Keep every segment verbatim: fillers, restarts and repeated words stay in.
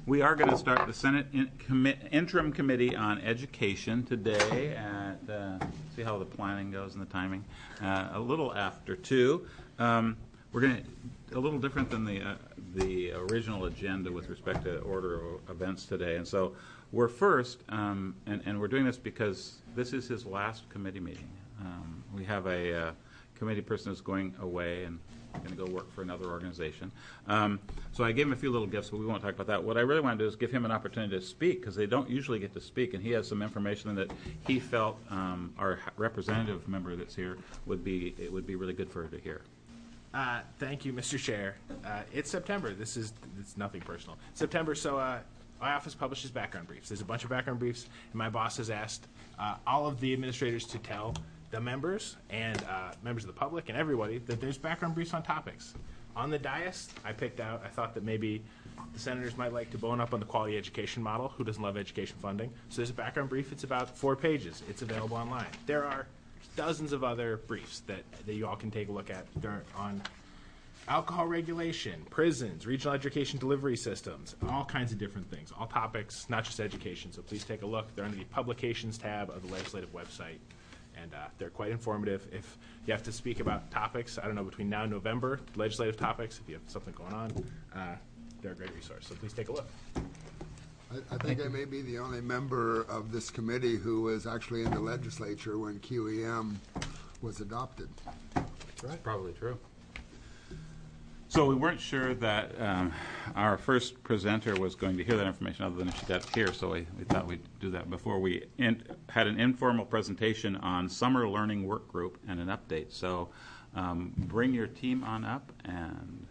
We are going to start the Senate in, commi- Interim Committee on Education today at, uh, see how the planning goes and the timing, uh, a little after two. Um, we're going to, a little different than the, uh, the original agenda with respect to order of events today. And so we're first, um, and, and we're doing this because this is his last committee meeting. Um, we have a uh, committee person who's going away and going to go work for another organization. Um, so I gave him a few little gifts, but we won't talk about that. What I really want to do is give him an opportunity to speak, because they don't usually get to speak, and he has some information that he felt um, our representative member that's here would be, it would be really good for her to hear. Uh, thank you, Mister Chair. Uh, it's September. This is it's nothing personal. September, so uh, my office publishes background briefs. There's a bunch of background briefs, and my boss has asked uh, all of the administrators to tell the members and uh, members of the public and everybody that there's background briefs on topics. On the dais, I picked out, I thought that maybe the senators might like to bone up on the quality education model. Who doesn't love education funding? So there's a background brief. It's about four pages. It's available online. There are dozens of other briefs that, that you all can take a look at. They're on alcohol regulation, prisons, regional education delivery systems, all kinds of different things, all topics, not just education. So please take a look. They're under the publications tab of the legislative website. And uh, they're quite informative. If you have to speak about topics, I don't know, between now and November, legislative topics, if you have something going on, uh, they're a great resource. So please take a look. I, I think I may be the only member of this committee who was actually in the legislature when Q E M was adopted. That's right. Probably true. So we weren't sure that um, our first presenter was going to hear that information other than if she got here, so we, we thought we'd do that before we in, had an informal presentation on Summer Learning Work Group and an update. So um, bring your team on up and...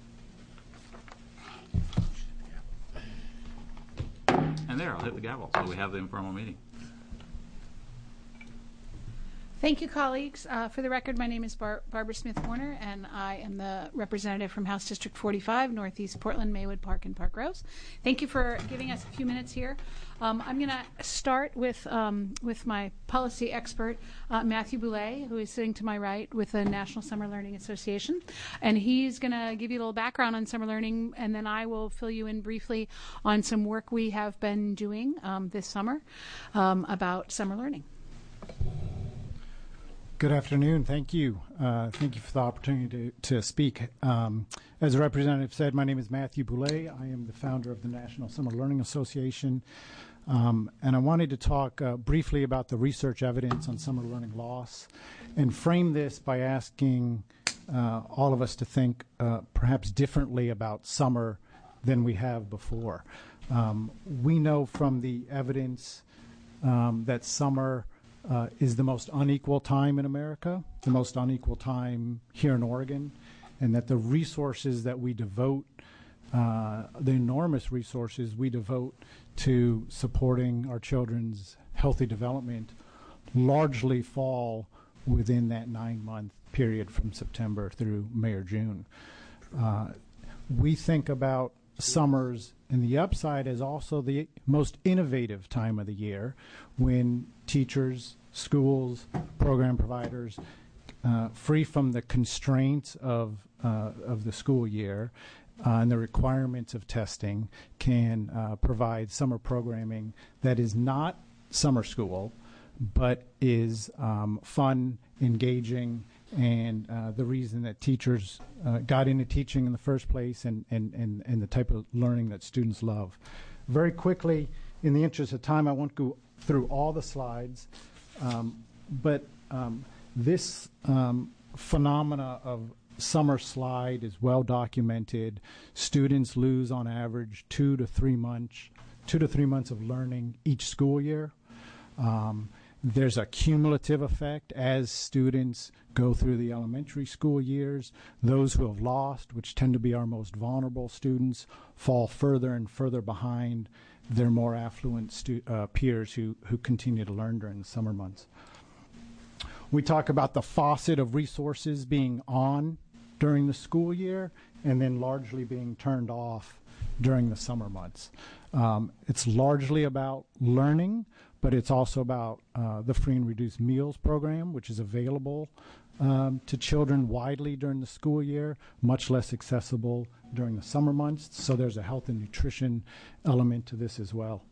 And there, I'll hit the gavel, so we have the informal meeting. Thank you, colleagues. Uh, for the record, my name is Bar- Barbara Smith-Warner, and I am the representative from House District forty-five, Northeast Portland, Maywood Park, and Park Rose. Thank you for giving us a few minutes here. Um, I'm going to start with um, with my policy expert, uh, Matthew Boulay, who is sitting to my right with the National Summer Learning Association. And he's going to give you a little background on summer learning, and then I will fill you in briefly on some work we have been doing um, this summer um, about summer learning. Good afternoon. Thank you. Uh, thank you for the opportunity to, to speak. Um, as the representative said, my name is Matthew Boulay. I am the founder of the National Summer Learning Association. Um, and I wanted to talk uh, briefly about the research evidence on summer learning loss and frame this by asking uh, all of us to think uh, perhaps differently about summer than we have before. Um, we know from the evidence um, that summer Uh, is the most unequal time in America, the most unequal time here in Oregon, and that the resources that we devote, uh, the enormous resources we devote to supporting our children's healthy development largely fall within that nine-month period from September through May or June. Uh, we think about summers and the upside is also the most innovative time of the year when teachers, schools, program providers, uh, free from the constraints of uh, of the school year uh, and the requirements of testing, can uh, provide summer programming that is not summer school, but is um, fun, engaging, and uh, the reason that teachers uh, got into teaching in the first place, and, and, and, and the type of learning that students love. Very quickly, in the interest of time, I won't go through all the slides, um, but um, this um, phenomena of summer slide is well documented. Students lose on average two to three months, two to three months of learning each school year. Um, There's a cumulative effect as students go through the elementary school years. Those who have lost, which tend to be our most vulnerable students, fall further and further behind their more affluent stu- uh, peers who, who continue to learn during the summer months. We talk about the faucet of resources being on during the school year and then largely being turned off during the summer months. Um, it's largely about learning, but it's also about uh, the free and reduced meals program, which is available um, to children widely during the school year, much less accessible during the summer months. So there's a health and nutrition element to this as well.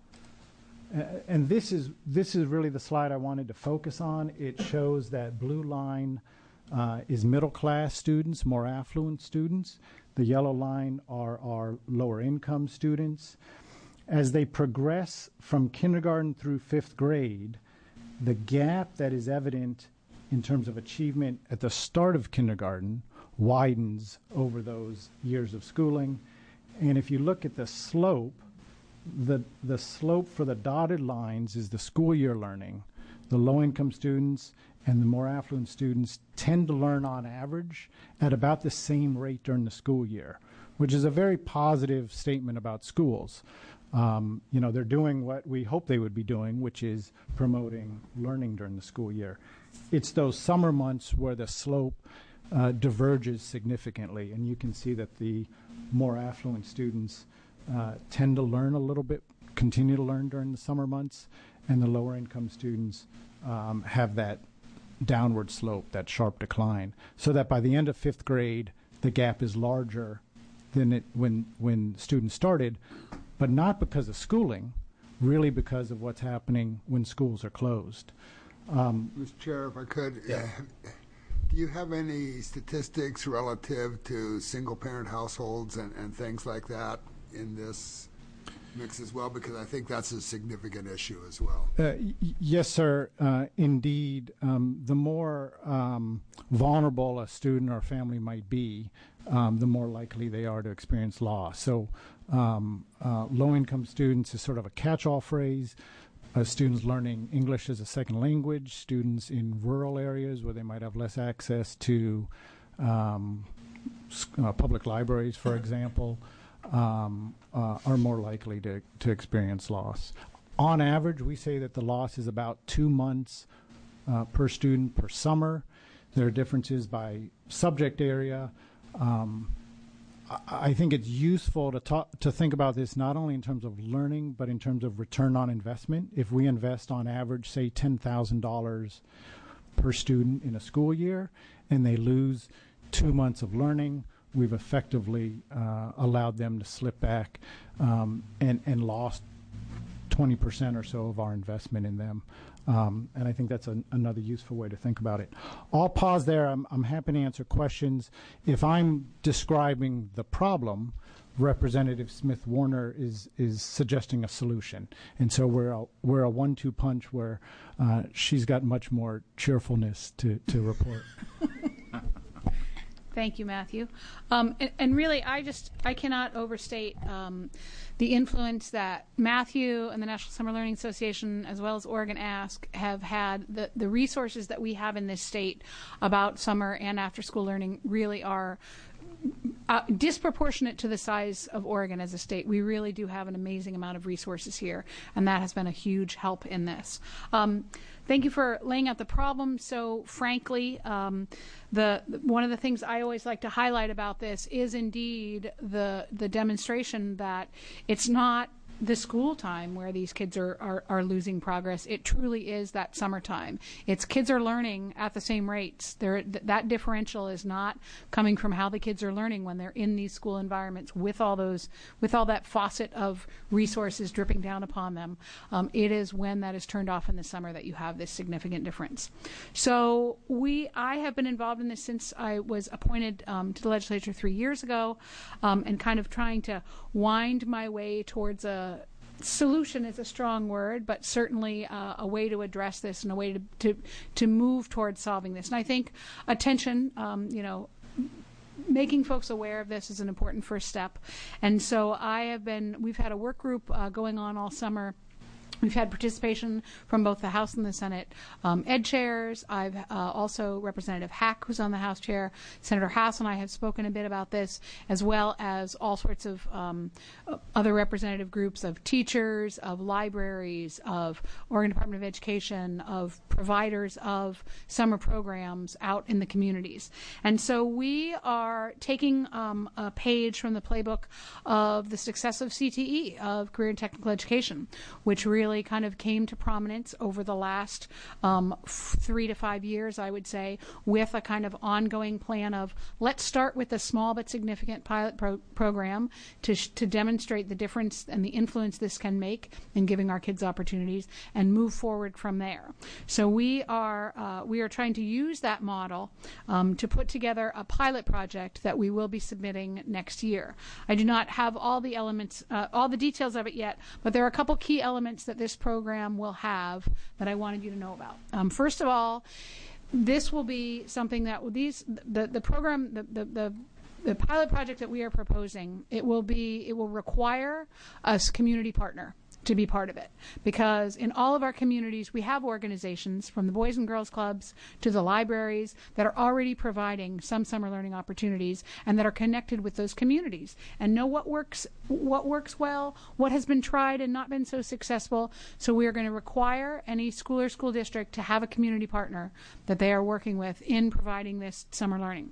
Uh, and this is this is really the slide I wanted to focus on. It shows that blue line uh, is middle class students, more affluent students. The yellow line are our lower income students. As they progress from kindergarten through fifth grade, the gap that is evident in terms of achievement at the start of kindergarten widens over those years of schooling. And if you look at the slope, the, the slope for the dotted lines is the school year learning. The low-income students and the more affluent students tend to learn on average at about the same rate during the school year, which is a very positive statement about schools. Um, you know, they're doing what we hope they would be doing, which is promoting learning during the school year. It's those summer months where the slope uh, diverges significantly, and you can see that the more affluent students uh, tend to learn a little bit, continue to learn during the summer months, and the lower income students um, have that downward slope, that sharp decline, so that by the end of fifth grade, the gap is larger than it when when students started, but not because of schooling, really because of what's happening when schools are closed. Um, Mister Chair, if I could, Yeah. uh, do you have any statistics relative to single-parent households and, and things like that in this mix as well? Because I think that's a significant issue as well. Uh, y- yes, sir. Uh, indeed, um, the more um, vulnerable a student or family might be, um, the more likely they are to experience loss. So um, uh, low-income students is sort of a catch-all phrase. Uh, students learning English as a second language, students in rural areas where they might have less access to um, uh, public libraries, for example, um, uh, are more likely to, to experience loss. On average, we say that the loss is about two months uh, per student per summer. There are differences by subject area. Um, I think it's useful to talk, to think about this not only in terms of learning, but in terms of return on investment. If we invest on average, say, ten thousand dollars per student in a school year, and they lose two months of learning, we've effectively uh, allowed them to slip back um, and, and lost twenty percent or so of our investment in them. Um, and I think that's an, another useful way to think about it. I'll pause there. I'm, I'm happy to answer questions. If I'm describing the problem, Representative Smith Warner is is suggesting a solution. And so we're a, we're a one two punch where uh, she's got much more cheerfulness to, to report. Thank you, Matthew. Um, and, and really, I just I cannot overstate um, the influence that Matthew and the National Summer Learning Association, as well as Oregon Ask, have had. The, the resources that we have in this state about summer and after-school learning really are Uh, disproportionate to the size of Oregon as a state. We really do have an amazing amount of resources here, and that has been a huge help in this. Um, thank you for laying out the problem. So frankly, um, the, the one of the things I always like to highlight about this is indeed the the demonstration that it's not the school time where these kids are, are, are losing progress. It truly is that summertime. It's kids are learning at the same rates. There, th- that differential is not coming from how the kids are learning when they're in these school environments with all those, with all that faucet of resources dripping down upon them. Um, it is when that is turned off in the summer that you have this significant difference. So we, I have been involved in this since I was appointed um, to the legislature three years ago, um, and kind of trying to wind my way towards a solution is a strong word, but certainly uh, a way to address this and a way to, to to move towards solving this. And I think attention, um, you know, making folks aware of this is an important first step. And so I have been, we've had a work group uh, going on all summer. We've had participation from both the House and the Senate um, ed chairs. I've uh, also Representative Hack, who's on the House chair. Senator House and I have spoken a bit about this, as well as all sorts of um, other representative groups of teachers, of libraries, of Oregon Department of Education, of providers of summer programs out in the communities. And so we are taking um, a page from the playbook of the success of C T E, of Career and Technical Education, which really really kind of came to prominence over the last um, f- three to five years, I would say, with a kind of ongoing plan of let's start with a small but significant pilot pro- program to sh- to demonstrate the difference and the influence this can make in giving our kids opportunities, and move forward from there. So we are uh, we are trying to use that model um, to put together a pilot project that we will be submitting next year. I do not have all the elements, uh, all the details of it yet, but there are a couple key elements that this program will have that I wanted you to know about. Um, first of all, this will be something that these the the program the the, the the pilot project that we are proposing, it will be it will require a community partner to be part of it, because in all of our communities we have organizations, from the Boys and Girls Clubs to the libraries, that are already providing some summer learning opportunities and that are connected with those communities and know what works what works well, what has been tried and not been so successful. So we are going to require any school or school district to have a community partner that they are working with in providing this summer learning.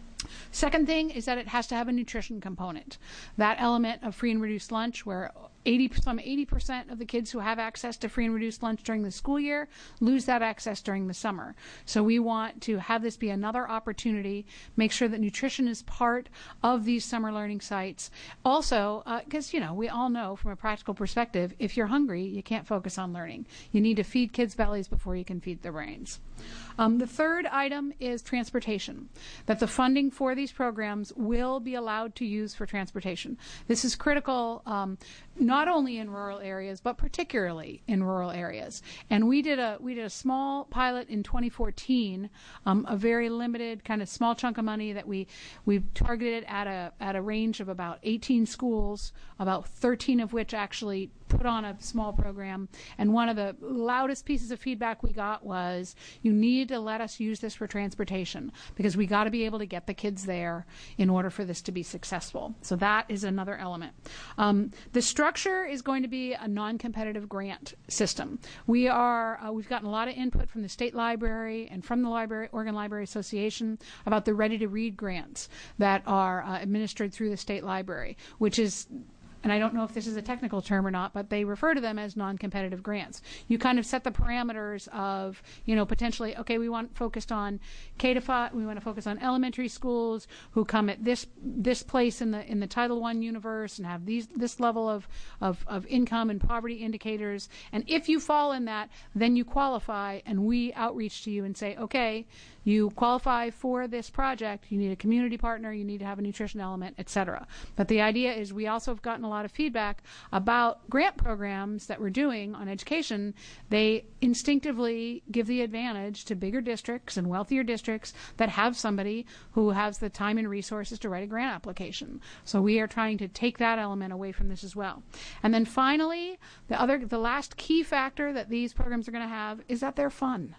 Second thing is that it has to have a nutrition component. That element of free and reduced lunch, where eighty, some eighty percent of the kids who have access to free and reduced lunch during the school year lose that access during the summer. So we want to have this be another opportunity, make sure that nutrition is part of these summer learning sites. Also, because, uh, you know, we all know from a practical perspective, if you're hungry, you can't focus on learning. You need to feed kids' bellies before you can feed their brains. Um, the third item is transportation, that the funding for these programs will be allowed to use for transportation. This is critical, um, not only in rural areas, but particularly in rural areas. And we did a we did a small pilot in twenty fourteen, um, a very limited kind of small chunk of money that we we targeted at a at a range of about eighteen schools, about thirteen of which actually put on a small program. And one of the loudest pieces of feedback we got was, you need to let us use this for transportation, because we got to be able to get the kids there in order for this to be successful. So that is another element. Um, the structure is going to be a non-competitive grant system. We are, uh, we've gotten a lot of input from the State Library and from the Library, Oregon Library Association about the ready-to-read grants that are uh, administered through the State Library, which is, and I don't know if this is a technical term or not, but they refer to them as non-competitive grants. You kind of set the parameters of, you know, potentially, okay, we want focused on K to five, we want to focus on elementary schools who come at this this place in the in the Title One universe and have these this level of, of, of income and poverty indicators. And if you fall in that, then you qualify, and we outreach to you and say, okay, you qualify for this project, you need a community partner, you need to have a nutrition element, et cetera. But the idea is, we also have gotten a lot of feedback about grant programs that we're doing on education. They instinctively give the advantage to bigger districts and wealthier districts that have somebody who has the time and resources to write a grant application. So we are trying to take that element away from this as well. And then finally, the other, the last key factor that these programs are going to have is that they're fun.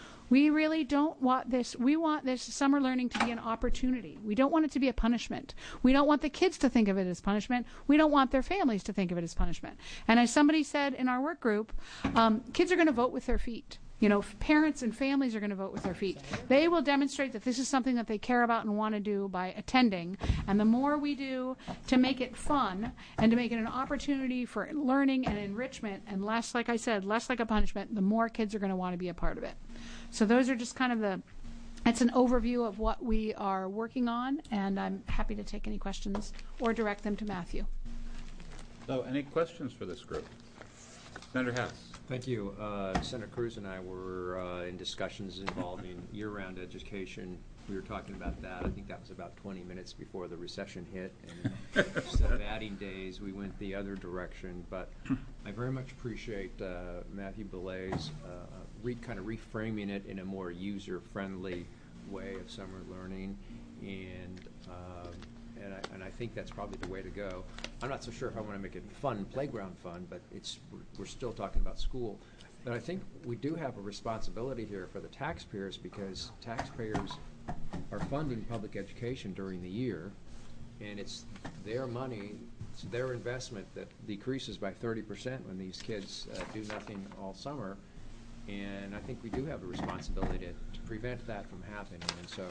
We really don't want this. We want this summer learning to be an opportunity. We don't want it to be a punishment. We don't want the kids to think of it as punishment. We don't want their families to think of it as punishment. And as somebody said in our work group, um, kids are going to vote with their feet. You know, parents and families are going to vote with their feet. They will demonstrate that this is something that they care about and want to do by attending. And the more we do to make it fun and to make it an opportunity for learning and enrichment, and less, like I said, less like a punishment, the more kids are going to want to be a part of it. So those are just kind of the, it's an overview of what we are working on, and I'm happy to take any questions or direct them to Matthew. So any questions for this group? Senator Hess. Thank you. Uh, Senator Cruz and I were uh, in discussions involving year-round education. We were talking about that. I think that was about twenty minutes before the recession hit. And instead of adding days, we went the other direction. But I very much appreciate uh, Matthew Boulet's uh, re kind of reframing it in a more user-friendly way of summer learning. And um, and I, and I think that's probably the way to go. I'm not so sure if I want to make it fun, playground fun, but it's we're, we're still talking about school. But I think we do have a responsibility here for the taxpayers, because taxpayers are funding public education during the year, and it's their money, it's their investment that decreases by thirty percent when these kids uh, do nothing all summer. And I think we do have a responsibility to, to prevent that from happening. And so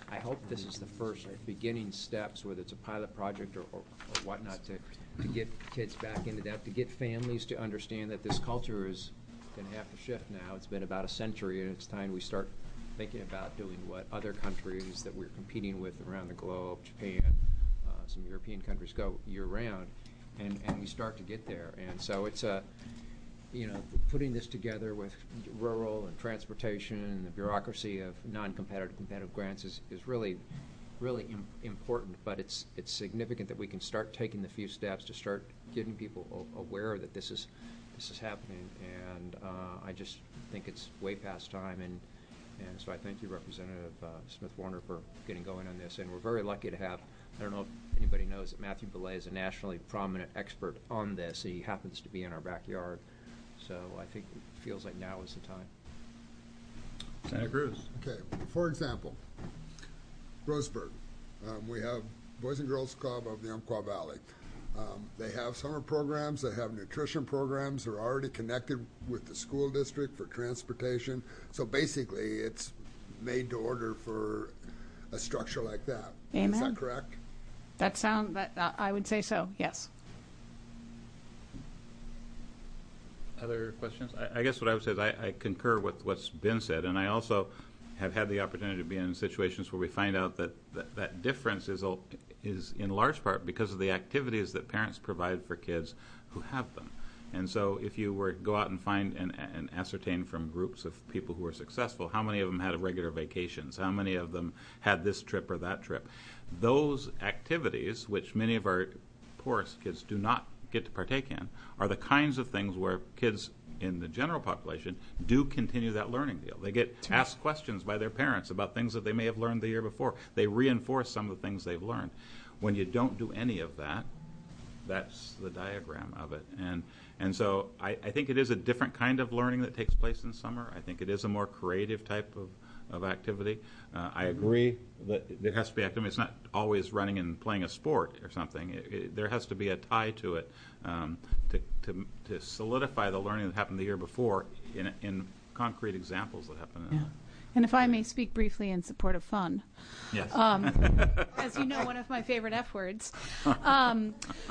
I hope this is the first beginning steps, whether it's a pilot project or, or, or whatnot, to, to get kids back into that, to get families to understand that this culture is going to have to shift now. It's been about a century, and it's time we start thinking about doing what other countries that we're competing with around the globe, Japan, uh, some European countries go year-round, and, and we start to get there. And so it's a, you know, putting this together with rural and transportation and the bureaucracy of non-competitive competitive grants is, is really, really im important. But it's it's significant that we can start taking the few steps to start getting people aware that this is this is happening. And uh, I just think it's way past time. And and so I thank you, Representative uh, Smith Warner, for getting going on this. And we're very lucky to have. I don't know if anybody knows that Matthew Boulay is a nationally prominent expert on this. He happens to be in our backyard. So I think it feels like now is the time. Senator Cruz. Okay, for example, Roseburg, um, we have Boys and Girls Club of the Umpqua Valley. Um, they have summer programs, they have nutrition programs, they're already connected with the school district for transportation. So basically, it's made to order for a structure like that. Amen. Is that correct? That sound that uh, I would say so. Yes. Other questions? I, I guess what I would say is I, I concur with what's been said, and I also have had the opportunity to be in situations where we find out that that, that difference is, a, is in large part because of the activities that parents provide for kids who have them. And so if you were to go out and find and, and ascertain from groups of people who are successful, how many of them had regular vacations, how many of them had this trip or that trip, those activities, which many of our poorest kids do not get to partake in, are the kinds of things where kids in the general population do continue that learning deal. They get asked questions by their parents about things that they may have learned the year before. They reinforce some of the things they've learned. When you don't do any of that, that's the diagram of it. And and so I, I think it is a different kind of learning that takes place in summer. I think it is a more creative type of of activity. Uh, I agree that there has to be activity. It's not always running and playing a sport or something. It, it, there has to be a tie to it um, to, to to solidify the learning that happened the year before in in concrete examples that happen. Yeah. And if I may speak briefly in support of fun, Yes. um, as you know, one of my favorite F words. Um,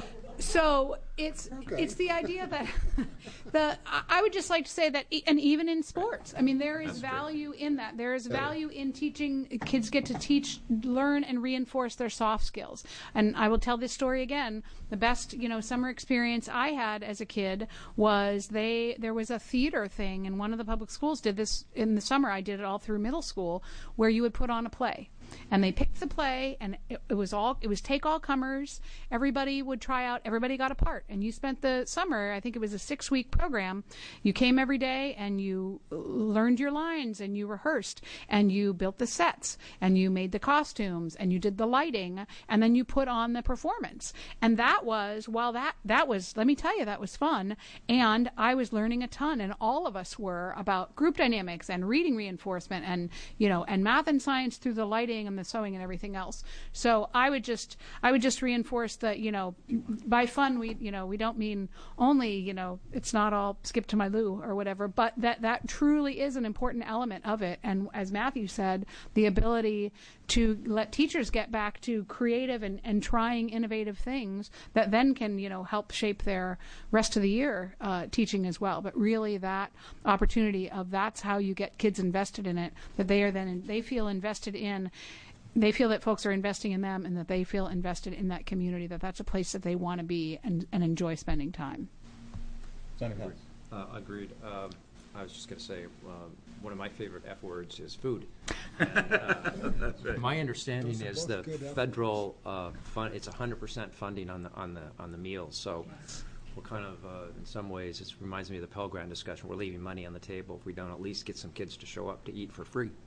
so it's Okay. it's the idea that the I- I would just like to say that, e- and even in sports, I mean, there is That's true. value in that. There is value in teaching kids get to teach, learn, and reinforce their soft skills. And I will tell this story again. The best, you know, summer experience I had as a kid was they there was a theater thing, and one of the public schools did this in the summer. I did it all through middle school, where you would put on a play. And they picked the play, and it, it was all it was take all comers. Everybody would try out. Everybody got a part, and you spent the summer. I think it was a six week program. You came every day, and you learned your lines, and you rehearsed, and you built the sets, and you made the costumes, and you did the lighting, and then you put on the performance. And that was while that that was let me tell you that was fun, and I was learning a ton, and all of us were about group dynamics and reading reinforcement, and you know, and math and science through the lighting and the sewing and everything else. So I would just I would just reinforce that, you know, by fun we you know we don't mean only, you know, it's not all skip to my loo or whatever, but that that truly is an important element of it. And as Matthew said, the ability to let teachers get back to creative and, and trying innovative things that then can, you know, help shape their rest of the year uh, teaching as well. But really that opportunity of that's how you get kids invested in it, that they are then they feel invested in they feel that folks are investing in them, and that they feel invested in that community, that that's a place that they want to be and, and enjoy spending time. Senator Cruz. Uh, agreed. Um, I was just going to say, uh, one of my favorite F words is food. And, uh, That's right. my understanding Those are is both the good F federal uh, fund. It's one hundred percent funding on the on the on the meals. So, we're kind of, uh, in some ways, it reminds me of the Pell Grant discussion. We're leaving money on the table if we don't at least get some kids to show up to eat for free.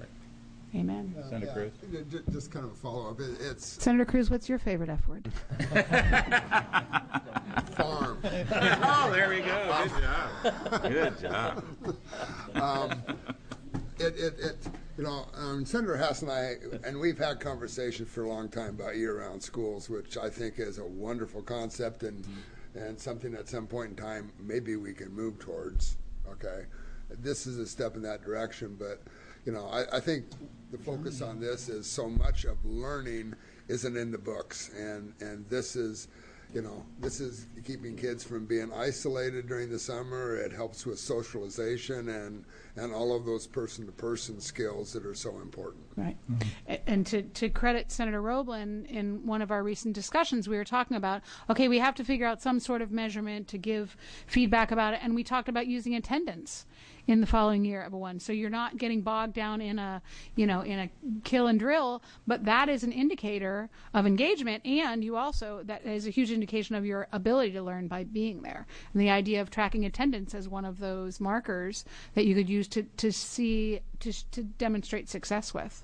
Amen. Uh, Senator yeah, Cruz? j- j- Just kind of a follow-up. It, it's Senator Cruz, what's your favorite F word? farm. Oh, there we go. Good job. Good job. It, it, it, you know, um, Senator Hess and I, and we've had conversations for a long time about year-round schools, which I think is a wonderful concept and and something at some point in time maybe we can move towards. Okay, this is a step in that direction, but you know, I, I think the focus on this is so much of learning isn't in the books, and, and this is, you know, this is keeping kids from being isolated during the summer. It helps with socialization and, and all of those person-to-person skills that are so important. Right. A- And to, to credit Senator Roblin, in one of our recent discussions, we were talking about, okay, we have to figure out some sort of measurement to give feedback about it. And we talked about using attendance in the following year of a one. So you're not getting bogged down in a, you know, in a kill and drill, but that is an indicator of engagement. And you also, that is a huge indication of your ability to learn by being there. And the idea of tracking attendance as one of those markers that you could use to, to see, to, to demonstrate success with.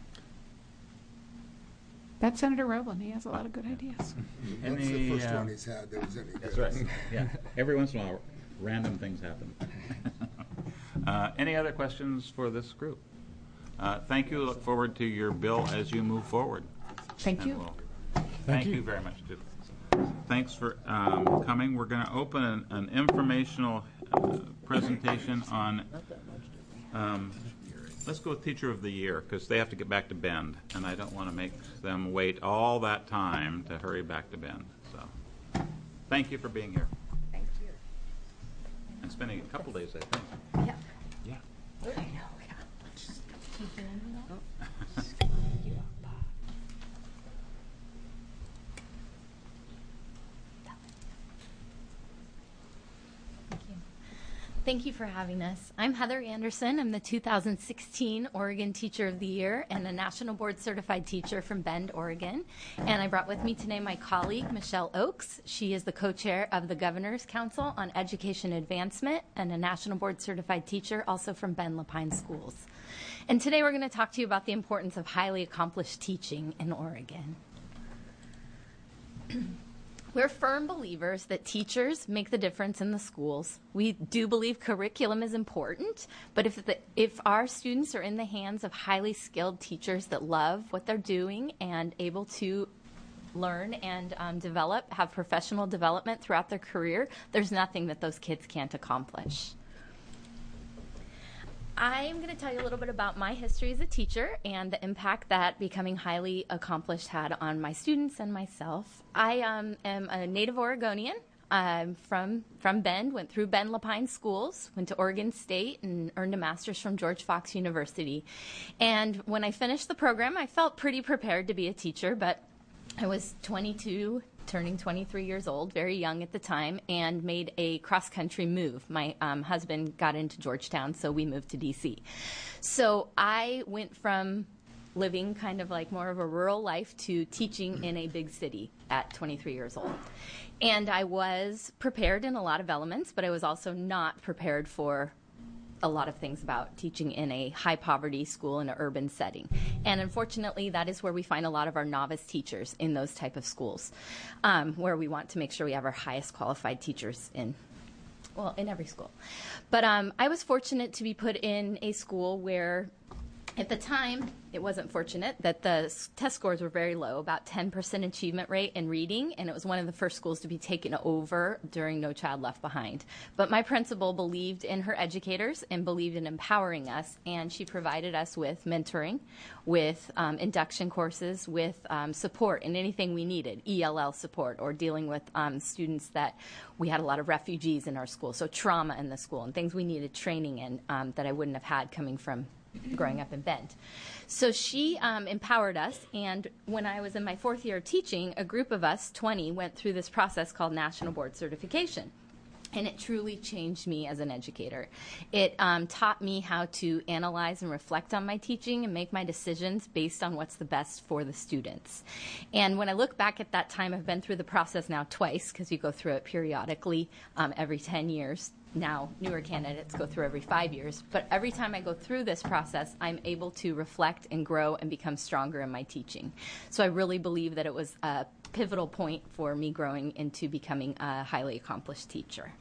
That's Senator Roblin. He has a lot of good ideas. That's Any, the first uh, one he's had that was any good. That's right. Yeah. Every once in a while, random things happen. Uh, any other questions for this group? Uh, thank you. Look forward to your bill as you move forward. Thank And you. we'll- Thank you. you very much, too. Thanks for um, coming. We're going to open an, an informational uh, presentation on, um, let's go with Teacher of the Year, because they have to get back to Bend, and I don't want to make them wait all that time to hurry back to Bend. So, thank you for being here. Thank you. And spending a couple days, I think. Yeah. Yeah. I know, yeah. Thank you. Thank you for having us. I'm Heather Anderson. I'm the two thousand sixteen Oregon Teacher of the Year and a National Board Certified Teacher from Bend, Oregon. And I brought with me today my colleague, Michelle Oakes. She is the co-chair of the Governor's Council on Education Advancement and a National Board Certified Teacher also from Bend Lapine Schools. And today we're going to talk to you about the importance of highly accomplished teaching in Oregon. We're firm believers that teachers make the difference in the schools. We do believe curriculum is important, but if the, if our students are in the hands of highly skilled teachers that love what they're doing and able to learn and um, develop, have professional development throughout their career, there's nothing that those kids can't accomplish. I'm going to tell you a little bit about my history as a teacher and the impact that becoming highly accomplished had on my students and myself. I um, am a native Oregonian. I'm from, from Bend, went through Bend Lapine Schools, went to Oregon State, and earned a master's from George Fox University. And when I finished the program, I felt pretty prepared to be a teacher, but I was twenty-two, turning twenty-three years old, very young at the time, and made a cross-country move. My um, husband got into Georgetown, so we moved to D C. So I went from living kind of like more of a rural life to teaching in a big city at twenty-three years old. And I was prepared in a lot of elements, but I was also not prepared for a lot of things about teaching in a high poverty school in an urban setting. And unfortunately, that is where we find a lot of our novice teachers, in those type of schools, um, where we want to make sure we have our highest qualified teachers in, well, in every school. But um, I was fortunate to be put in a school where, at the time, it wasn't fortunate that the s- test scores were very low, about ten percent achievement rate in reading, and it was one of the first schools to be taken over during No Child Left Behind. But my principal believed in her educators and believed in empowering us, and she provided us with mentoring, with um, induction courses, with um, support in anything we needed, E L L support, or dealing with um, students that we had a lot of refugees in our school, so trauma in the school, and things we needed training in um, that I wouldn't have had coming from growing up in Bend. So she um, empowered us, and when I was in my fourth year of teaching, a group of us, twenty, went through this process called National Board Certification. And it truly changed me as an educator. It um, taught me how to analyze and reflect on my teaching and make my decisions based on what's the best for the students. And when I look back at that time, I've been through the process now twice, because you go through it periodically um, every ten years. Now, newer candidates go through every five years. But every time I go through this process, I'm able to reflect and grow and become stronger in my teaching. So I really believe that it was a pivotal point for me growing into becoming a highly accomplished teacher.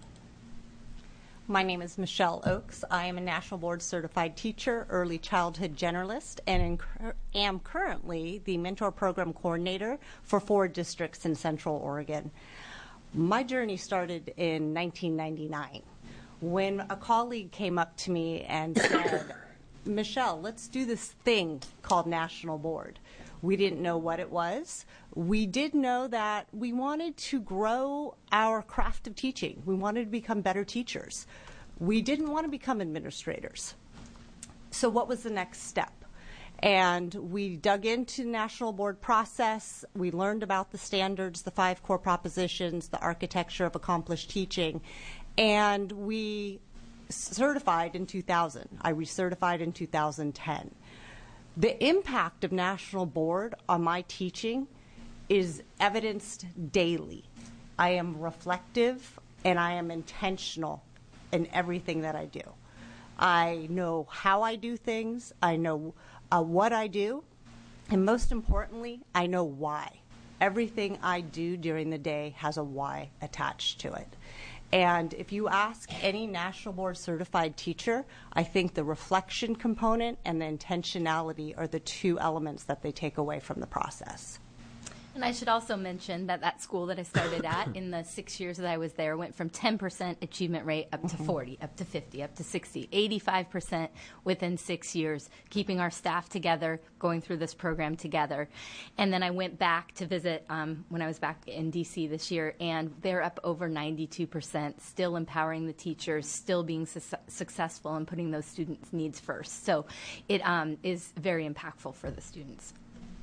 My name is Michelle Oakes. I am a National Board Certified Teacher, Early Childhood Generalist, and am currently the Mentor Program Coordinator for four districts in Central Oregon. My journey started in nineteen ninety-nine when a colleague came up to me and said, Michelle, let's do this thing called National Board. We didn't know what it was. We did know that we wanted to grow our craft of teaching. We wanted to become better teachers. We didn't want to become administrators. So what was the next step? And we dug into the National Board process. We learned about the standards, the five core propositions, the architecture of accomplished teaching, and we certified in two thousand. I recertified in two thousand ten. The impact of National Board on my teaching is evidenced daily. I am reflective and I am intentional in everything that I do. I know how I do things, I know uh, what I do, and most importantly, I know why. Everything I do during the day has a why attached to it. And if you ask any National Board certified teacher, I think the reflection component and the intentionality are the two elements that they take away from the process. And I should also mention that that school that I started at in the six years that I was there went from ten percent achievement rate up to forty, up to fifty, up to sixty, eighty-five percent within six years, keeping our staff together, going through this program together. And then I went back to visit um, when I was back in D C this year, and they're up over ninety-two percent, still empowering the teachers, still being su- successful and putting those students' needs first. So it um, is very impactful for the students.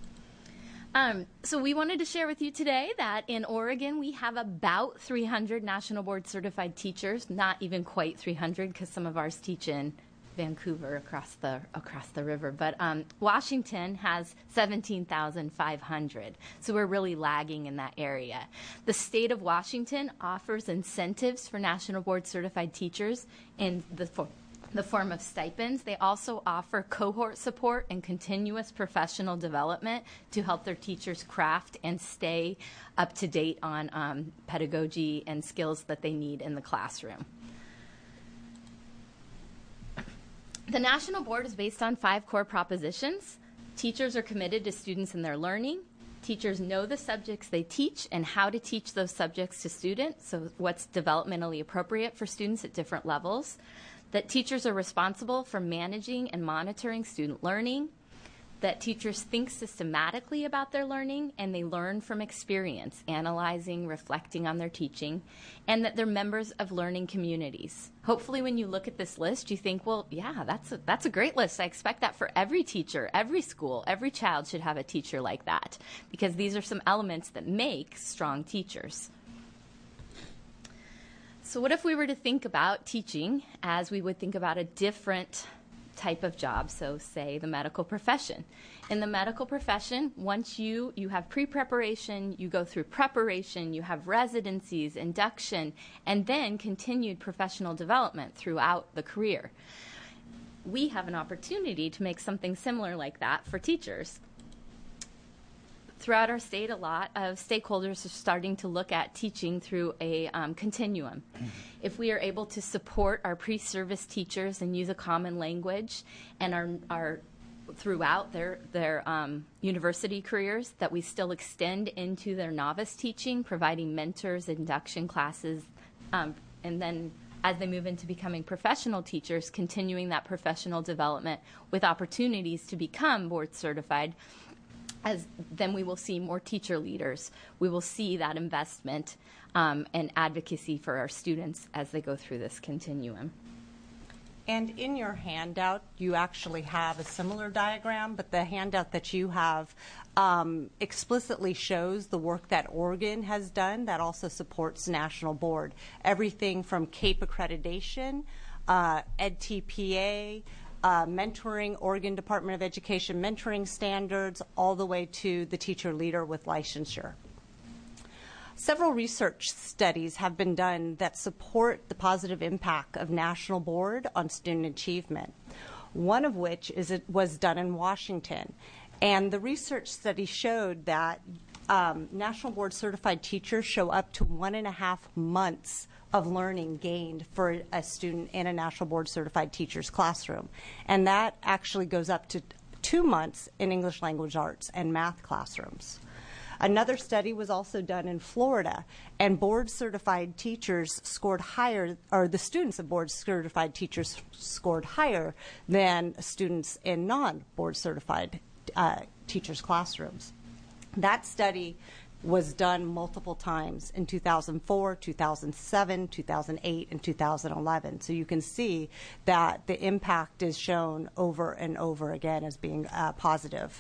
Um, so we wanted to share with you today that in Oregon we have about three hundred National Board certified teachers, not even quite three hundred because some of ours teach in Vancouver across the across the river. But um, Washington has seventeen thousand five hundred, so we're really lagging in that area. The state of Washington offers incentives for National Board certified teachers in the form the form of stipends. They also offer cohort support and continuous professional development to help their teachers craft and stay up to date on um, pedagogy and skills that they need in the classroom. The National Board is based on five core propositions. Teachers are committed to students and their learning. Teachers know the subjects they teach and how to teach those subjects to students, so what's developmentally appropriate for students at different levels. That teachers are responsible for managing and monitoring student learning, that teachers think systematically about their learning and they learn from experience, analyzing, reflecting on their teaching, and that they're members of learning communities. Hopefully when you look at this list, you think, well, yeah, that's a, that's a great list. I expect that for every teacher, every school, every child should have a teacher like that, because these are some elements that make strong teachers. So what if we were to think about teaching as we would think about a different type of job, so say the medical profession. In the medical profession, once you, you have pre-preparation, you go through preparation, you have residencies, induction, and then continued professional development throughout the career. We have an opportunity to make something similar like that for teachers. Throughout our state, a lot of stakeholders are starting to look at teaching through a um, continuum. If we are able to support our pre-service teachers and use a common language and our, our throughout their, their um, university careers, that we still extend into their novice teaching, providing mentors, induction classes, um, and then as they move into becoming professional teachers, continuing that professional development with opportunities to become board certified, as then we will see more teacher leaders. We will see that investment um, and advocacy for our students as they go through this continuum. And in your handout, you actually have a similar diagram, but the handout that you have um, explicitly shows the work that Oregon has done that also supports National Board. Everything from CAPE accreditation, uh, E D T P A, Uh, mentoring, Oregon Department of Education mentoring standards, all the way to the teacher leader with licensure. Several research studies have been done that support the positive impact of National Board on student achievement, one of which is it was done in Washington. And the research study showed that um, National Board certified teachers show up to one and a half months of learning gained for a student in a National Board certified teacher's classroom. And that actually goes up to two months in English language arts and math classrooms. Another study was also done in Florida, and board-certified teachers scored higher, or the students of board-certified teachers scored higher than students in non-board-certified uh, teachers' classrooms. That study was done multiple times in two thousand four, two thousand seven, two thousand eight, and two thousand eleven. So you can see that the impact is shown over and over again as being uh, positive.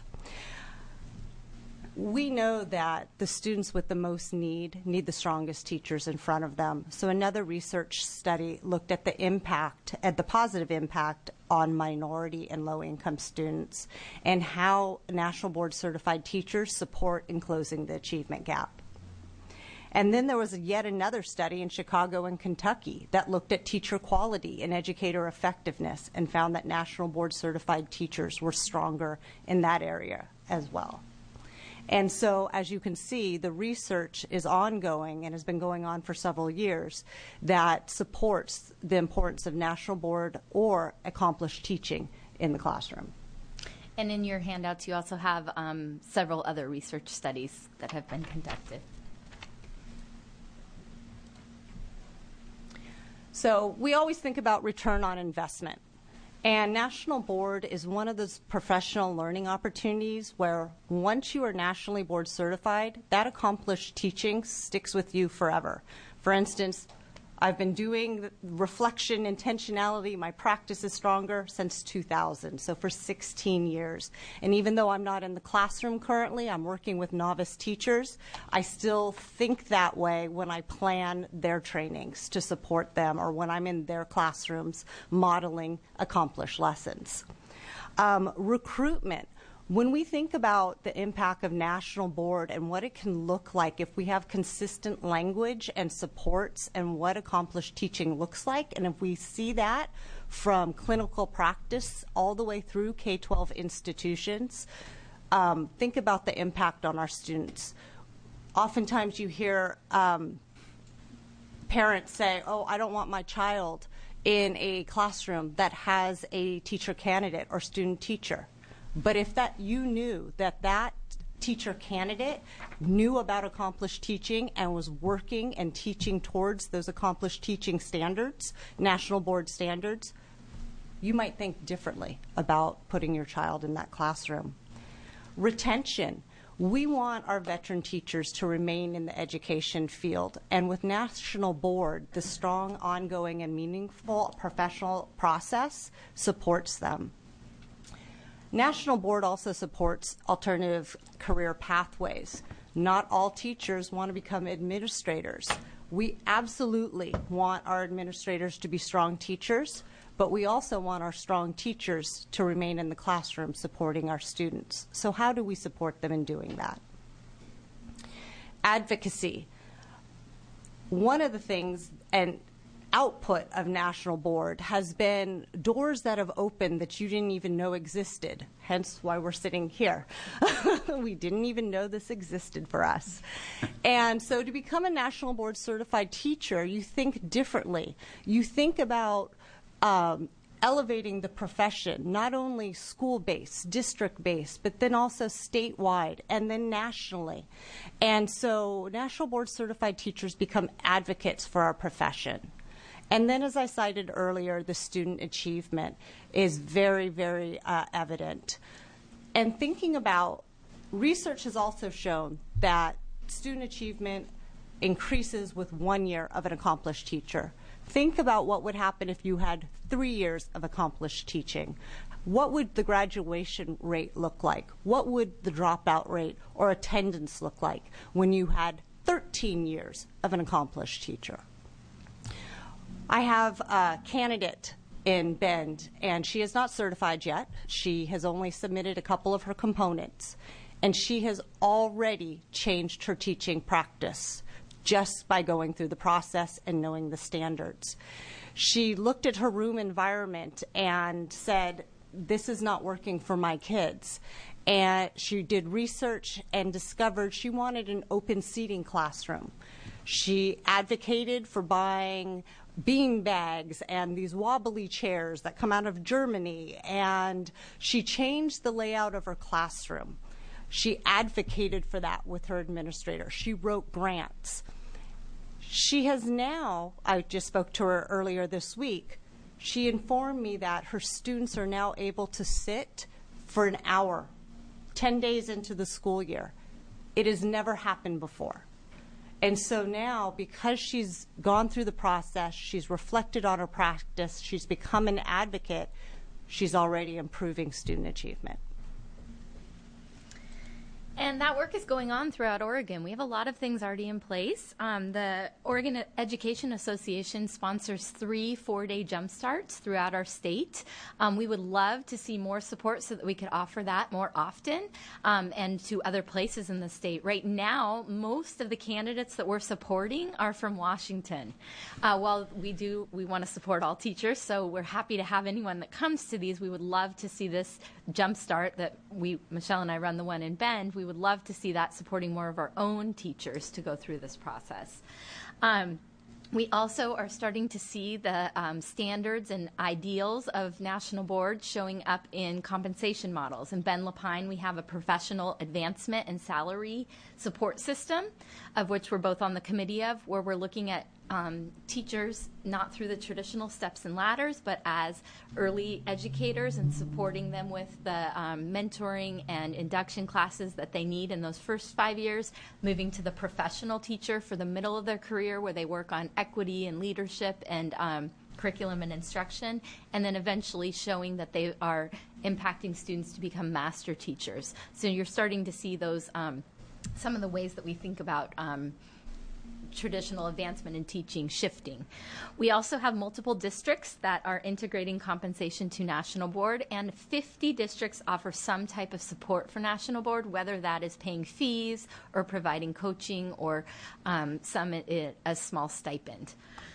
We know that the students with the most need need the strongest teachers in front of them. So another research study looked at the impact, at the positive impact on minority and low-income students and how National Board Certified teachers support in closing the achievement gap. And then there was yet another study in Chicago and Kentucky that looked at teacher quality and educator effectiveness and found that National Board Certified teachers were stronger in that area as well. And so, as you can see, the research is ongoing and has been going on for several years that supports the importance of national board or accomplished teaching in the classroom. And in your handouts, you also have um, several other research studies that have been conducted. So we always think about return on investment. And National Board is one of those professional learning opportunities where once you are nationally board certified, that accomplished teaching sticks with you forever. For instance, I've been doing reflection, intentionality, my practice is stronger since two thousand, so for sixteen years. And even though I'm not in the classroom currently, I'm working with novice teachers, I still think that way when I plan their trainings to support them or when I'm in their classrooms modeling accomplished lessons. Um, recruitment. When we think about the impact of National Board and what it can look like if we have consistent language and supports and what accomplished teaching looks like, and if we see that from clinical practice all the way through K twelve institutions, um, think about the impact on our students. Oftentimes you hear um, parents say, oh, I don't want my child in a classroom that has a teacher candidate or student teacher. But if that you knew that that teacher candidate knew about accomplished teaching and was working and teaching towards those accomplished teaching standards, national board standards, you might think differently about putting your child in that classroom. Retention. We want our veteran teachers to remain in the education field. And with National Board, the strong, ongoing, and meaningful professional process supports them. National Board also supports alternative career pathways. Not all teachers want to become administrators. We absolutely want our administrators to be strong teachers, but we also want our strong teachers to remain in the classroom supporting our students. So how do we support them in doing that? Advocacy. One of the things, and output of National Board has been doors that have opened that you didn't even know existed, hence why we're sitting here. We didn't even know this existed for us. And so to become a National Board certified teacher, you think differently. You think about um, elevating the profession, not only school-based, district-based, but then also statewide and then nationally. And so National Board certified teachers become advocates for our profession. And then, as I cited earlier, the student achievement is very, very uh, evident. And thinking about, research has also shown that student achievement increases with one year of an accomplished teacher. Think about what would happen if you had three years of accomplished teaching. What would the graduation rate look like? What would the dropout rate or attendance look like when you had thirteen years of an accomplished teacher? I have a candidate in Bend, and she is not certified yet. She has only submitted a couple of her components, and she has already changed her teaching practice just by going through the process and knowing the standards. She looked at her room environment and said, this is not working for my kids. And she did research and discovered she wanted an open seating classroom. She advocated for buying bean bags and these wobbly chairs that come out of Germany, and she changed the layout of her classroom. She advocated for that with her administrator. She wrote grants. She has now, I just spoke to her earlier this week, she informed me that her students are now able to sit for an hour, ten days into the school year. It has never happened before. And so now, because she's gone through the process, she's reflected on her practice, she's become an advocate, she's already improving student achievement. And that work is going on throughout Oregon. We have a lot of things already in place. Um, the Oregon Education Association sponsors three four-day jump starts throughout our state. Um, we would love to see more support so that we could offer that more often um, and to other places in the state. Right now, most of the candidates that we're supporting are from Washington. Uh, while we do, we want to support all teachers, so we're happy to have anyone that comes to these. We would love to see this jump start that we, Michelle and I run the one in Bend. We would love to see that supporting more of our own teachers to go through this process. Um, we also are starting to see the um, standards and ideals of national boards showing up in compensation models. In Bend Lapine, we have a professional advancement and salary support system, of which we're both on the committee of, where we're looking at Um, teachers not through the traditional steps and ladders, but as early educators and supporting them with the um, mentoring and induction classes that they need in those first five years, moving to the professional teacher for the middle of their career where they work on equity and leadership and um, curriculum and instruction, and then eventually showing that they are impacting students to become master teachers. So you're starting to see those, um, some of the ways that we think about um, traditional advancement in teaching shifting. We also have multiple districts that are integrating compensation to national board, and fifty districts offer some type of support for national board, whether that is paying fees or providing coaching or um, some a, a small stipend.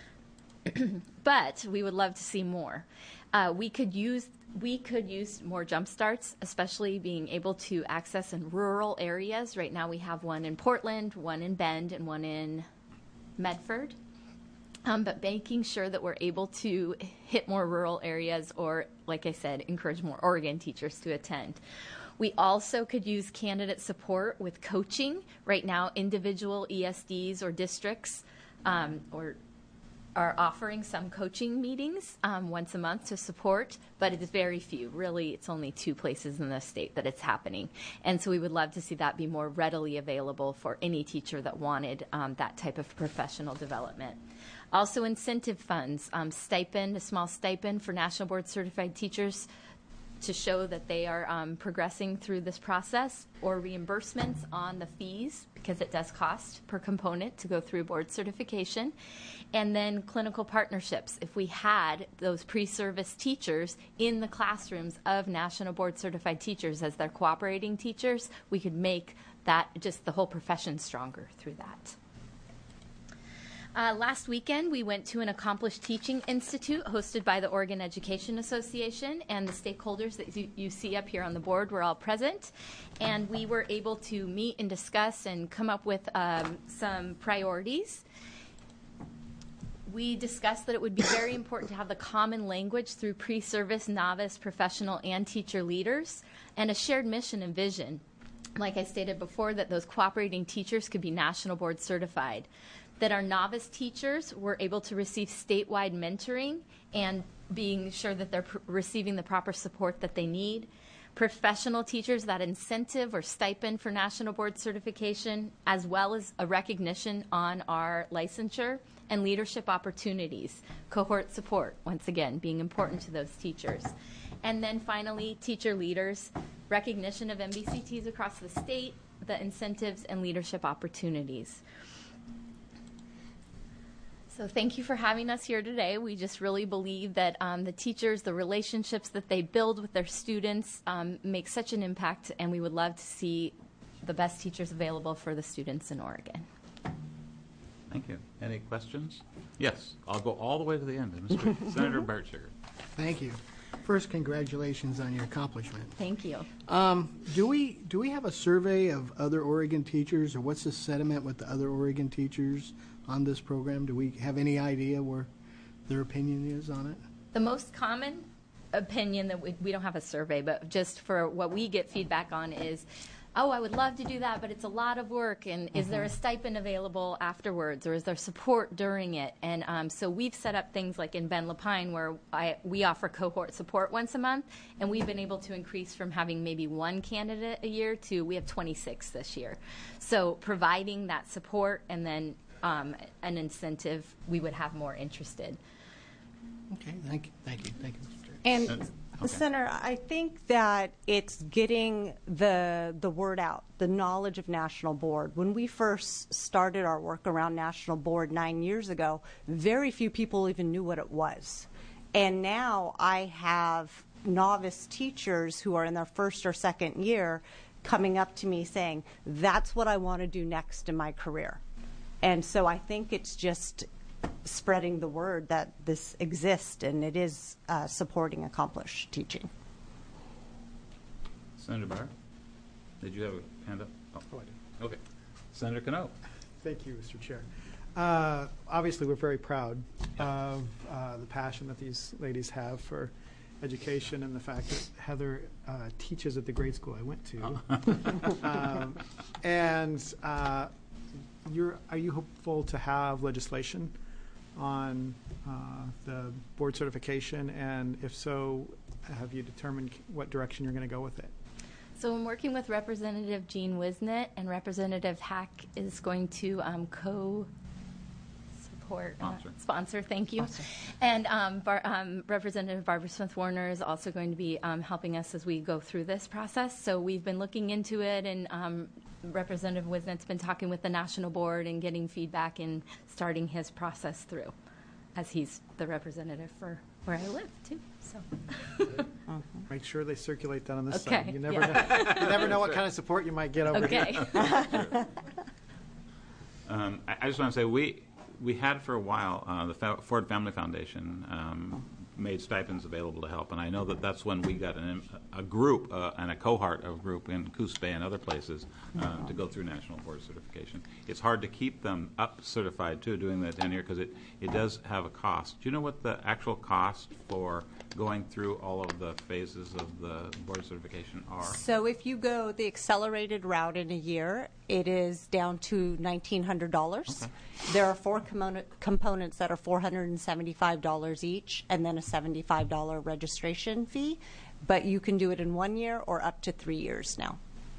But we would love to see more. Uh, we could use we could use more jump starts, especially being able to access in rural areas. Right now we have one in Portland, one in Bend, and one in Medford, um, but making sure that we're able to hit more rural areas or, like I said, encourage more Oregon teachers to attend. We also could use candidate support with coaching. Right now, individual E S Ds or districts um, or are offering some coaching meetings um, once a month to support, but it's very few. Really, it's only two places in the state that it's happening. And so we would love to see that be more readily available for any teacher that wanted um, that type of professional development. Also, incentive funds, um, stipend, a small stipend for National Board Certified Teachers to show that they are um, progressing through this process, or reimbursements on the fees, because it does cost per component to go through board certification. And then clinical partnerships. If we had those pre-service teachers in the classrooms of National Board Certified Teachers as their cooperating teachers, we could make that, just the whole profession, stronger through that. Uh, last weekend, we went to an Accomplished Teaching Institute hosted by the Oregon Education Association, and the stakeholders that you, you see up here on the board were all present. And we were able to meet and discuss and come up with um, some priorities. We discussed that it would be very important to have the common language through pre-service, novice, professional, and teacher leaders, and a shared mission and vision. Like I stated before, that those cooperating teachers could be national board certified, that our novice teachers were able to receive statewide mentoring and being sure that they're pr- receiving the proper support that they need. Professional teachers, that incentive or stipend for national board certification, as well as a recognition on our licensure, and leadership opportunities, cohort support, once again, being important to those teachers. And then finally, teacher leaders, recognition of M B C Ts across the state, the incentives and leadership opportunities. So thank you for having us here today. We just really believe that um, the teachers, the relationships that they build with their students um, make such an impact, and we would love to see the best teachers available for the students in Oregon. Thank you. Any questions? Yes, I'll go all the way to the end. Mister Senator Bartscher. Thank you. First, congratulations on your accomplishment. Thank you. Um, do we do we have a survey of other Oregon teachers, or what's the sentiment with the other Oregon teachers on this program? Do we have any idea where their opinion is on it? The most common opinion that we, we don't have a survey, but just for what we get feedback on is oh, I would love to do that, but it's a lot of work, and is there a stipend available afterwards, or is there support during it? And um, so we've set up things like in Ben Lapine where I, we offer cohort support once a month, and we've been able to increase from having maybe one candidate a year to we have twenty-six this year. So providing that support and then um, an incentive, we would have more interested. Okay, thank you, thank you, thank you, Mister Chair. And Okay. Senator, I think that it's getting the the word out, the knowledge of National Board. When we first started our work around National Board nine years ago, very few people even knew what it was. And now I have novice teachers who are in their first or second year coming up to me saying, that's what I want to do next in my career. And so I think it's just spreading the word that this exists, and it is uh, supporting accomplished teaching. Senator Barr, did you have a hand up? Oh, I do. Okay. Senator Cano. Thank you, Mister Chair. Uh, obviously, we're very proud of uh, the passion that these ladies have for education and the fact that Heather uh, teaches at the grade school I went to. um, and uh, you're, are you hopeful to have legislation on uh, the board certification? And if so, have you determined what direction you're going to go with it? So I'm working with Representative Jean Wisnett, and Representative Hack is going to um, co support Sponsor. Uh, sponsor. Thank you. Sponsor. And um, Bar, um, Representative Barbara Smith Warner is also going to be um, helping us as we go through this process. So we've been looking into it, and um, Representative Wisnett's been talking with the National Board and getting feedback and starting his process through, as he's the representative for where I live too. So. Make sure they circulate that on this Okay, side. You never, yeah. know, you never know what kind of support you might get over Okay. here. Um, I, I just want to say we we had for a while uh, the Fa- Ford Family Foundation um, made stipends available to help, and I know that that's when we got an, a group uh, and a cohort of group in Coos Bay and other places uh, to go through National Board certification. It's hard to keep them up certified too, doing that tenure, because it it does have a cost. Do you know what the actual cost for going through all of the phases of the board certification are? So if you go the accelerated route in a year, it is down to nineteen hundred dollars. Okay. There are four component, components that are four hundred seventy-five dollars each, and then a seventy-five dollars registration fee. But you can do it in one year or up to three years now.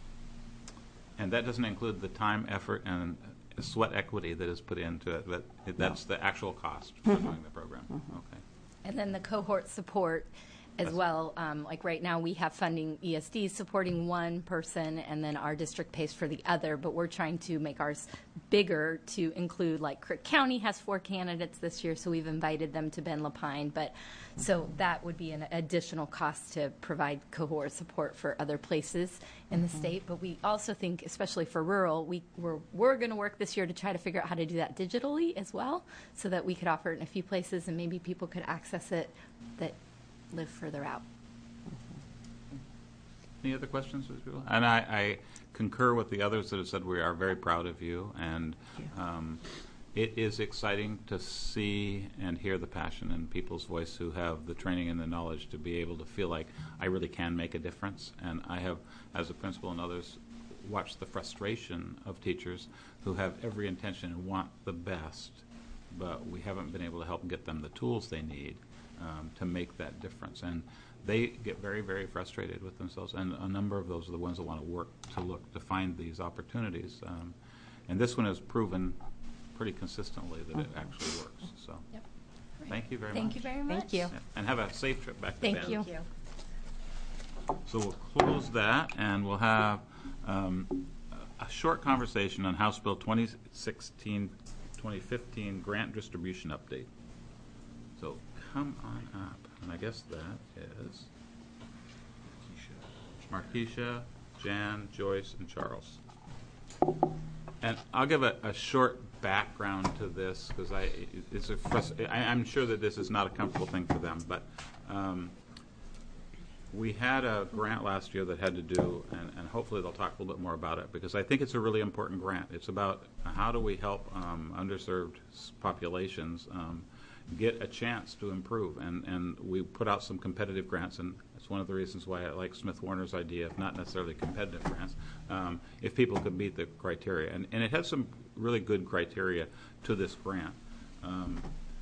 And that doesn't include the time, effort, and sweat equity that is put into it, but it, that's the actual cost for doing the program. Okay. And then the cohort support as Yes. well. Um, like right now, we have funding E S D supporting one person, and then our district pays for the other. But we're trying to make ours bigger to include, like Crick County has four candidates this year, so we've invited them to Ben Lapine. But so that would be an additional cost to provide cohort support for other places in the state. But we also think, especially for rural, we we're we're going to work this year to try to figure out how to do that digitally as well, so that we could offer it in a few places, and maybe people could access it that live further out. Any other questions? for these people? And I, I concur with the others that have said we are very proud of you, and um, it is exciting to see and hear the passion in people's voice who have the training and the knowledge to be able to feel like I really can make a difference. And I have, as a principal and others, watched the frustration of teachers who have every intention and want the best, but we haven't been able to help get them the tools they need um, to make that difference. And they get very, very frustrated with themselves, and a number of those are the ones that want to work to look to find these opportunities. Um, and this one has proven pretty consistently that it actually works. So, Yep. thank you very Thank much. you very much. Thank you. Yeah, and have a safe trip back to Thank Bend. you. So we'll close that, and we'll have um, a short conversation on House Bill twenty sixteen twenty fifteen grant distribution update. So come on up, and I guess that is Markeisha, Jan, Joyce, and Charles. And I'll give a, a short background to this, because I it's a frust- I, I'm sure that this is not a comfortable thing for them, but um, we had a grant last year that had to do, and, and hopefully they'll talk a little bit more about it, because I think it's a really important grant. It's about how do we help um, underserved s- populations um, get a chance to improve. And, and we put out some competitive grants, and that's one of the reasons why I like Smith Warner's idea of not necessarily competitive grants, um, if people could meet the criteria. And, and it has some really good criteria to this grant. Um,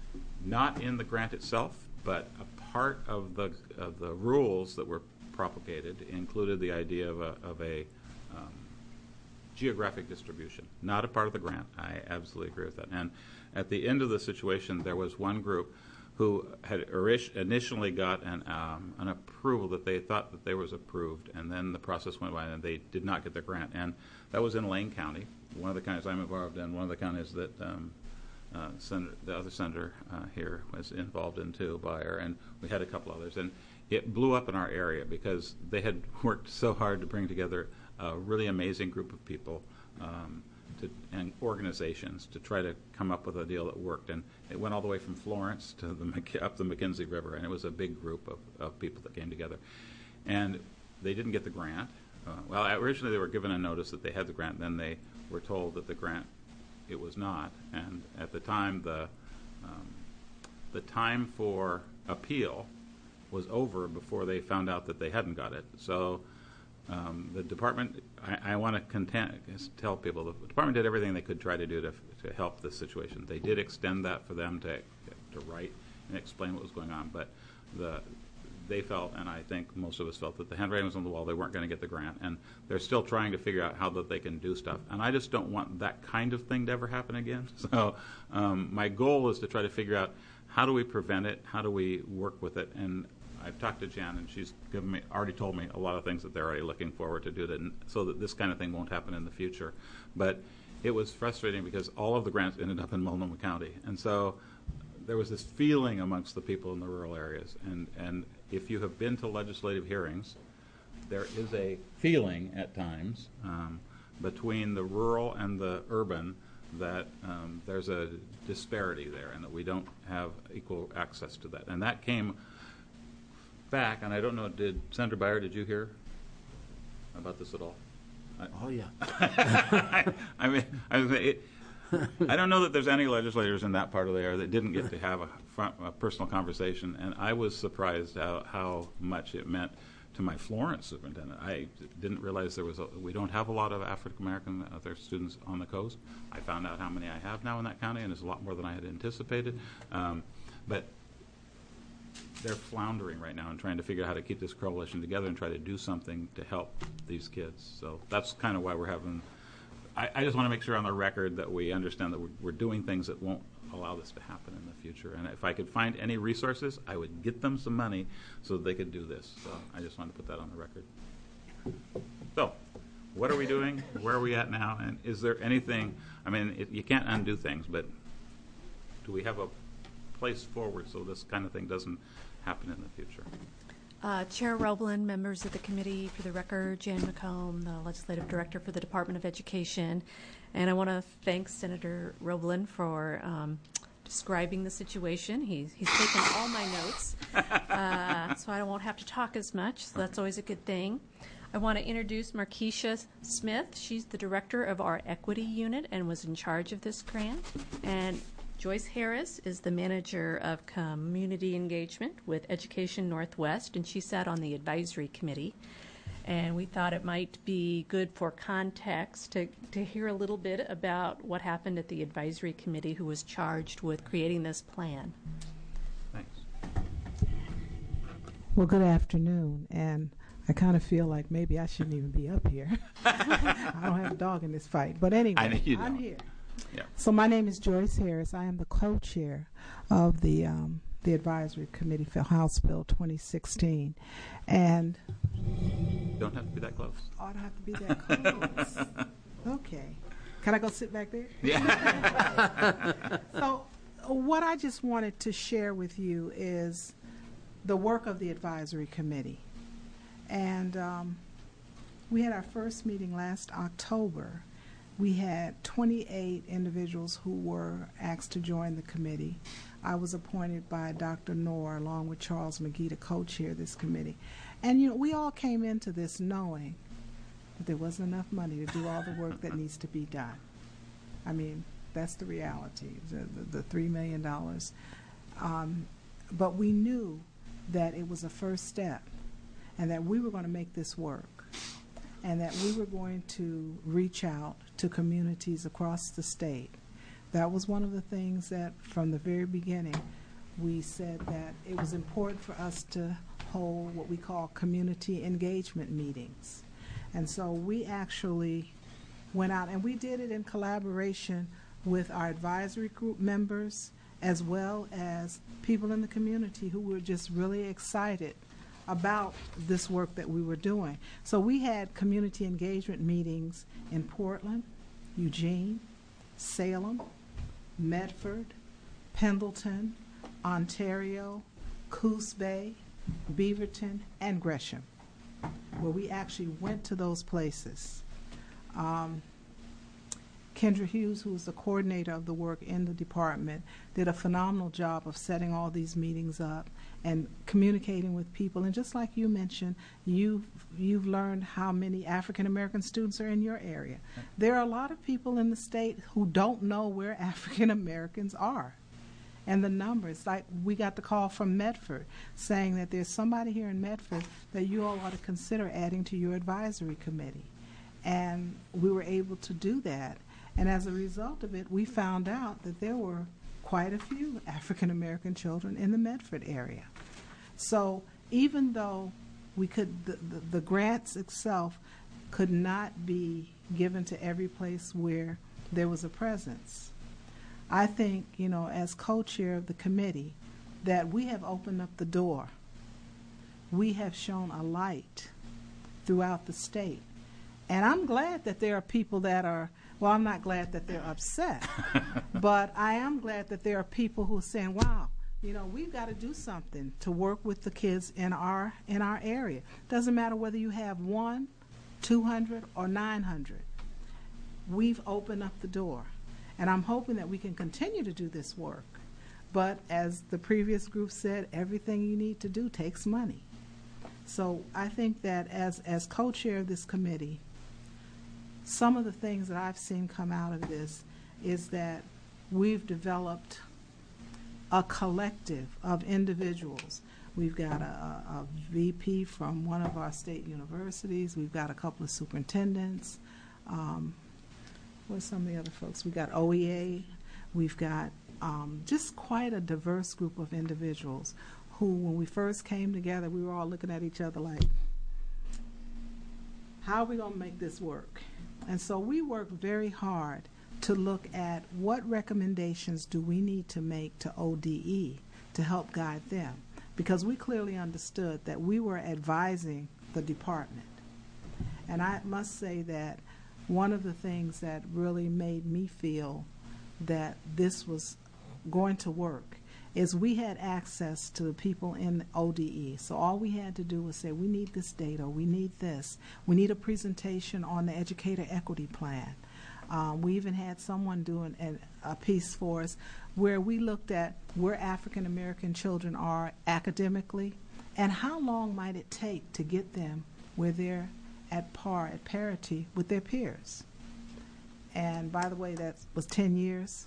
not in the grant itself, but a part of the, of the rules that were propagated included the idea of a, of a um, geographic distribution, not a part of the grant. I absolutely agree with that. And at the end of the situation, there was one group who had initially got an, um, an approval that they thought that they was approved, and then the process went by and they did not get their grant. And that was in Lane County, one of the counties I'm involved in, one of the counties that um, uh, Senator, the other senator uh, here was involved in too, Beyer, and we had a couple others. And it blew up in our area because they had worked so hard to bring together a really amazing group of people um, to, and organizations to try to come up with a deal that worked. And it went all the way from Florence to the Mc, up the McKenzie River, and it was a big group of, of people that came together. And they didn't get the grant. Uh, well, originally they were given a notice that they had the grant, then they were told that the grant, it was not. And at the time, the, um, the time for appeal was over before they found out that they hadn't got it. So um, the department, I, I want to content, tell people, the department did everything they could try to do to, to help this situation. They did extend that for them to, to write and explain what was going on, but the, they felt, and I think most of us felt, that the handwriting was on the wall. They weren't going to get the grant, and they're still trying to figure out how that they can do stuff. And I just don't want that kind of thing to ever happen again. So um, my goal is to try to figure out how do we prevent it, how do we work with it. And I've talked to Jan, and she's given me, already told me a lot of things that they're already looking forward to do, that, so that this kind of thing won't happen in the future. But it was frustrating because all of the grants ended up in Multnomah County, and so there was this feeling amongst the people in the rural areas. And and if you have been to legislative hearings, there is a feeling at times um, between the rural and the urban that um, there's a disparity there, and that we don't have equal access to that. And that came back, and I don't know, did Senator Beyer, did you hear about this at all? I, Oh, yeah. I, I mean, I, was, it, I don't know that there's any legislators in that part of the area that didn't get to have a, front, a personal conversation, and I was surprised how, how much it meant to my Florence superintendent. I didn't realize there was a, we don't have a lot of African American other students on the coast. I found out how many I have now in that county, and it's a lot more than I had anticipated. Um, but they're floundering right now and trying to figure out how to keep this coalition together and try to do something to help these kids. So that's kind of why we're having, I, I just want to make sure on the record that we understand that we're, we're doing things that won't allow this to happen in the future. And if I could find any resources, I would get them some money so that they could do this. So I just wanted to put that on the record. So what are we doing? Where are we at now? And is there anything, I mean, it, you can't undo things, but do we have a place forward so this kind of thing doesn't happen in the future? Uh, Chair Roblin, members of the committee, for the record, Jan McComb, the Legislative Director for the Department of Education. And I want to thank Senator Roblin for um, describing the situation. He's, he's taken all my notes, uh, so I won't have to talk as much, so that's always a good thing. I want to introduce Markeisha Smith. She's the Director of our Equity Unit and was in charge of this grant. And Joyce Harris is the Manager of Community Engagement with Education Northwest, and she sat on the advisory committee. And we thought it might be good for context to, to hear a little bit about what happened at the advisory committee who was charged with creating this plan. Thanks. Well, good afternoon, and I kind of feel like maybe I shouldn't even be up here. I don't have a dog in this fight, but anyway, I know you I'm don't. here. Yeah. So my name is Joyce Harris. I am the co-chair of the um, the advisory committee for House Bill twenty sixteen, and Don't have to be that close. oh, I don't have to be that close. Okay, can I go sit back there? Yeah. So what I just wanted to share with you is the work of the advisory committee, and um, we had our first meeting last October. We had twenty-eight individuals who were asked to join the committee. I was appointed by Doctor Noor along with Charles McGee to co-chair this committee. And, you know, we all came into this knowing that there wasn't enough money to do all the work that needs to be done. I mean, that's the reality, the, the, the three million dollars. Um, but we knew that it was a first step and that we were going to make this work and that we were going to reach out to communities across the state. That was one of the things that from the very beginning we said that it was important for us to hold what we call community engagement meetings. And so we actually went out and we did it in collaboration with our advisory group members as well as people in the community who were just really excited about this work that we were doing. So we had community engagement meetings in Portland, Eugene, Salem, Medford, Pendleton, Ontario, Coos Bay, Beaverton, and Gresham, where we actually went to those places. Um, Kendra Hughes, who was the coordinator of the work in the department, did a phenomenal job of setting all these meetings up and communicating with people. And just like you mentioned, you've, you've learned how many African American students are in your area. There are a lot of people in the state who don't know where African Americans are. And the numbers, like we got the call from Medford saying that there's somebody here in Medford that you all ought to consider adding to your advisory committee. And we were able to do that. And as a result of it, we found out that there were quite a few African American children in the Medford area. So even though we could, the, the, the grants itself could not be given to every place where there was a presence, I think, you know, as co-chair of the committee, that we have opened up the door. We have shown a light throughout the state. And I'm glad that there are people that are, well, I'm not glad that they're upset, but I am glad that there are people who are saying, wow, you know, we've got to do something to work with the kids in our, in our area. Doesn't matter whether you have one, two hundred, or nine hundred. We've opened up the door. And I'm hoping that we can continue to do this work. But as the previous group said, everything you need to do takes money. So I think that as, as co-chair of this committee, some of the things that I've seen come out of this is that we've developed a collective of individuals. We've got a, a V P from one of our state universities. We've got a couple of superintendents. Um, What's some of the other folks? We've got O E A. We've got um, just quite a diverse group of individuals who, when we first came together, we were all looking at each other like, how are we going to make this work? And so we worked very hard to look at what recommendations do we need to make to O D E to help guide them, because we clearly understood that we were advising the department. And I must say that one of the things that really made me feel that this was going to work is we had access to the people in O D E. So all we had to do was say, we need this data, we need this, we need a presentation on the educator equity plan. Um, we even had someone doing an, a piece for us where we looked at where African American children are academically and how long might it take to get them where they're at par, at parity with their peers. And by the way, that was ten years.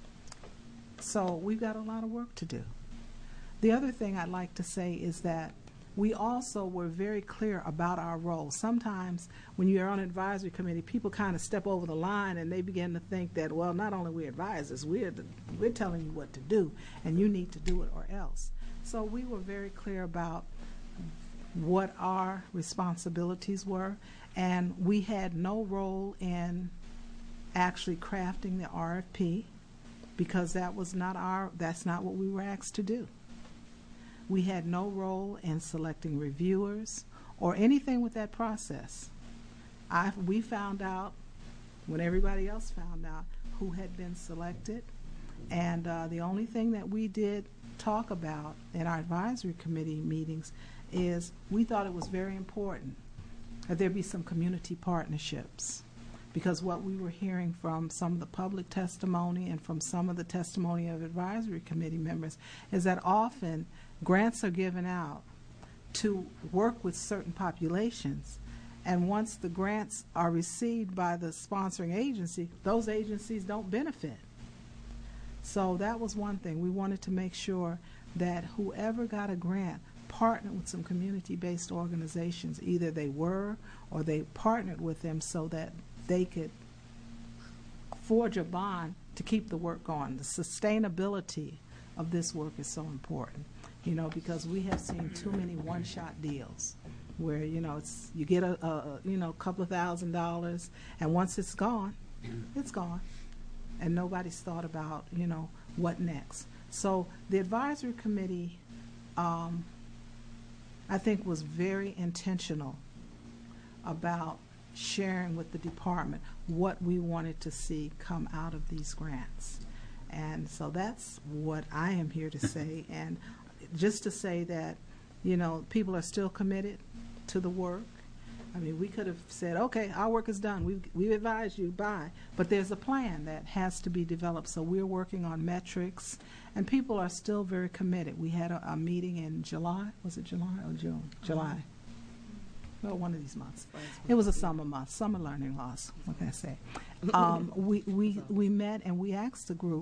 So we've got a lot of work to do. The other thing I'd like to say is that we also were very clear about our role. Sometimes when you're on an advisory committee, people kind of step over the line and they begin to think that, well, not only we're advisors, we're, the, we're telling you what to do, and you need to do it or else. So we were very clear about what our responsibilities were, and we had no role in actually crafting the R F P because that was not our, that's not what we were asked to do. We had no role in selecting reviewers or anything with that process. I, we found out when everybody else found out who had been selected, and uh, the only thing that we did talk about in our advisory committee meetings is we thought it was very important that there be some community partnerships, because what we were hearing from some of the public testimony and from some of the testimony of advisory committee members is that often grants are given out to work with certain populations, and once the grants are received by the sponsoring agency, those agencies don't benefit. So that was one thing. We wanted to make sure that whoever got a grant partnered with some community-based organizations. Either they were or they partnered with them so that they could forge a bond to keep the work going. The sustainability of this work is so important, you know, because we have seen too many one-shot deals where, you know, it's you get a, a you know couple of thousand dollars, and once it's gone, it's gone, and nobody's thought about, you know, what next. So the advisory committee, um, I think, was very intentional about sharing with the department what we wanted to see come out of these grants. And so that's what I am here to say. And just to say that, you know, people are still committed to the work. I mean, we could have said, okay, our work is done. We've, we've advised you, bye. But there's a plan that has to be developed. So we're working on metrics, and people are still very committed. We had a, a meeting in July. Was it July or June? July. Well, one of these months. It was a summer month, summer learning loss, what can I say? Um, we, we, we met and we asked the group,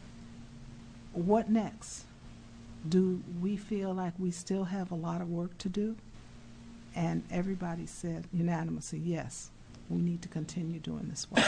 what next? Do we feel like we still have a lot of work to do? And everybody said unanimously, yes, we need to continue doing this work.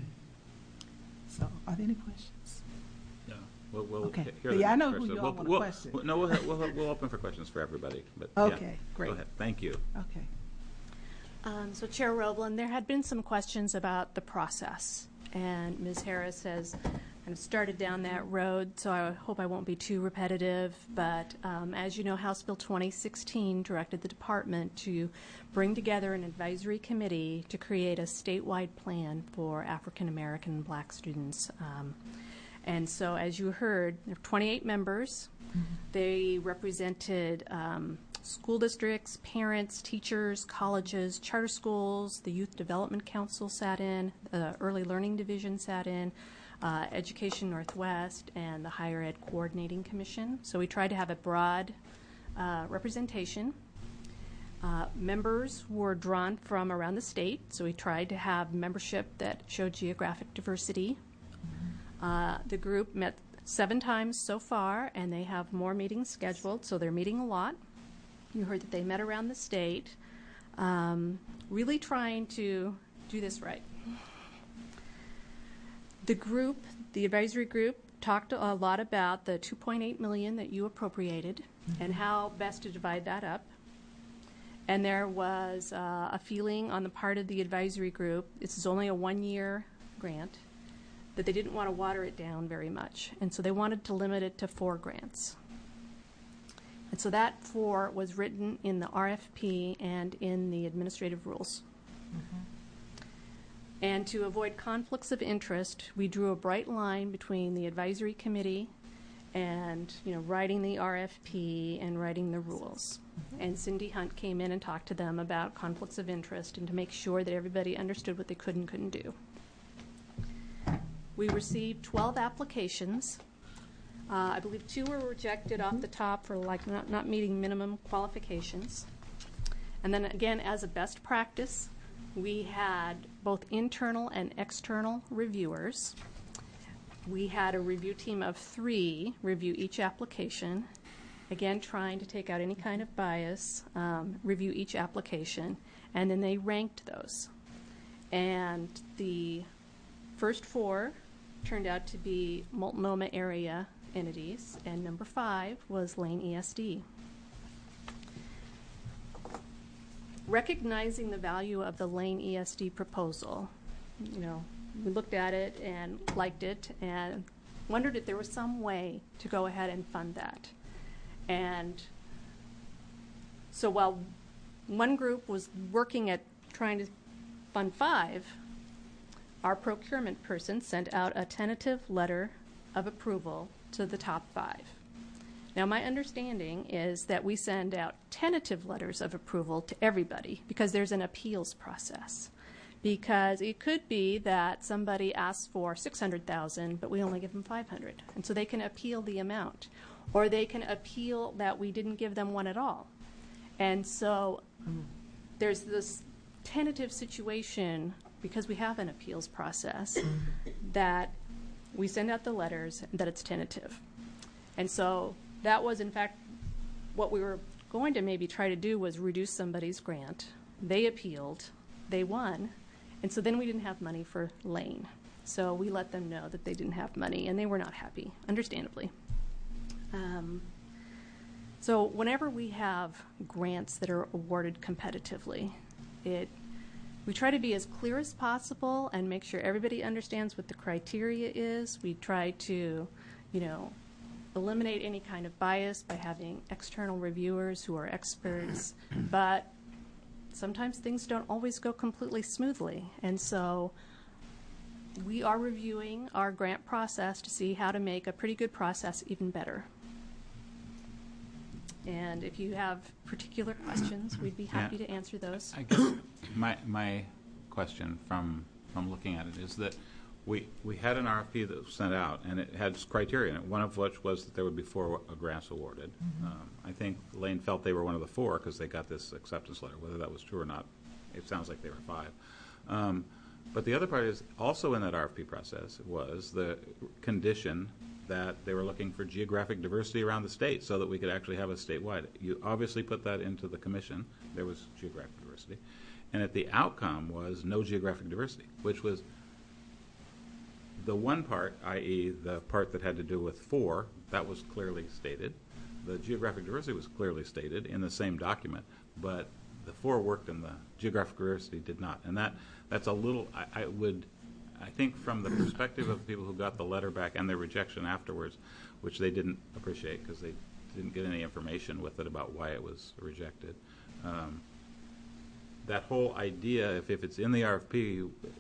So, are there any questions? No. We'll, we'll Okay. he- hear Yeah, them I know first. who you So all we'll- want to we'll- question. we'll- No, we'll, we'll, we'll open for questions for everybody. But yeah. Okay, great. Go ahead. Thank you. Okay. Um, so Chair Roblin, there had been some questions about the process, and Miz Harris has kind of started down that road, so I hope I won't be too repetitive. But um, as you know, House Bill twenty sixteen directed the department to bring together an advisory committee to create a statewide plan for African American and Black students. Um, and so, as you heard, there are twenty-eight members. Mm-hmm. They represented um, school districts, parents, teachers, colleges, charter schools. The Youth Development Council sat in, the Early Learning Division sat in, uh, Education Northwest, and the Higher Ed Coordinating Commission. So we tried to have a broad uh, representation. Uh, members were drawn from around the state, so we tried to have membership that showed geographic diversity. Uh, the group met seven times so far, and they have more meetings scheduled, so they're meeting a lot. You heard that they met around the state, um, really trying to do this right. The group, the advisory group, talked a lot about the two point eight million dollars that you appropriated mm-hmm. and how best to divide that up. And there was uh, a feeling on the part of the advisory group, this is only a one-year grant, that they didn't want to water it down very much. And so they wanted to limit it to four grants. And so that four was written in the R F P and in the administrative rules. Mm-hmm. And to avoid conflicts of interest, we drew a bright line between the advisory committee and, you know, writing the R F P and writing the rules. Mm-hmm. And Cindy Hunt came in and talked to them about conflicts of interest and to make sure that everybody understood what they could and couldn't do. We received twelve applications. Uh, I believe two were rejected off the top for like not, not meeting minimum qualifications. And then again, as a best practice, we had both internal and external reviewers. We had a review team of three review each application, again trying to take out any kind of bias, um, review each application, and then they ranked those. And the first four turned out to be Multnomah area entities, and number five was Lane E S D. Recognizing the value of the Lane E S D proposal, you know, we looked at it and liked it and wondered if there was some way to go ahead and fund that. And so while one group was working at trying to fund five, our procurement person sent out a tentative letter of approval to the top five. Now, my understanding is that we send out tentative letters of approval to everybody because there's an appeals process. Because it could be that somebody asks for six hundred thousand dollars, but we only give them five hundred thousand dollars, and so they can appeal the amount. Or they can appeal that we didn't give them one at all. And so there's this tentative situation, because we have an appeals process, that we send out the letters that it's tentative. And so that was, in fact, what we were going to maybe try to do was reduce somebody's grant. They appealed, they won, and so then we didn't have money for Lane. So we let them know that they didn't have money, and they were not happy, understandably. Um, so whenever we have grants that are awarded competitively, it we try to be as clear as possible and make sure everybody understands what the criteria is. We try to, you know, eliminate any kind of bias by having external reviewers who are experts, but sometimes things don't always go completely smoothly. And so we are reviewing our grant process to see how to make a pretty good process even better. And if you have particular questions, we'd be happy Yeah. to answer those. I guess my my question from from looking at it is that we we had an R F P that was sent out, and it had criteria in it, one of which was that there would be four grants awarded. Mm-hmm. um, I think Lane felt they were one of the four because they got this acceptance letter. Whether that was true or not, it sounds like they were five. Um, but the other part is also in that R F P process was the condition that they were looking for geographic diversity around the state so that we could actually have a statewide. You obviously put that into the commission. There was geographic diversity. And at the outcome was no geographic diversity, which was the one part, that is the part that had to do with four, that was clearly stated. The geographic diversity was clearly stated in the same document, but the four worked and the geographic diversity did not. And that that's a little, I, I would, I think from the perspective of people who got the letter back and their rejection afterwards, which they didn't appreciate because they didn't get any information with it about why it was rejected. Um, that whole idea, if, if it's in the R F P,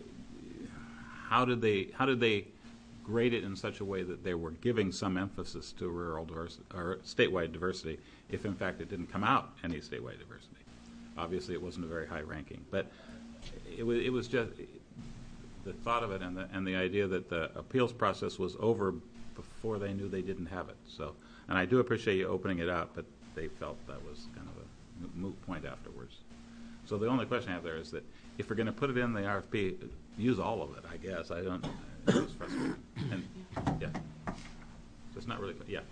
how did they how did they grade it in such a way that they were giving some emphasis to rural diversity or statewide diversity, if in fact it didn't come out any statewide diversity? Obviously, it wasn't a very high ranking, but it was it was just the thought of it and the and the idea that the appeals process was over before they knew they didn't have it. So, and I do appreciate you opening it up, but they felt that was kind of a moot point afterwards. So the only question I have there is that if we're going to put it in the R F P, use all of it, I guess. I don't, it was frustrating. And, yeah. So it's not really, yeah.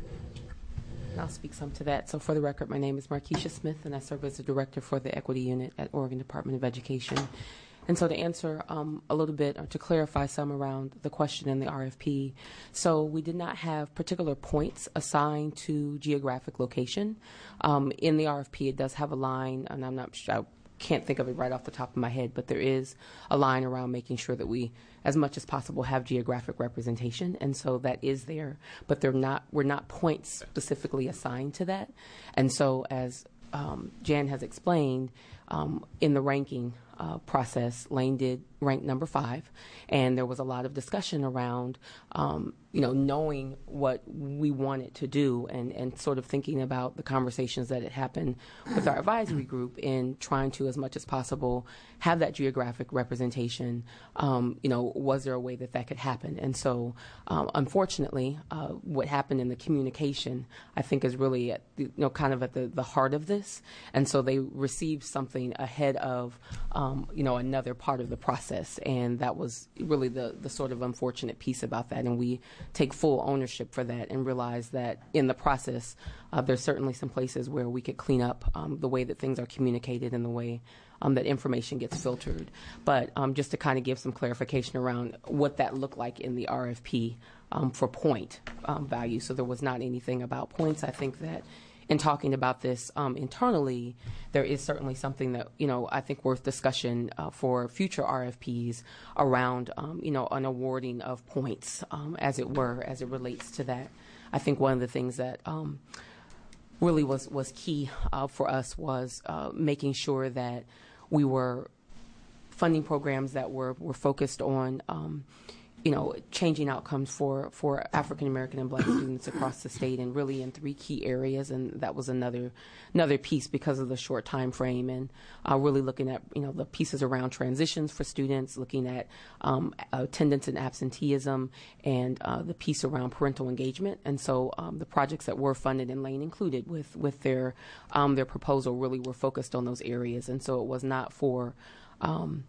I'll speak some to that. So for the record, my name is Markeisha Smith, and I serve as the director for the Equity Unit at Oregon Department of Education. And so to answer um, a little bit, or to clarify some around the question in the R F P, so we did not have particular points assigned to geographic location. Um, in the R F P, it does have a line, and I'm not sure, I can't think of it right off the top of my head, but there is a line around making sure that we, as much as possible, have geographic representation, and so that is there. But they're not, we're not points specifically assigned to that. And so as um, Jan has explained, um, in the ranking uh, process, Lane did rank number five, and there was a lot of discussion around, um, you know, knowing what we wanted to do and, and sort of thinking about the conversations that had happened with our advisory group in trying to, as much as possible, have that geographic representation. Um, you know, was there a way that that could happen? And so, um, unfortunately, uh, what happened in the communication, I think, is really, at the, you know, kind of at the, the heart of this. And so they received something ahead of, um, you know, another part of the process. And that was really the, the sort of unfortunate piece about that. And we take full ownership for that and realize that in the process, uh, there's certainly some places where we could clean up um, the way that things are communicated and the way um, that information gets filtered. But um, just to kind of give some clarification around what that looked like in the R F P um, for point um, value. So there was not anything about points. I think that in talking about this um, internally, there is certainly something that, you know, I think worth discussion uh, for future R F Ps around, um, you know, an awarding of points, um, as it were, as it relates to that. I think one of the things that um, really was, was key uh, for us was uh, making sure that we were funding programs that were, were focused on, um, you know, changing outcomes for, for African American and Black students across the state, and really in three key areas. And that was another another piece because of the short time frame, and uh, really looking at, you know, the pieces around transitions for students, looking at um, attendance and absenteeism, and uh, the piece around parental engagement. And so um, the projects that were funded and Lane included with with their um, their proposal really were focused on those areas. And so it was not for um,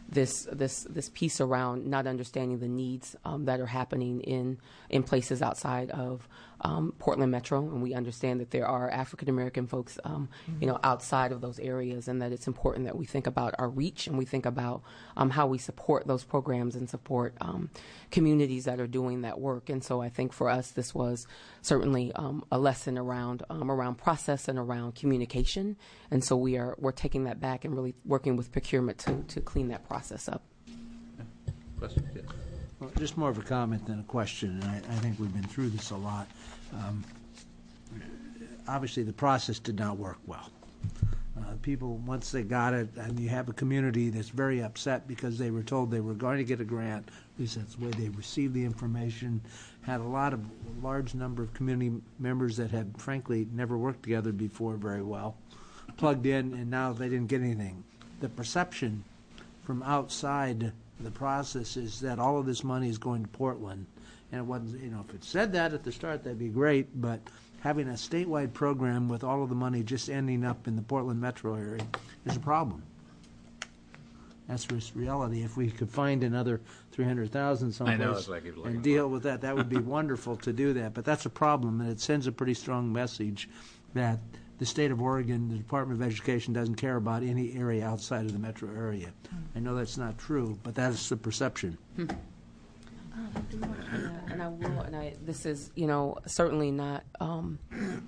this this this piece around not understanding the needs um, that are happening in in places outside of um, Portland Metro, and we understand that there are African American folks, um, mm-hmm. you know, outside of those areas, and that it's important that we think about our reach and we think about um, how we support those programs and support um, communities that are doing that work. And so I think for us, this was certainly um, a lesson around um, around process and around communication. And so we are we're taking that back and really working with procurement to to clean that process up. Yeah. Questions? Yes. Well, just more of a comment than a question, and I, I think we've been through this a lot. Um, obviously, the process did not work well. Uh, people, once they got it, and you have a community that's very upset because they were told they were going to get a grant, at least that's the way they received the information, had a lot of, large number of community members that had, frankly, never worked together before very well, plugged in, and now they didn't get anything. The perception from outside the process is that all of this money is going to Portland, and it wasn't. You know, if it said that at the start, that'd be great. But having a statewide program with all of the money just ending up in the Portland metro area is a problem. That's just reality. If we could find another three hundred thousand someplace I know, it's like and deal with that, that would be wonderful to do that. But that's a problem, and it sends a pretty strong message that the state of Oregon, the Department of Education, doesn't care about any area outside of the metro area. I know that's not true, but that is the perception. Hmm. and, I, and I will, and I, this is, you know, certainly not, um,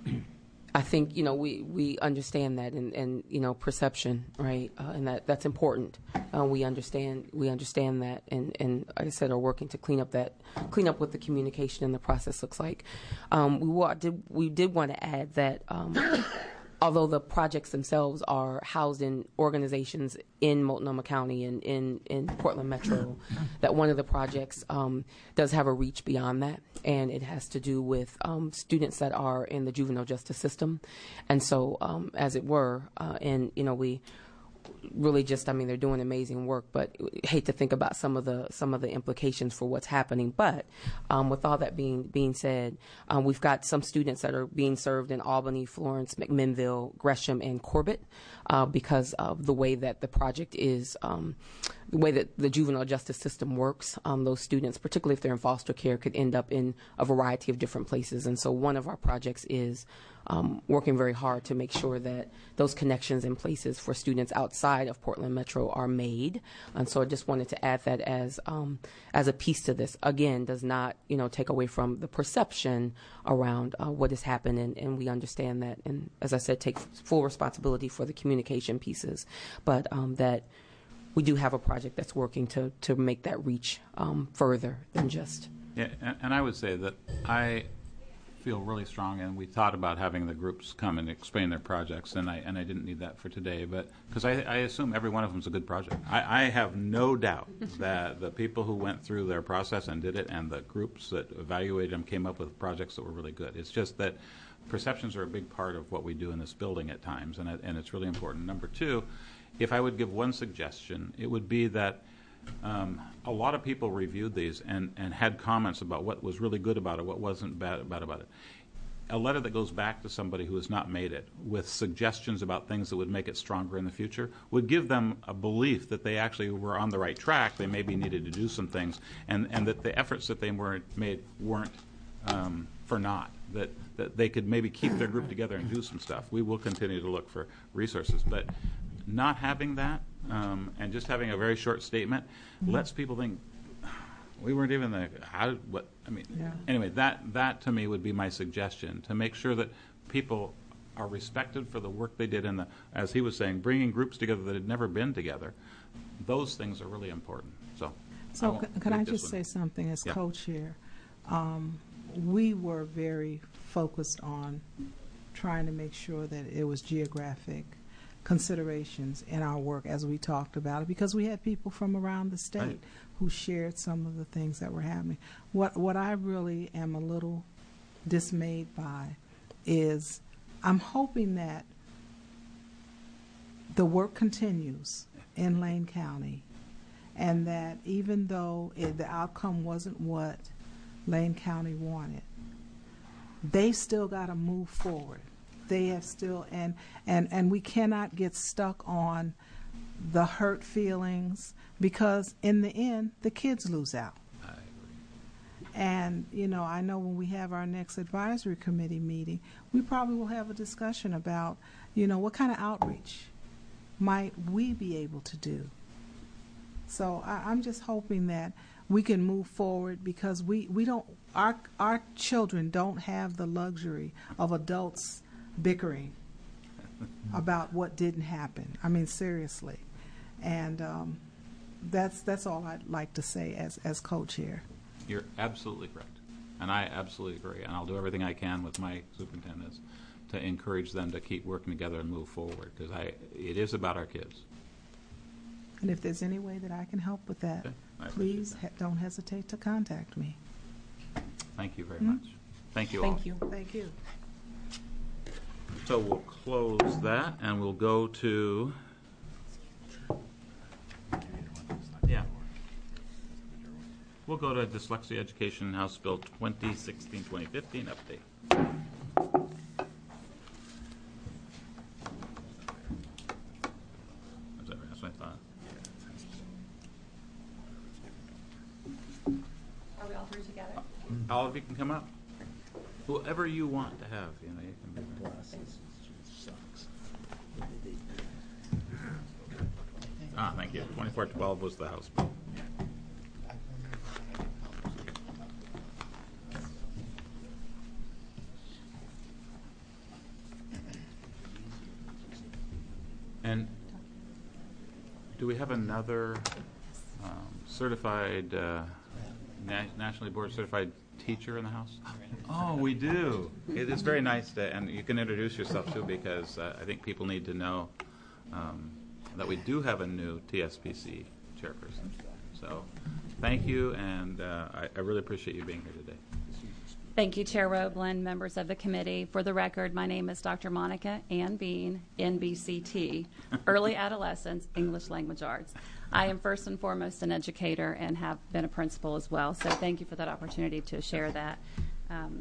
I think, you know, we, we understand that and, and, you know, perception, right, uh, and that, that's important. Uh, we understand, we understand that, and, and like I said, are working to clean up that, clean up what the communication and the process looks like. Um, we, wa- did, we did want to add that, um, although the projects themselves are housed in organizations in Multnomah County and in, in Portland Metro, that one of the projects um, does have a reach beyond that, and it has to do with um, students that are in the juvenile justice system. And so, um, as it were, uh, and, you know, we really just, I mean, they're doing amazing work, but hate to think about some of the some of the implications for what's happening. But um, with all that being being said, um, we've got some students that are being served in Albany, Florence, McMinnville, Gresham, and Corbett uh, because of the way that the project is, um, the way that the juvenile justice system works. Um, those students, particularly if they're in foster care, could end up in a variety of different places. And so one of our projects is Um, working very hard to make sure that those connections in places for students outside of Portland Metro are made. And so I just wanted to add that as um, as a piece to this. Again, does not, you know, take away from the perception around uh, what has happened, and, and we understand that. And as I said, take full responsibility for the communication pieces, but um, that we do have a project that's working to to make that reach um, further than just. Yeah, and, and I would say that I feel really strong, and we thought about having the groups come and explain their projects, and I and I didn't need that for today, but because I, I assume every one of them is a good project. I, I have no doubt that the people who went through their process and did it, and the groups that evaluated them came up with projects that were really good. It's just that perceptions are a big part of what we do in this building at times, and it, and it's really important. Number two, if I would give one suggestion, it would be that Um, a lot of people reviewed these and, and had comments about what was really good about it, what wasn't bad, bad about it. A letter that goes back to somebody who has not made it with suggestions about things that would make it stronger in the future would give them a belief that they actually were on the right track. They maybe needed to do some things, and, and that the efforts that they weren't made weren't um, for naught, that, that they could maybe keep their group together and do some stuff. We will continue to look for resources, but not having that um, and just having a very short statement mm-hmm. lets people think we weren't even the how what I mean. Yeah. Anyway, that that to me would be my suggestion, to make sure that people are respected for the work they did in the, as he was saying, bringing groups together that had never been together. Those things are really important. So, so I c- can I just say something as yeah. co-chair? Um, we were very focused on trying to make sure that it was geographic considerations in our work as we talked about it, because we had people from around the state right. who shared some of the things that were happening. What what I really am a little dismayed by is I'm hoping that the work continues in Lane County, and that even though it, the outcome wasn't what Lane County wanted, they still got to move forward. They have still, and, and, and we cannot get stuck on the hurt feelings, because in the end, the kids lose out. I agree. And, you know, I know when we have our next advisory committee meeting, we probably will have a discussion about, you know, what kind of outreach might we be able to do. So I, I'm just hoping that we can move forward, because we, we don't, our, our children don't have the luxury of adults bickering about what didn't happen. I mean, seriously. And um, that's that's all I'd like to say as, as co-chair. You're absolutely correct. And I absolutely agree. And I'll do everything I can with my superintendents to encourage them to keep working together and move forward, because I it is about our kids. And if there's any way that I can help with that, Okay. I please appreciate ha- don't hesitate to contact me. Thank you very Hmm? much. Thank you all. Thank you. Thank you. So we'll close that and we'll go to, yeah. We'll go to Dyslexia Education House Bill twenty sixteen twenty fifteen update. That's what I thought. Are we all through together? All of you can come up. Whoever you want to have, you know, you can be there. Ah, thank you. twenty-four twelve was the House bill. And do we have another um, certified, uh, na- nationally board certified teacher in the house? Oh, we do. It is very nice to, and you can introduce yourself too, because uh, I think people need to know um, that we do have a new T S P C chairperson. So thank you, and uh, I, I really appreciate you being here today. Thank you, Chair Roblin, members of the committee. For the record, my name is Doctor Monica Ann Bean, N B C T, Early Adolescence, English Language Arts. I am first and foremost an educator and have been a principal as well, so thank you for that opportunity to share that. Um,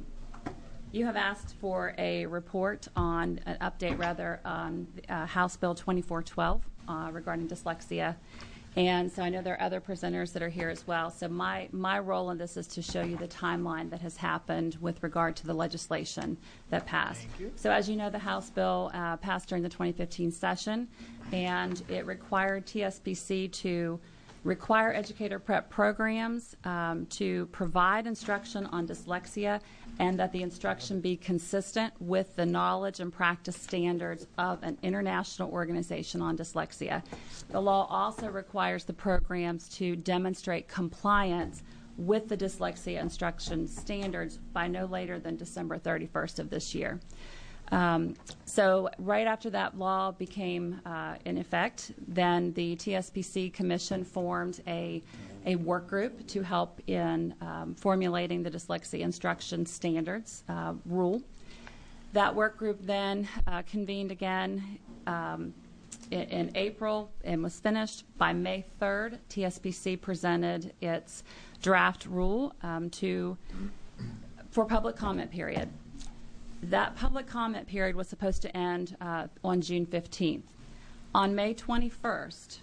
you have asked for a report on, an update rather, on uh, House Bill twenty-four twelve uh, regarding dyslexia. And so I know there are other presenters that are here as well. So my, my role in this is to show you the timeline that has happened with regard to the legislation that passed. Thank you. So as you know, the House bill uh, passed during the twenty fifteen session, and it required T S P C to require educator prep programs um, to provide instruction on dyslexia, and that the instruction be consistent with the knowledge and practice standards of an international organization on dyslexia. The law also requires the programs to demonstrate compliance with the dyslexia instruction standards by no later than December thirty-first of this year. Um, so right after that law became uh, in effect, then the T S P C Commission formed a, a work group to help in um, formulating the dyslexia instruction standards uh, rule. That work group then uh, convened again um, in, in April and was finished. By May third, T S P C presented its draft rule um, to for public comment period. That public comment period was supposed to end uh, on June fifteenth. On May twenty-first,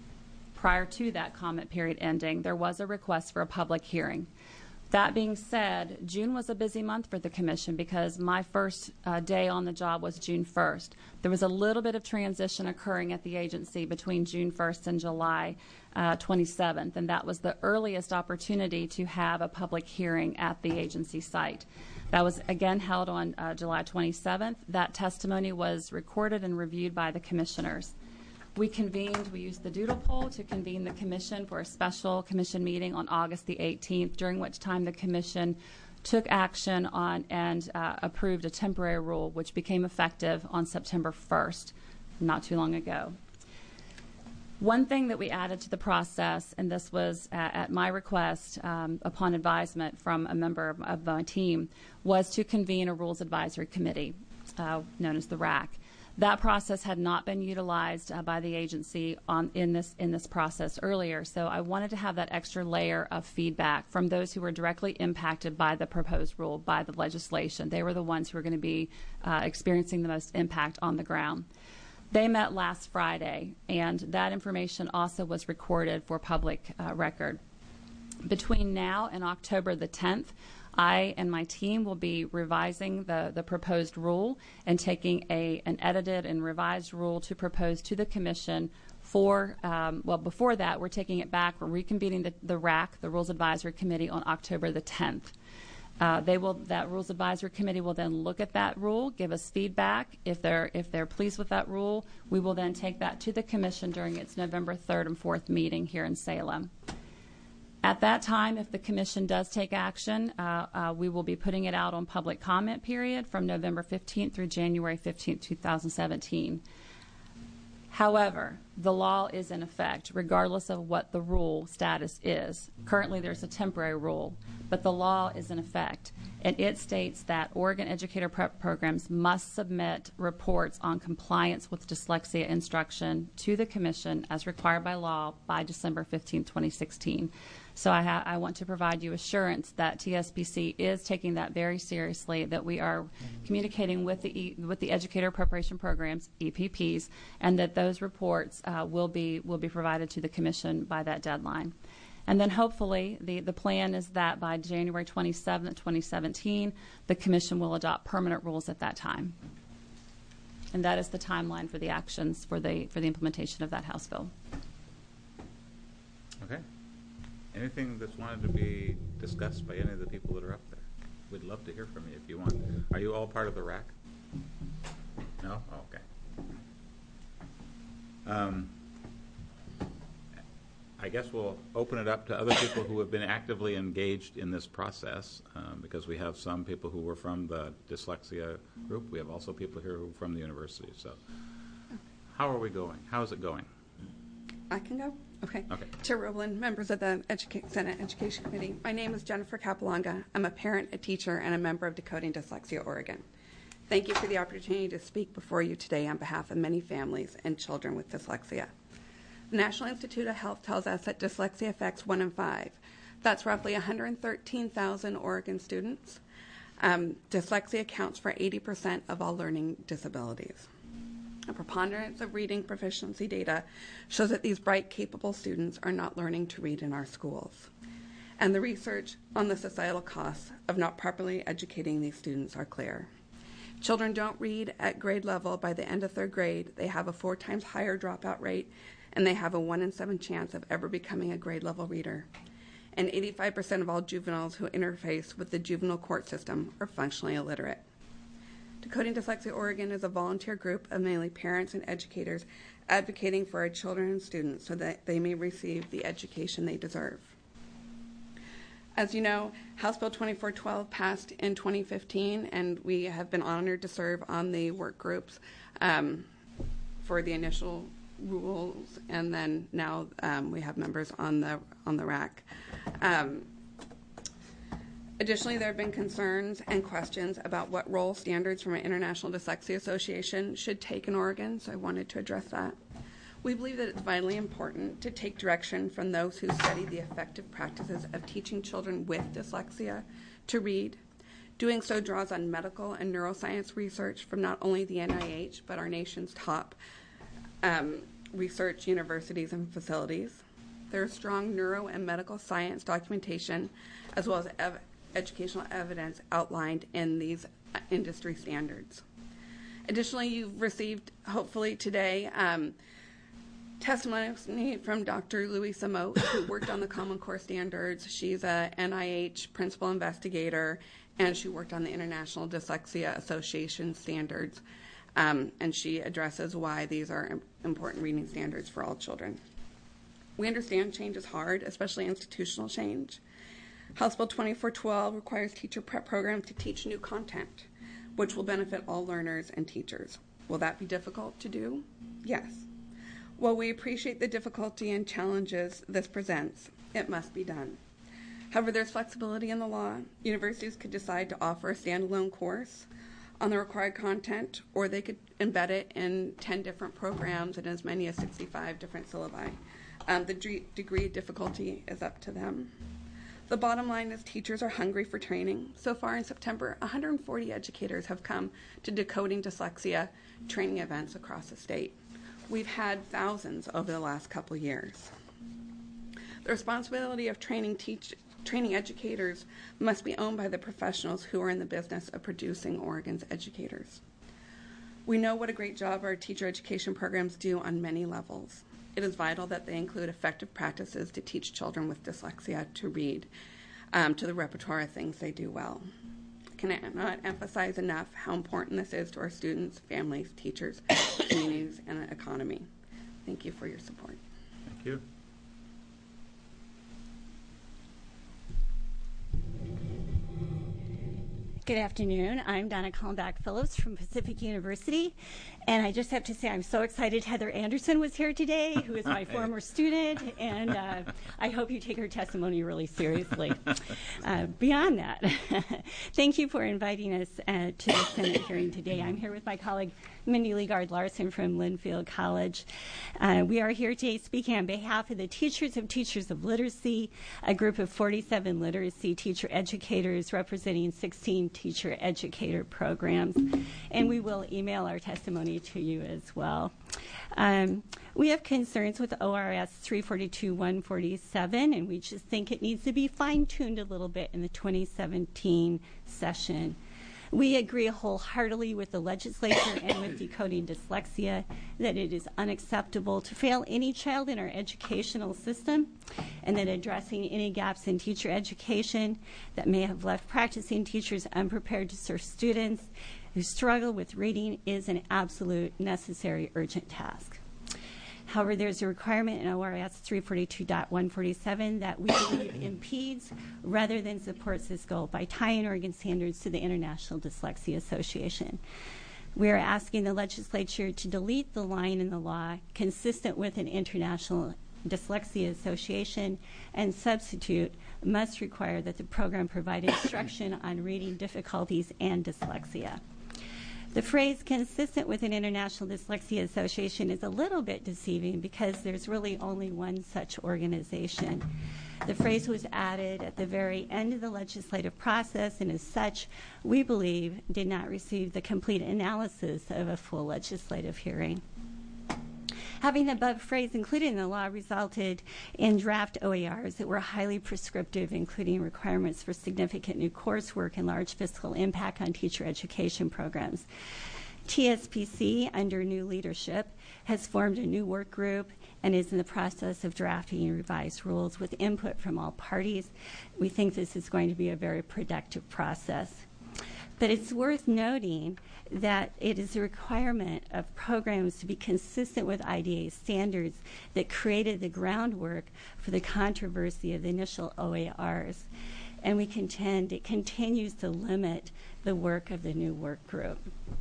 prior to that comment period ending, there was a request for a public hearing. That being said, June was a busy month for the Commission because my first uh, day on the job was June first. There was a little bit of transition occurring at the agency between June first and July uh, twenty-seventh, and that was the earliest opportunity to have a public hearing at the agency site. That was again held on uh, July twenty-seventh. That testimony was recorded and reviewed by the commissioners. We convened, we used the doodle poll to convene the commission for a special commission meeting on August the eighteenth, during which time the commission took action on and uh, approved a temporary rule which became effective on September first, not too long ago. One thing that we added to the process, and this was uh, at my request um, upon advisement from a member of, of my team, was to convene a Rules Advisory Committee, uh, known as the R A C. That process had not been utilized uh, by the agency on, in this in this process earlier, so I wanted to have that extra layer of feedback from those who were directly impacted by the proposed rule, by the legislation. They were the ones who were going to be uh, experiencing the most impact on the ground. They met last Friday, and that information also was recorded for public uh, record. Between now and October the tenth, I and my team will be revising the, the proposed rule and taking a, an edited and revised rule to propose to the Commission for, um, well, before that, we're taking it back. We're reconvening the, the R A C, the Rules Advisory Committee, on October the tenth. Uh, they will, that Rules Advisory Committee will then look at that rule, give us feedback. If they're, if they're pleased with that rule, we will then take that to the Commission during its November third and fourth meeting here in Salem. At that time, if the Commission does take action, uh, uh, we will be putting it out on public comment period from November fifteenth through January fifteenth, two thousand seventeen. However, the law is in effect regardless of what the rule status is. Currently, there's a temporary rule, but the law is in effect, and it states that Oregon Educator Prep programs must submit reports on compliance with dyslexia instruction to the Commission as required by law by December fifteenth, twenty sixteen. So I, ha I want to provide you assurance that T S P C is taking that very seriously, that we are communicating with the, e with the Educator Preparation Programs, E P Ps, and that those reports uh, will be will be provided to the Commission by that deadline. And then hopefully the, the plan is that by January twenty-seventh, twenty seventeen, the Commission will adopt permanent rules at that time. And that is the timeline for the actions for the, for the implementation of that House bill. Okay. Anything that's wanted to be discussed by any of the people that are up there? We'd love to hear from you if you want. Are you all part of the R A C? No? Oh, okay. Um, I guess we'll open it up to other people who have been actively engaged in this process, um, because we have some people who were from the dyslexia group. We have also people here who are from the university. So how are we going? How is it going? I can go? Okay. Okay. Chair Roblin, members of the Educa Senate Education Committee, my name is Jennifer Capolonga. I'm a parent, a teacher, and a member of Decoding Dyslexia Oregon. Thank you for the opportunity to speak before you today on behalf of many families and children with dyslexia. The National Institute of Health tells us that dyslexia affects one in five. That's roughly one hundred thirteen thousand Oregon students. Um, dyslexia accounts for eighty percent of all learning disabilities. A preponderance of reading proficiency data shows that these bright, capable students are not learning to read in our schools. And the research on the societal costs of not properly educating these students are clear. Children don't read at grade level by the end of third grade. They have a four times higher dropout rate, and they have a one in seven chance of ever becoming a grade level reader. And eighty-five percent of all juveniles who interface with the juvenile court system are functionally illiterate. Decoding Dyslexia Oregon is a volunteer group of mainly parents and educators advocating for our children and students so that they may receive the education they deserve. As you know, House Bill twenty-four twelve passed in twenty fifteen, and we have been honored to serve on the work groups um, for the initial rules, and then now um, we have members on the on the R A C. Um, Additionally, there have been concerns and questions about what role standards from an International Dyslexia Association should take in Oregon, so I wanted to address that. We believe that it's vitally important to take direction from those who study the effective practices of teaching children with dyslexia to read. Doing so draws on medical and neuroscience research from not only the N I H, but our nation's top um, research universities and facilities. There is strong neuro and medical science documentation, as well as ev educational evidence outlined in these industry standards. Additionally, you've received, hopefully today, um, testimony from Doctor Louisa Moat, who worked on the Common Core standards. She's a N I H principal investigator, and she worked on the International Dyslexia Association standards, um, and she addresses why these are important reading standards for all children. We understand change is hard, especially institutional change. House Bill twenty-four twelve requires teacher prep programs to teach new content, which will benefit all learners and teachers. Will that be difficult to do? Yes. While we appreciate the difficulty and challenges this presents, it must be done. However, there's flexibility in the law. Universities could decide to offer a standalone course on the required content, or they could embed it in ten different programs and as many as sixty-five different syllabi. Um, the de degree of difficulty is up to them. The bottom line is teachers are hungry for training. So far in September, one hundred forty educators have come to Decoding Dyslexia training events across the state. We've had thousands over the last couple years. The responsibility of training teach, training educators must be owned by the professionals who are in the business of producing Oregon's educators. We know what a great job our teacher education programs do on many levels. It is vital that they include effective practices to teach children with dyslexia to read um, to the repertoire of things they do well. I cannot emphasize enough how important this is to our students, families, teachers, communities, and the economy. Thank you for your support. Thank you. Good afternoon. I'm Donna Kallenbach Phillips from Pacific University, and I just have to say I'm so excited Heather Anderson was here today, who is my former student, and uh, I hope you take her testimony really seriously. Uh, beyond that, thank you for inviting us uh, to the Senate hearing today. I'm here with my colleague Mindy Legard Larson from Linfield College. Uh, we are here today speaking on behalf of the Teachers of Teachers of Literacy, a group of forty-seven literacy teacher educators representing sixteen teacher educator programs, and we will email our testimony to you as well. Um, we have concerns with O R S three forty-two one forty-seven, and we just think it needs to be fine-tuned a little bit in the twenty seventeen session. We agree wholeheartedly with the legislature and with Decoding Dyslexia that it is unacceptable to fail any child in our educational system, and that addressing any gaps in teacher education that may have left practicing teachers unprepared to serve students who struggle with reading is an absolute necessary urgent task. However, there's a requirement in O R S three forty-two one forty-seven that we believe impedes rather than supports this goal by tying Oregon standards to the International Dyslexia Association. We are asking the legislature to delete the line in the law consistent with an International Dyslexia Association and substitute must require that the program provide instruction on reading difficulties and dyslexia. The phrase consistent with an International Dyslexia Association is a little bit deceiving because there's really only one such organization. The phrase was added at the very end of the legislative process, and as such, we believe did not receive the complete analysis of a full legislative hearing. Having the above phrase included in the law resulted in draft O E Rs that were highly prescriptive, including requirements for significant new coursework and large fiscal impact on teacher education programs. T S P C, under new leadership, has formed a new work group and is in the process of drafting revised rules with input from all parties. We think this is going to be a very productive process. But it's worth noting that it is a requirement of programs to be consistent with I D A standards that created the groundwork for the controversy of the initial O A Rs. And we contend it continues to limit the work of the new work group.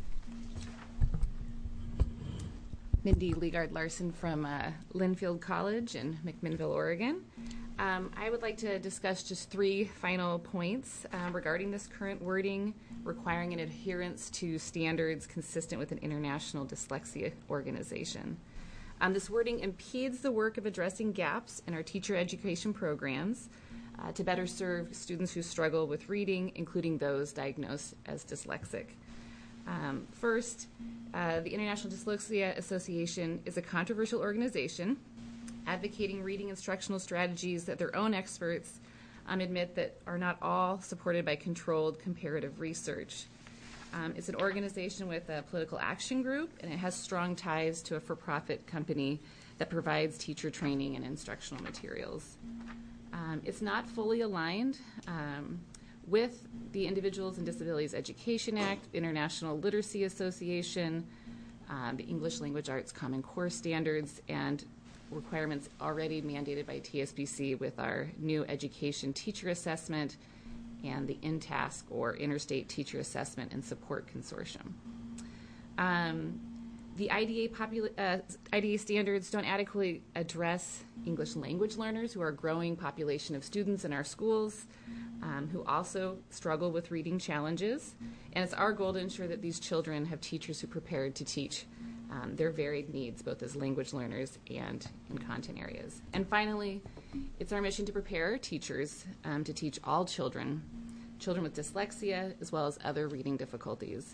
Mindy Legard Larson from uh, Linfield College in McMinnville, Oregon. Um, I would like to discuss just three final points uh, regarding this current wording requiring an adherence to standards consistent with an international dyslexia organization. Um, this wording impedes the work of addressing gaps in our teacher education programs uh, to better serve students who struggle with reading, including those diagnosed as dyslexic. Um, first, uh, the International Dyslexia Association is a controversial organization advocating reading instructional strategies that their own experts um, admit that are not all supported by controlled comparative research. Um, it's an organization with a political action group, and it has strong ties to a for-profit company that provides teacher training and instructional materials. Um, it's not fully aligned um, with the Individuals and Disabilities Education Act, International Literacy Association, um, the English Language Arts Common Core Standards, and requirements already mandated by T S P C with our new education teacher assessment and the I N T A S C, or Interstate Teacher Assessment and Support Consortium. Um, the I D A, popula- uh, I D A standards don't adequately address English language learners, who are a growing population of students in our schools, um, who also struggle with reading challenges. And it's our goal to ensure that these children have teachers who are prepared to teach um, their varied needs, both as language learners and in content areas. And finally, it's our mission to prepare teachers um, to teach all children, children with dyslexia, as well as other reading difficulties.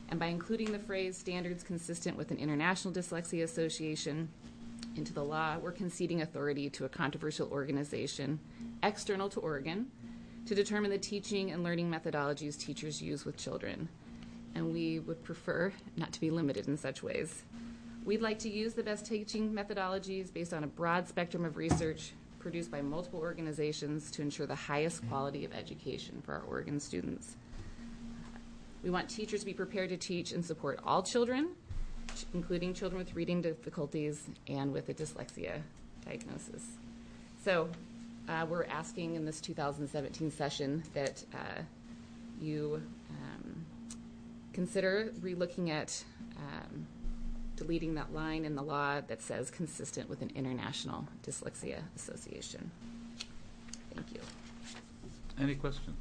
And by including the phrase standards consistent with an International Dyslexia Association into the law, we're conceding authority to a controversial organization external to Oregon to determine the teaching and learning methodologies teachers use with children. And we would prefer not to be limited in such ways. We'd like to use the best teaching methodologies based on a broad spectrum of research produced by multiple organizations to ensure the highest quality of education for our Oregon students. We want teachers to be prepared to teach and support all children, including children with reading difficulties and with a dyslexia diagnosis. So uh, we're asking in this two thousand seventeen session that uh, you um, consider relooking at um, deleting that line in the law that says consistent with an International Dyslexia Association. Thank you. Any questions?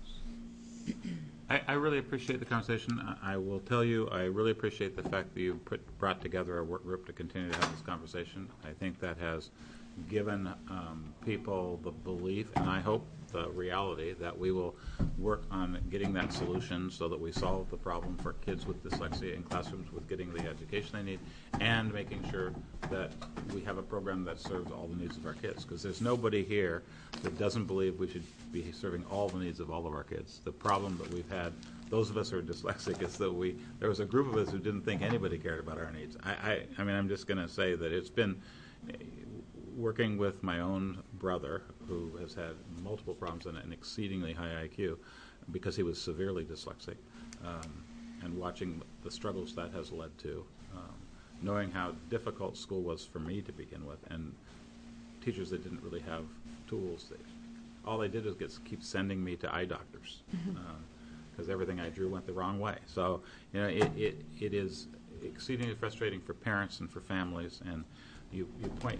I, I really appreciate the conversation. I, I will tell you, I really appreciate the fact that you put, brought together a work group to continue to have this conversation. I think that has given um, people the belief, and I hope the reality, that we will work on getting that solution so that we solve the problem for kids with dyslexia in classrooms with getting the education they need and making sure that we have a program that serves all the needs of our kids. Because there's nobody here that doesn't believe we should be serving all the needs of all of our kids. The problem that we've had, those of us who are dyslexic, is that we there was a group of us who didn't think anybody cared about our needs. I, I, I mean, I'm just going to say that it's been working with my own brother, who has had multiple problems and an exceedingly high I Q because he was severely dyslexic, um, and watching the struggles that has led to, um, knowing how difficult school was for me to begin with, and teachers that didn't really have tools. They, all they did was get, keep sending me to eye doctors because um, everything I drew went the wrong way. So, you know, it, it, it is exceedingly frustrating for parents and for families, and you, you point...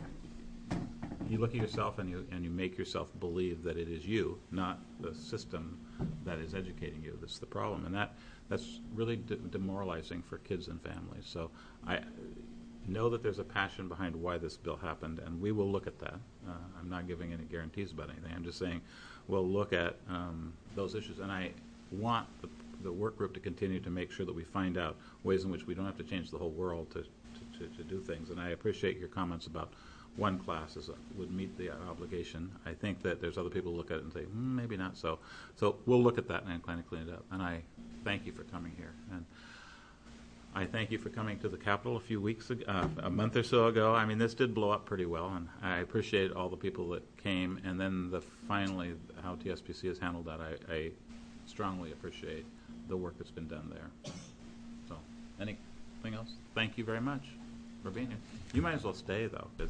You look at yourself and you and you make yourself believe that it is you, not the system that is educating you. That's the problem, and that that's really de- demoralizing for kids and families. So I know that there's a passion behind why this bill happened, and we will look at that. Uh, I'm not giving any guarantees about anything. I'm just saying we'll look at um, those issues, and I want the, the work group to continue to make sure that we find out ways in which we don't have to change the whole world to to, to, to do things. And I appreciate your comments about one class is, uh, would meet the uh, obligation. I think that there's other people who look at it and say, mm, maybe not so. So we'll look at that and kind of clean it up. And I thank you for coming here. And I thank you for coming to the Capitol a few weeks ago, uh, a month or so ago. I mean, this did blow up pretty well, and I appreciate all the people that came. And then the finally, how T S P C has handled that, I, I strongly appreciate the work that's been done there. So, anything else? Thank you very much for being here. You might as well stay, though, because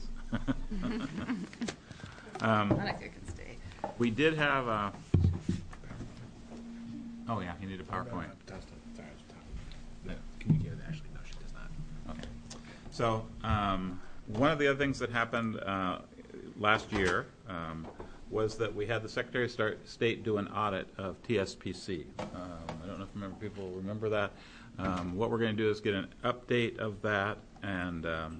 um, Monica can stay. We did have a. Oh yeah, you need a PowerPoint. Can you give it to Ashley? No, she does not. Okay. So um, one of the other things that happened uh, last year um, was that we had the Secretary of State do an audit of T S P C. Um, I don't know if remember, people remember that. Um, what we're going to do is get an update of that, and um,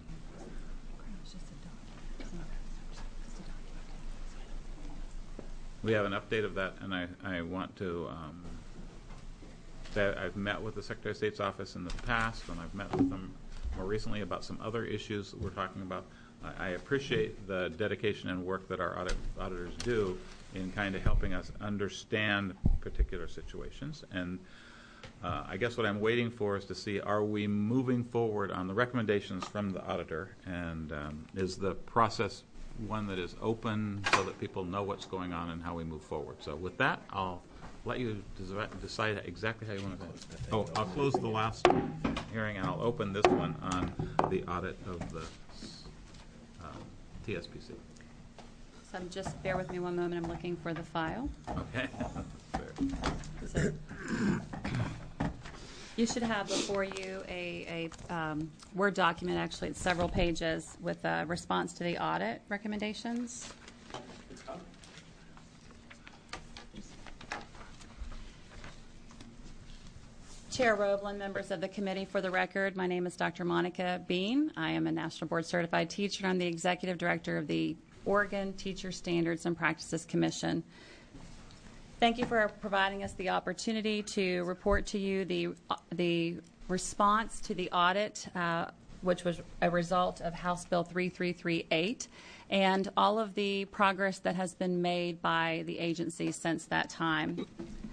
we have an update of that, and I, I want to um, say I've met with the Secretary of State's office in the past, and I've met with them more recently about some other issues that we're talking about. I, I appreciate the dedication and work that our audit, auditors do in kind of helping us understand particular situations. And uh, I guess what I'm waiting for is to see, are we moving forward on the recommendations from the auditor, and um, is the process one that is open so that people know what's going on and how we move forward. So with that, I'll let you des- decide exactly how you want to. Oh, I'll close the last hearing and I'll open this one on the audit of the um, T S P C. So just bear with me one moment. I'm looking for the file. Okay. So, you should have before you a, a um, Word document, actually, it's several pages with a response to the audit recommendations. Chair Roblin, members of the committee, for the record, my name is Doctor Monica Bean. I am a National Board Certified Teacher. I'm the Executive Director of the Oregon Teacher Standards and Practices Commission. Thank you for providing us the opportunity to report to you the the response to the audit, uh, which was a result of House Bill three three three eight, and all of the progress that has been made by the agency since that time.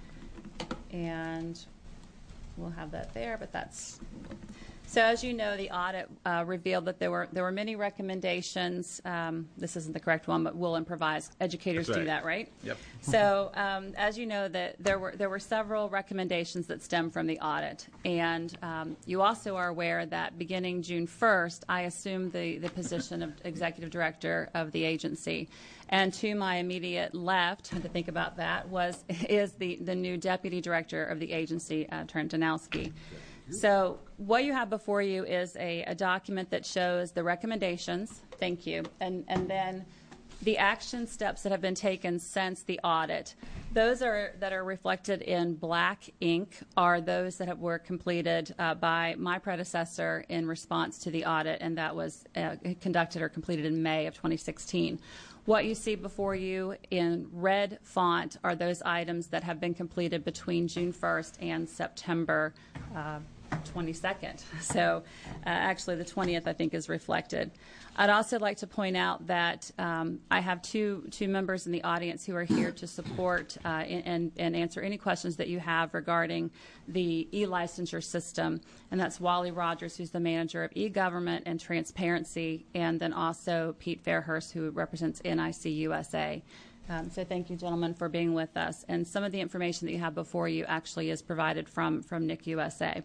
And we'll have that there, but that's... So as you know, the audit uh, revealed that there were there were many recommendations. Um, this isn't the correct one, but we'll improvise. Educators That's right. do that, right? Yep. So um, as you know, that there were there were several recommendations that stem from the audit, and um, you also are aware that beginning June first, I assumed the the position of executive director of the agency. And to my immediate left, had to think about that, was is the the new deputy director of the agency, uh, Trent Danowski. So what you have before you is a, a document that shows the recommendations, thank you, and, and then the action steps that have been taken since the audit. Those are that are reflected in black ink are those that have, were completed uh, by my predecessor in response to the audit, and that was uh, conducted or completed in May of twenty sixteen. What you see before you in red font are those items that have been completed between June first and September uh, twenty-second. So uh, actually the twentieth, I think, is reflected. I'd also like to point out that um, I have two two members in the audience who are here to support uh, and, and answer any questions that you have regarding the e-licensure system, and that's Wally Rogers, who's the manager of e-government and transparency, and then also Pete Fairhurst, who represents N I C U S A. Um, so thank you, gentlemen, for being with us. And some of the information that you have before you actually is provided from, from N I C U S A.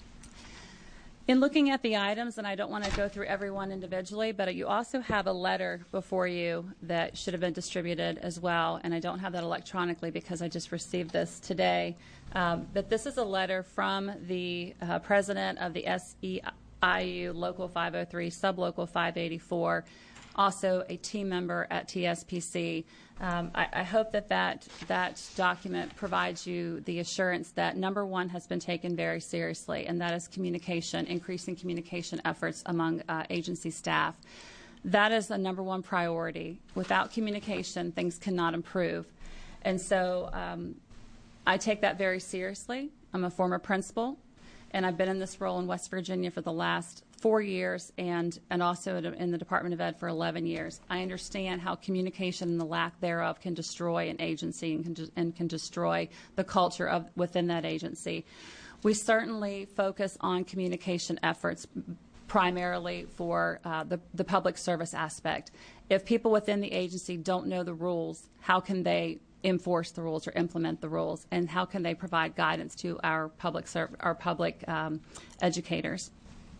In looking at the items, and I don't want to go through every one individually, but you also have a letter before you that should have been distributed as well, and I don't have that electronically because I just received this today. Um, but this is a letter from the uh, president of the S E I U Local five oh three, Sublocal five eighty-four, also a team member at T S P C. Um, I, I hope that, that that document provides you the assurance that number one has been taken very seriously, and that is communication, increasing communication efforts among uh, agency staff. That is the number one priority. Without communication, things cannot improve. And so um, I take that very seriously. I'm a former principal, and I've been in this role in West Virginia for the last four years and, and also in the Department of Ed for eleven years. I understand how communication and the lack thereof can destroy an agency and can, and can destroy the culture of within that agency. We certainly focus on communication efforts primarily for uh, the, the public service aspect. If people within the agency don't know the rules, how can they enforce the rules or implement the rules, and how can they provide guidance to our public serv- our public um, educators?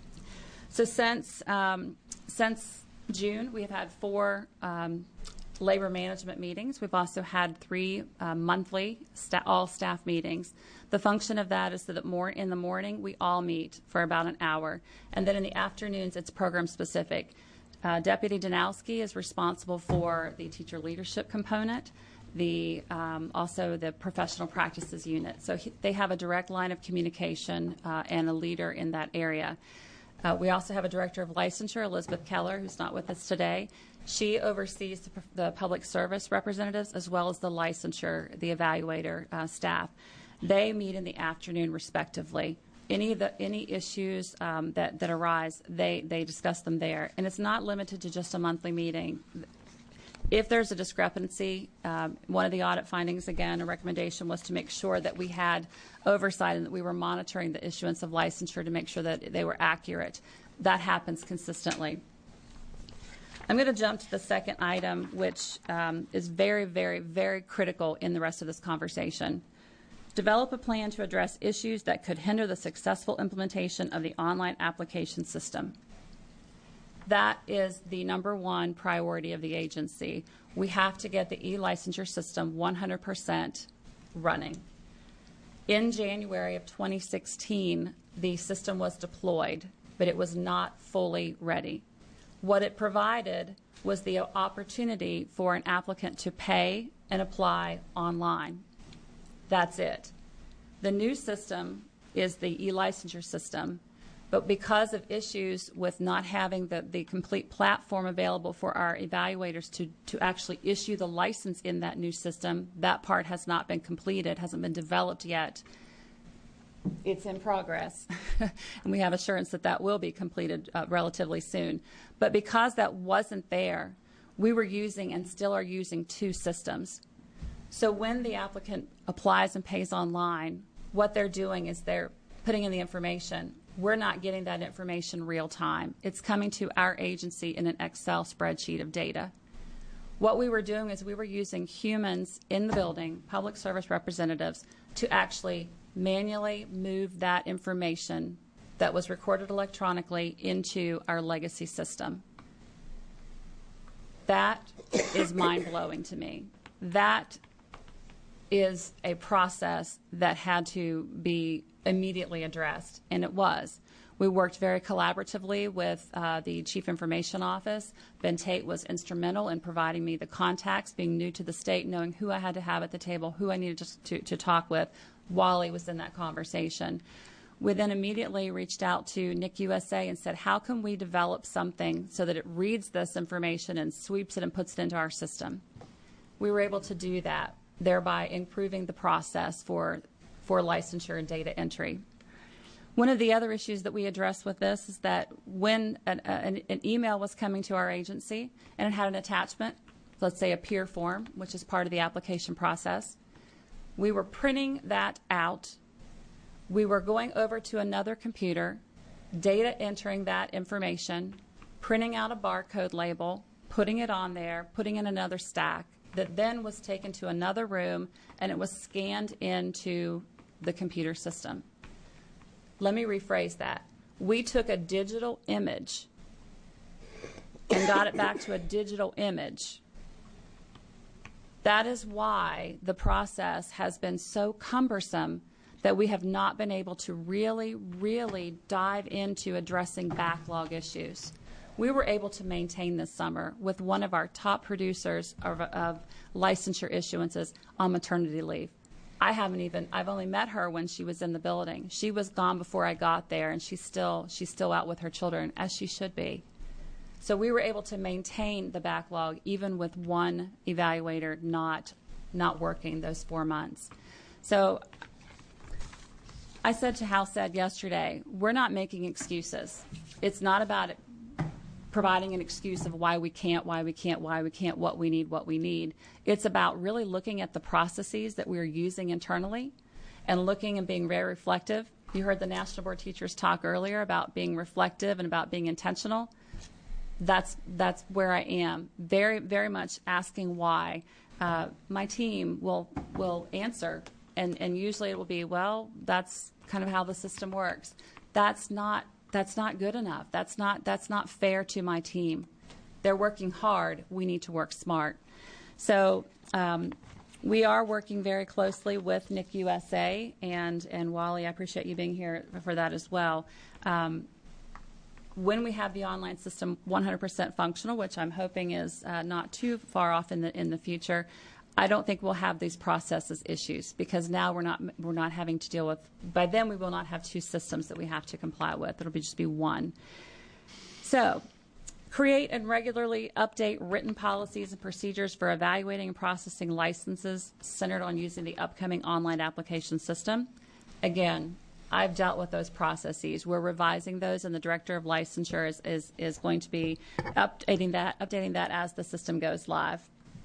So since um, since June, we have had four um, labor management meetings. We've also had three uh, monthly sta- all staff meetings. The function of that is that more in the morning we all meet for about an hour, and then in the afternoons it's program specific. Uh, Deputy Danowski is responsible for the teacher leadership component, the um, also the professional practices unit. So he, they have a direct line of communication uh, and a leader in that area. Uh, we also have a director of licensure, Elizabeth Keller, who's not with us today. She oversees the, the public service representatives as well as the licensure, the evaluator uh, staff. They meet in the afternoon, respectively. Any of the any issues um, that that arise, they they discuss them there, and it's not limited to just a monthly meeting. If there's a discrepancy, um, one of the audit findings, again, a recommendation was to make sure that we had oversight and that we were monitoring the issuance of licensure to make sure that they were accurate. That happens consistently. I'm going to jump to the second item, which um, is very, very, very critical in the rest of this conversation. Develop a plan to address issues that could hinder the successful implementation of the online application system. That is the number one priority of the agency. We have to get the e-licensure system one hundred percent running. In January of twenty sixteen, the system was deployed, but it was not fully ready. What it provided was the opportunity for an applicant to pay and apply online. That's it. The new system is the e-licensure system. But because of issues with not having the, the complete platform available for our evaluators to, to actually issue the license in that new system, that part has not been completed, hasn't been developed yet. It's in progress, and we have assurance that that will be completed uh, relatively soon. But because that wasn't there, we were using and still are using two systems. So when the applicant applies and pays online, what they're doing is they're putting in the information. We're not getting that information real time. It's coming to our agency in an Excel spreadsheet of data. What we were doing is we were using humans in the building, public service representatives, to actually manually move that information that was recorded electronically into our legacy system. That is mind-blowing to me. That is a process that had to be immediately addressed, and it was. We worked very collaboratively with uh, the Chief Information Office. Ben Tate was instrumental in providing me the contacts, being new to the state, knowing who I had to have at the table, who I needed to, to, to talk with. Wally was in that conversation. We then immediately reached out to N I C U S A and said, how can we develop something so that it reads this information and sweeps it and puts it into our system? We were able to do that, thereby improving the process for, for licensure and data entry. One of the other issues that we addressed with this is that when an, an, an email was coming to our agency and it had an attachment, let's say a peer form, which is part of the application process, we were printing that out. We were going over to another computer, data entering that information, printing out a barcode label, putting it on there, putting in another stack, that then was taken to another room and it was scanned into the computer system. Let me rephrase that. We took a digital image and got it back to a digital image. That is why the process has been so cumbersome that we have not been able to really, really dive into addressing backlog issues. We were able to maintain this summer with one of our top producers of, of licensure issuances on maternity leave. I haven't even, I've only met her when she was in the building. She was gone before I got there, and she's still, she's still out with her children, as she should be. So we were able to maintain the backlog even with one evaluator not, not working those four months. So I said to House Ed yesterday, we're not making excuses. It's not about it providing an excuse of why we can't, why we can't, why we can't, what we need, what we need. It's about really looking at the processes that we're using internally and looking and being very reflective. You heard the National Board teachers talk earlier about being reflective and about being intentional. That's, that's where I am, very, very much asking why. Uh, my team will, will answer, and, and usually it will be, well, that's kind of how the system works. That's not That's not good enough. That's not, that's not fair to my team. They're working hard. We need to work smart. So um, we are working very closely with N I C U S A, and, and Wally, I appreciate you being here for that as well. Um, when we have the online system one hundred percent functional, which I'm hoping is uh, not too far off in the, in the future, I don't think we'll have these processes issues, because now we're not we're not having to deal with, by then we will not have two systems that we have to comply with. It'll be just be one. So create and regularly update written policies and procedures for evaluating and processing licenses centered on using the upcoming online application system. Again, I've dealt with those processes. We're revising those, and the Director of Licensure is, is, is going to be updating that, updating that as the system goes live.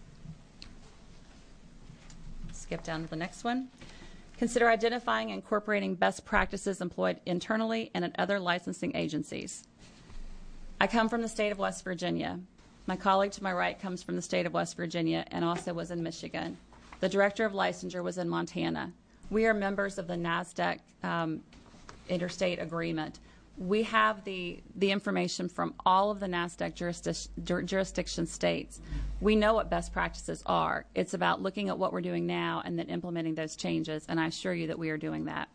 Skip down to the next one. Consider identifying and incorporating best practices employed internally and at other licensing agencies. I come from the state of West Virginia. My colleague to my right comes from the state of West Virginia and also was in Michigan. The Director of Licensure was in Montana. We are members of the NASDAQ um, interstate agreement. We have the, the information from all of the NASDAQ jurisdic jur jurisdiction states. We know what best practices are. It's about looking at what we're doing now and then implementing those changes, and I assure you that we are doing that.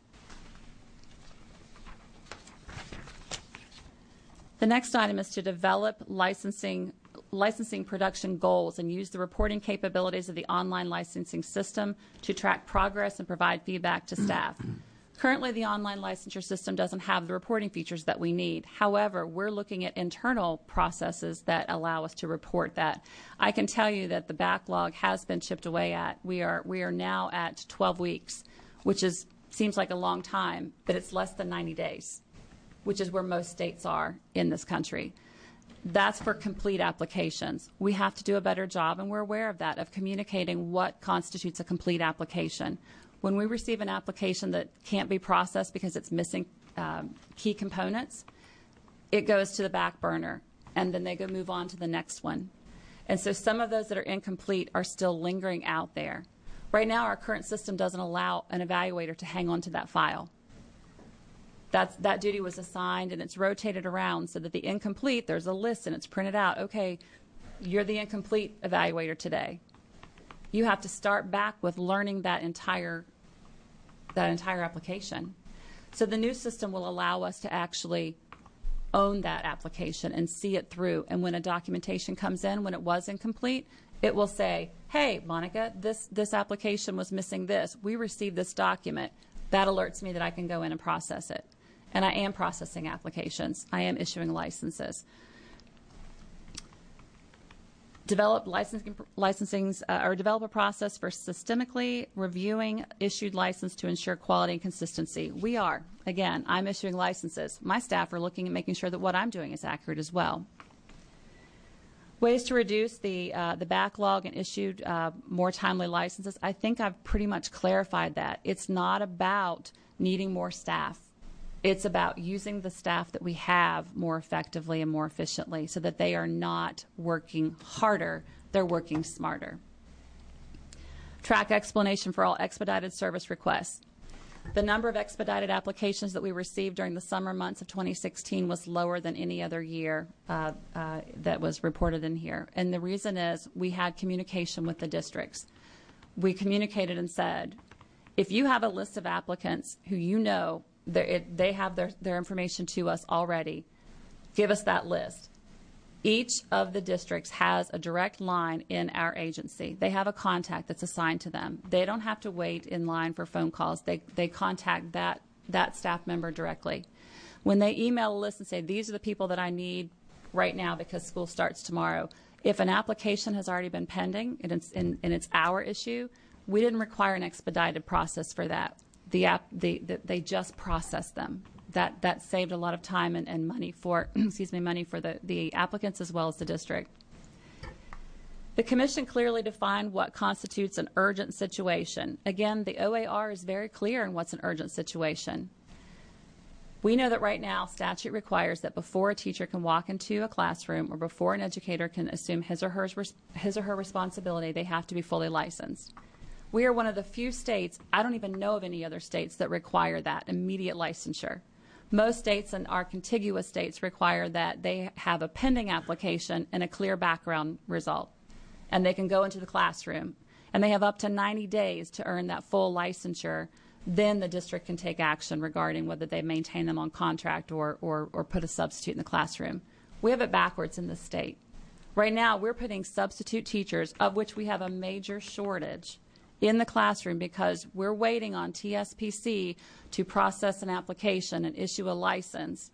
The next item is to develop licensing, licensing production goals and use the reporting capabilities of the online licensing system to track progress and provide feedback to staff. Currently, the online licensure system doesn't have the reporting features that we need. However, we're looking at internal processes that allow us to report that. I can tell you that the backlog has been chipped away at. We are we are now at twelve weeks, which is seems like a long time, but it's less than ninety days, which is where most states are in this country. That's for complete applications. We have to do a better job, and we're aware of that, of communicating what constitutes a complete application. When we receive an application that can't be processed because it's missing um, key components, it goes to the back burner, and then they go move on to the next one. And so some of those that are incomplete are still lingering out there. Right now, our current system doesn't allow an evaluator to hang on to that file. That's, that duty was assigned, and it's rotated around so that the incomplete, there's a list, and it's printed out. Okay, you're the incomplete evaluator today. You have to start back with learning that entire that entire application. So the new system will allow us to actually own that application and see it through. And when a documentation comes in, when it was incomplete, it will say, hey, Monica, this, this application was missing this. We received this document. That alerts me that I can go in and process it. And I am processing applications. I am issuing licenses. Develop licensing, licensings, uh, or develop a process for systemically reviewing issued license to ensure quality and consistency. We are. Again, I'm issuing licenses. My staff are looking at making sure that what I'm doing is accurate as well. Ways to reduce the uh, the backlog and issued uh, more timely licenses. I think I've pretty much clarified that. It's not about needing more staff. It's about using the staff that we have more effectively and more efficiently so that they are not working harder, they're working smarter. Track explanation for all expedited service requests. The number of expedited applications that we received during the summer months of twenty sixteen was lower than any other year uh, uh, that was reported in here. And the reason is we had communication with the districts. We communicated and said, if you have a list of applicants who you know it, they have their, their information to us already, give us that list. Each of the districts has a direct line in our agency. They have a contact that's assigned to them. They don't have to wait in line for phone calls. They, they contact that, that staff member directly. When they email a list and say, these are the people that I need right now because school starts tomorrow, if an application has already been pending and it's, in, and it's our issue, we didn't require an expedited process for that. The app, the, the, they just processed them. That that saved a lot of time and, and money for excuse me money for the, the applicants as well as the district. The Commission clearly defined what constitutes an urgent situation. Again, the O A R is very clear in what's an urgent situation. We know that right now statute requires that before a teacher can walk into a classroom or before an educator can assume his or her his or her responsibility, they have to be fully licensed. We are one of the few states, I don't even know of any other states that require that immediate licensure. Most states and our contiguous states require that they have a pending application and a clear background result, and they can go into the classroom. And they have up to ninety days to earn that full licensure. Then the district can take action regarding whether they maintain them on contract or, or, or put a substitute in the classroom. We have it backwards in this state. Right now, we're putting substitute teachers, of which we have a major shortage, in the classroom because we're waiting on T S P C to process an application and issue a license.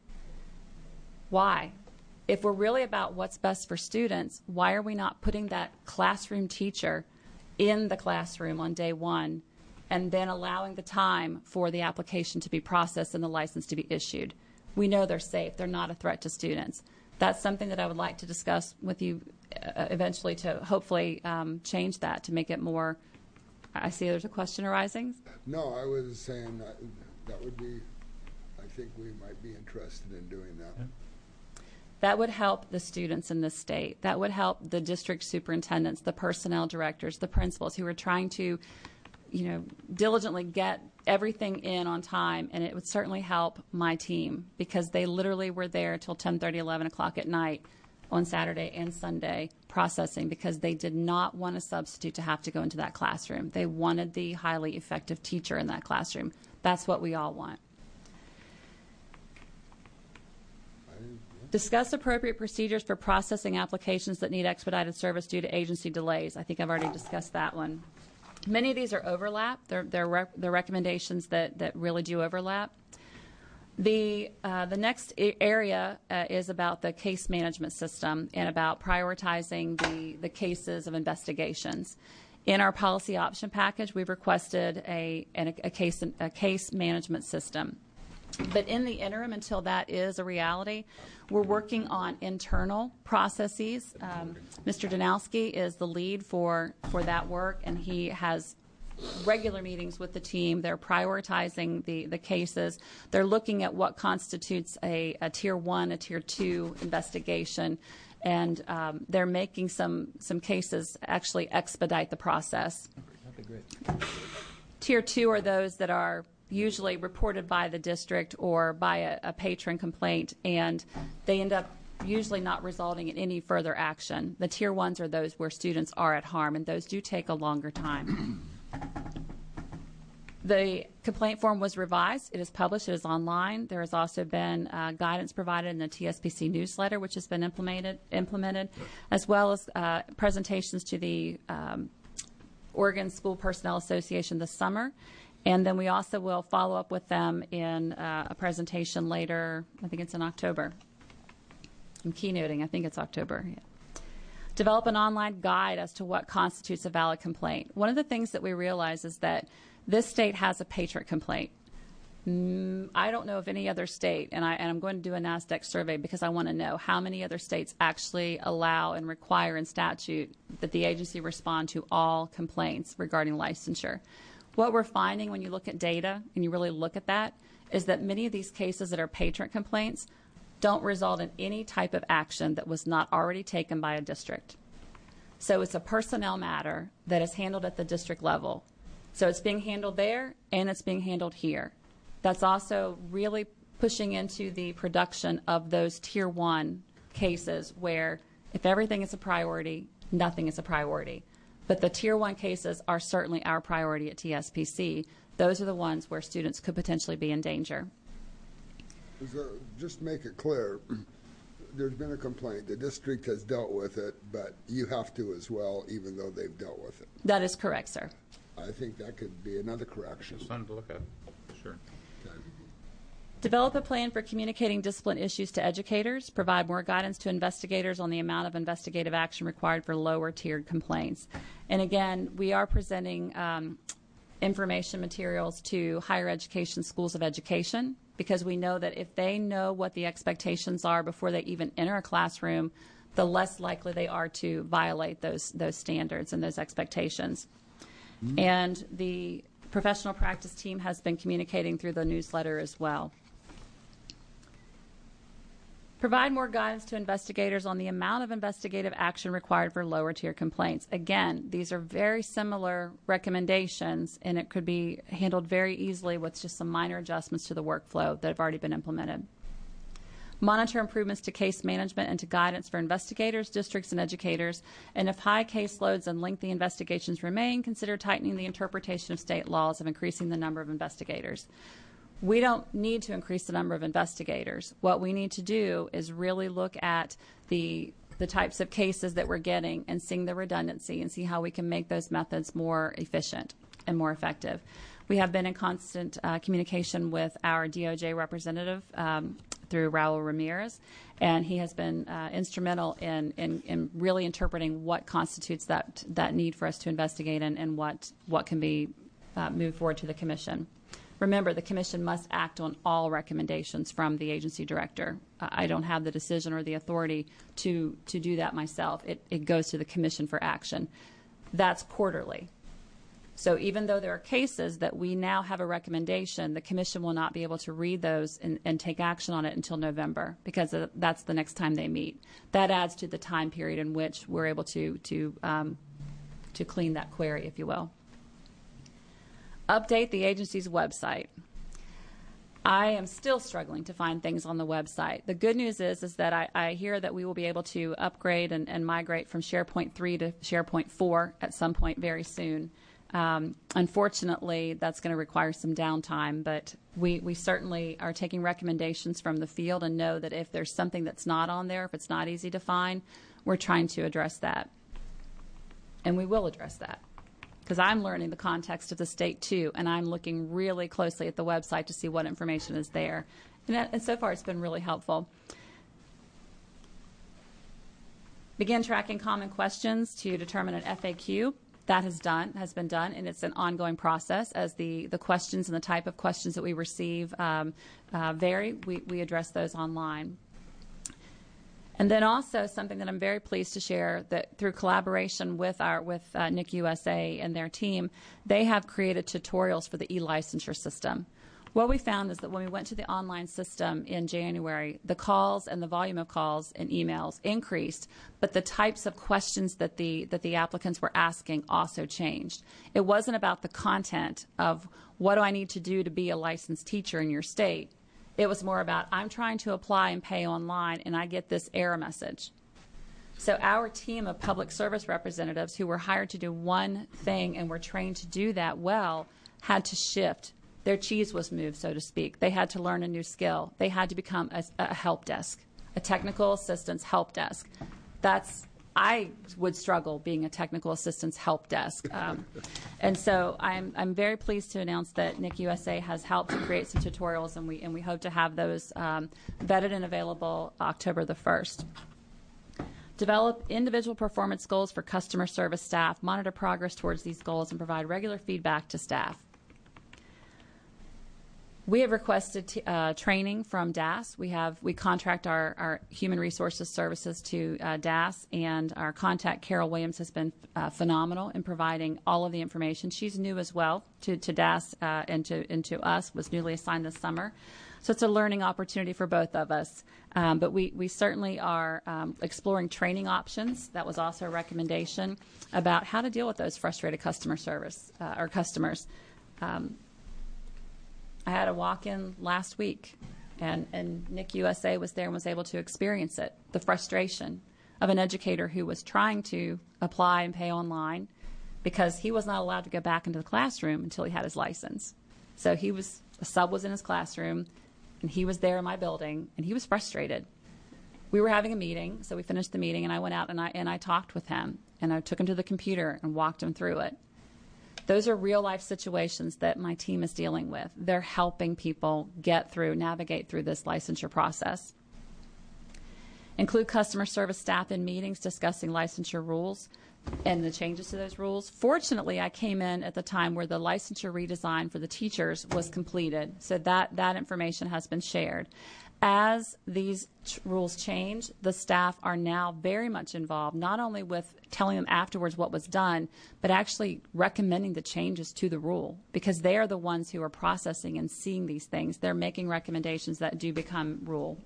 Why? If we're really about what's best for students, why are we not putting that classroom teacher in the classroom on day one and then allowing the time for the application to be processed and the license to be issued? We know they're safe. They're not a threat to students. That's something that I would like to discuss with you uh, eventually to hopefully um, change that to make it more. I see there's a question arising. No, I was saying that, that would be, I think we might be interested in doing that. Yeah. That would help the students in this state. That would help the district superintendents, the personnel directors, the principals who are trying to, you know, diligently get everything in on time, and it would certainly help my team because they literally were there till ten thirty, eleven o'clock at night on Saturday and Sunday processing because they did not want a substitute to have to go into that classroom. They wanted the highly effective teacher in that classroom. That's what we all want. Discuss appropriate procedures for processing applications that need expedited service due to agency delays. I think I've already discussed that one. Many of these are overlap. They're, they're, rec- they're recommendations that, that really do overlap. The, uh, the next area uh, is about the case management system and about prioritizing the, the cases of investigations. In our policy option package, we've requested a, a, a, case, a case management system. But in the interim, until that is a reality, we're working on internal processes. Um, Mister Danowski is the lead for, for that work, and he has regular meetings with the team. They're prioritizing the, the cases. They're looking at what constitutes a, a tier one, a tier two investigation, and um, they're making some, some cases actually expedite the process. That'd be great. Tier two are those that are usually reported by the district or by a, a patron complaint, and they end up usually not resulting in any further action. The tier ones are those where students are at harm, and those do take a longer time. The complaint form was revised. It is published. It is online. There has also been uh, guidance provided in the T S P C newsletter, which has been implemented, implemented as well as uh, presentations to the um, Oregon School Personnel Association this summer. And then we also will follow up with them in uh, a presentation later. I think it's in October. I'm keynoting. I think it's October. Yeah. Develop an online guide as to what constitutes a valid complaint. One of the things that we realize is that this state has a patron complaint. Mm, I don't know of any other state, and, I, and I'm going to do a NASDAQ survey because I want to know how many other states actually allow and require in statute that the agency respond to all complaints regarding licensure. What we're finding when you look at data and you really look at that is that many of these cases that are patron complaints don't result in any type of action that was not already taken by a district. So it's a personnel matter that is handled at the district level. So it's being handled there and it's being handled here. That's also really pushing into the production of those tier one cases where if everything is a priority, nothing is a priority. But the tier one cases are certainly our priority at T S P C. Those are the ones where students could potentially be in danger. So just make it clear, there's been a complaint. The district has dealt with it, but you have to as well, even though they've dealt with it. That is correct, sir. I think that could be another correction. It's fun to look at. Sure. Okay. Develop a plan for communicating discipline issues to educators. Provide more guidance to investigators on the amount of investigative action required for lower tiered complaints. And again, we are presenting um, information materials to higher education schools of education because we know that if they know what the expectations are before they even enter a classroom, the less likely they are to violate those, those standards and those expectations. Mm-hmm. And the professional practice team has been communicating through the newsletter as well. Provide more guidance to investigators on the amount of investigative action required for lower tier complaints. Again, these are very similar recommendations, and it could be handled very easily with just some minor adjustments to the workflow that have already been implemented. Monitor improvements to case management and to guidance for investigators, districts, and educators. And if high caseloads and lengthy investigations remain, consider tightening the interpretation of state laws of increasing the number of investigators. We don't need to increase the number of investigators. What we need to do is really look at the the types of cases that we're getting and seeing the redundancy and see how we can make those methods more efficient and more effective. We have been in constant uh, communication with our D O J representative um, through Raul Ramirez, and he has been uh, instrumental in, in, in really interpreting what constitutes that that need for us to investigate and, and what, what can be uh, moved forward to the Commission. Remember, the Commission must act on all recommendations from the agency director. Uh, I don't have the decision or the authority to, to do that myself. It, it goes to the Commission for action. That's quarterly. So even though there are cases that we now have a recommendation, the Commission will not be able to read those and, and take action on it until November because that's the next time they meet. That adds to the time period in which we're able to, to, um, to clean that query, if you will. Update the agency's website. I am still struggling to find things on the website. The good news is, is that I, I hear that we will be able to upgrade and, and migrate from SharePoint three to SharePoint four at some point very soon. Um, unfortunately, that's going to require some downtime, but we, we certainly are taking recommendations from the field and know that if there's something that's not on there, if it's not easy to find, we're trying to address that. And we will address that. because I'm learning the context of the state too, and I'm looking really closely at the website to see what information is there. And, that, and so far, it's been really helpful. Begin tracking common questions to determine an F A Q. That has done has been done, and it's an ongoing process as the, the questions and the type of questions that we receive um, uh, vary. We, we address those online. And then also something that I'm very pleased to share, that through collaboration with our with uh, N I C U S A and their team, they have created tutorials for the e-licensure system. What we found is that when we went to the online system in January, the calls and the volume of calls and emails increased, but the types of questions that the that the applicants were asking also changed. It wasn't about the content of what do I need to do to be a licensed teacher in your state. It was more about I'm trying to apply and pay online, and I get this error message. So our team of public service representatives who were hired to do one thing and were trained to do that well had to shift. Their cheese was moved, so to speak. They had to learn a new skill. They had to become a, a help desk, a technical assistance help desk. That's, I would struggle being a technical assistance help desk. Um, and so I'm, I'm very pleased to announce that N I C U S A has helped to create some tutorials, and we, and we hope to have those um, vetted and available October the first. Develop individual performance goals for customer service staff, monitor progress towards these goals, and provide regular feedback to staff. We have requested t uh, training from D A S. We have we contract our, our human resources services to uh, D A S, and our contact Carol Williams has been uh, phenomenal in providing all of the information. She's new as well to, to D A S uh, and to and to us. Was newly assigned this summer, so it's a learning opportunity for both of us. Um, but we we certainly are um, exploring training options. That was also a recommendation about how to deal with those frustrated customer service uh, or customers. Um, I had a walk-in last week, and, and N I C U S A was there and was able to experience it, the frustration of an educator who was trying to apply and pay online because he was not allowed to go back into the classroom until he had his license. So he was, a sub was in his classroom, and he was there in my building, and he was frustrated. We were having a meeting, so we finished the meeting, and I went out and I, and I talked with him, and I took him to the computer and walked him through it. Those are real-life situations that my team is dealing with. They're helping people get through, navigate through this licensure process. Include customer service staff in meetings discussing licensure rules and the changes to those rules. Fortunately, I came in at the time where the licensure redesign for the teachers was completed, so that, that information has been shared. As these ch rules change, the staff are now very much involved, not only with telling them afterwards what was done, but actually recommending the changes to the rule, because they are the ones who are processing and seeing these things. They're making recommendations that do become rule.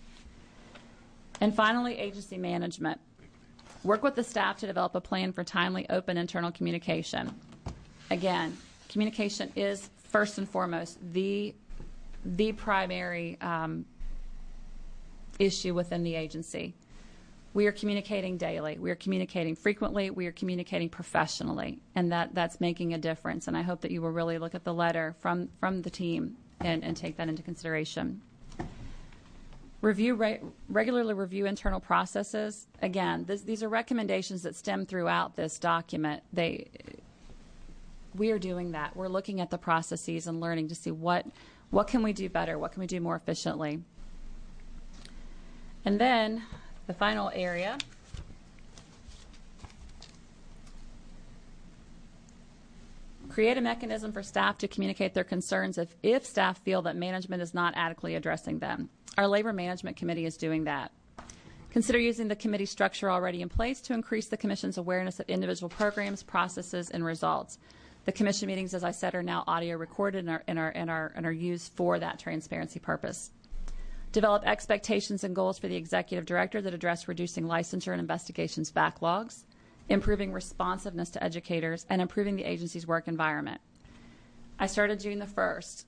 And finally, agency management. Work with the staff to develop a plan for timely, open internal communication. Again, communication is first and foremost the, the primary um, issue within the agency. We are communicating daily. We are communicating frequently. We are communicating professionally, and that, that's making a difference. And I hope that you will really look at the letter from, from the team and, and take that into consideration. Review re regularly review internal processes. Again, this, these are recommendations that stem throughout this document. They, we are doing that. We're looking at the processes and learning to see what, what can we do better, what can we do more efficiently. And then the final area, create a mechanism for staff to communicate their concerns if, if staff feel that management is not adequately addressing them. Our Labor Management Committee is doing that. Consider using the committee structure already in place to increase the Commission's awareness of individual programs, processes, and results. The Commission meetings, as I said, are now audio recorded and are, and are, and are, and are used for that transparency purpose. Develop expectations and goals for the Executive Director that address reducing licensure and investigations backlogs, improving responsiveness to educators, and improving the agency's work environment. I started June the first.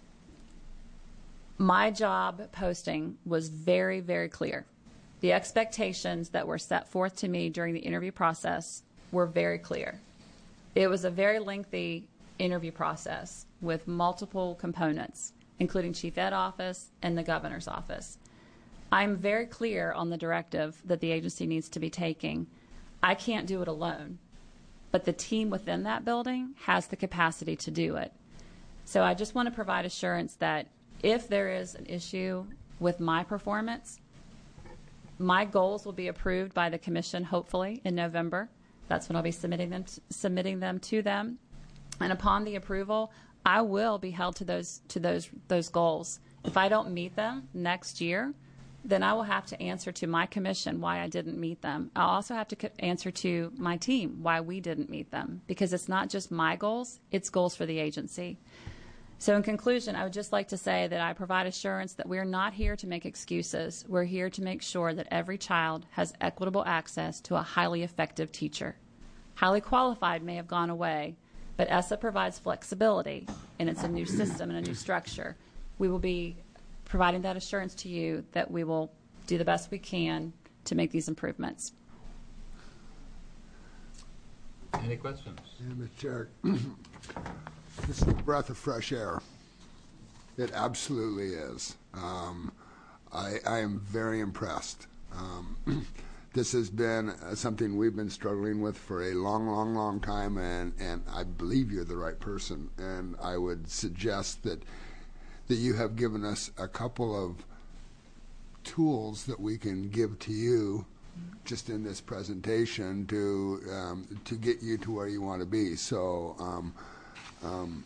My job posting was very, very clear. The expectations that were set forth to me during the interview process were very clear. It was a very lengthy interview process with multiple components, including Chief Ed Office and the Governor's Office. I'm very clear on the directive that the agency needs to be taking. I can't do it alone. but the team within that building has the capacity to do it. So I just want to provide assurance that if there is an issue with my performance, my goals will be approved by the commission, hopefully, in November. That's when I'll be submitting them to, submitting them to them. And upon the approval, I will be held to those to those those goals. If I don't meet them next year, then I will have to answer to my commission why I didn't meet them. I'll also have to co- answer to my team why we didn't meet them, because it's not just my goals, it's goals for the agency. So in conclusion, I would just like to say that I provide assurance that we're not here to make excuses. We're here to make sure that every child has equitable access to a highly effective teacher. Highly qualified may have gone away, but ESSA provides flexibility, and it's a new system and a new structure. We will be providing that assurance to you that we will do the best we can to make these improvements. Any questions? Yeah, Mister Chair, this is a breath of fresh air. It absolutely is. Um, I, I am very impressed. Um, this has been uh, something we've been struggling with for a long, long, long time, and, and I believe you're the right person. And I would suggest that that you have given us a couple of tools that we can give to you just in this presentation to um, to get you to where you want to be. So um, um,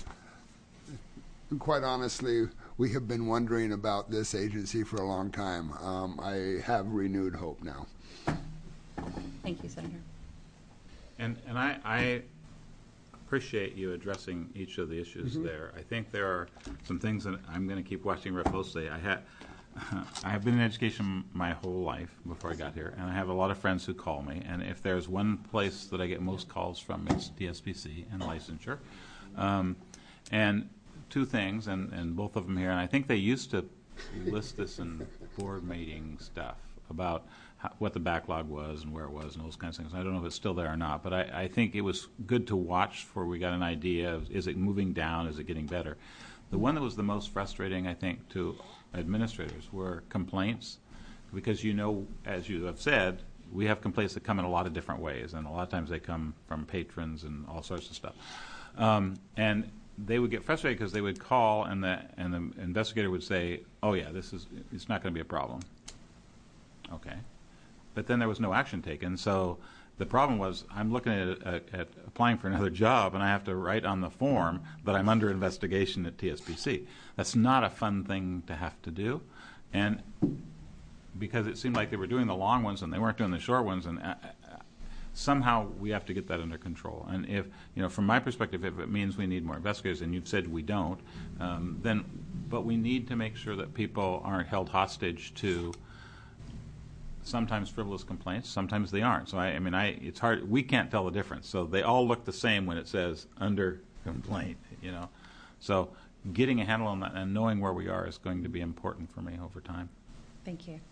quite honestly, we have been wondering about this agency for a long time. Um, I have renewed hope now. Thank you, Senator. And and I, I appreciate you addressing each of the issues Mm-hmm. there. I think there are some things that I'm going to keep watching very closely. I had I have been in education my whole life before I got here, and I have a lot of friends who call me. And if there's one place that I get most calls from, it's T S P C and licensure. Um, and two things, and, and both of them here, and I think they used to list this in board meeting stuff about how, what the backlog was and where it was and those kinds of things. I don't know if it's still there or not, but I, I think it was good to watch for we got an idea of, is it moving down, is it getting better? The one that was the most frustrating, I think, to administrators were complaints, because you know, as you have said, we have complaints that come in a lot of different ways, and a lot of times they come from patrons and all sorts of stuff. Um, and they would get frustrated because they would call, and the and the investigator would say, "Oh yeah, this is it's not going to be a problem." Okay, but then there was no action taken. So the problem was, I'm looking at, at, at applying for another job, and I have to write on the form that I'm under investigation at T S P C. That's not a fun thing to have to do, and because it seemed like they were doing the long ones and they weren't doing the short ones, and uh, somehow we have to get that under control. And if, you know, from my perspective, if it means we need more investigators, and you've said we don't, um, then, but we need to make sure that people aren't held hostage to sometimes frivolous complaints, sometimes they aren't. So I, I mean, I, it's hard, we can't tell the difference. So they all look the same when it says under complaint, you know. So getting a handle on that and knowing where we are is going to be important for me over time. Thank you.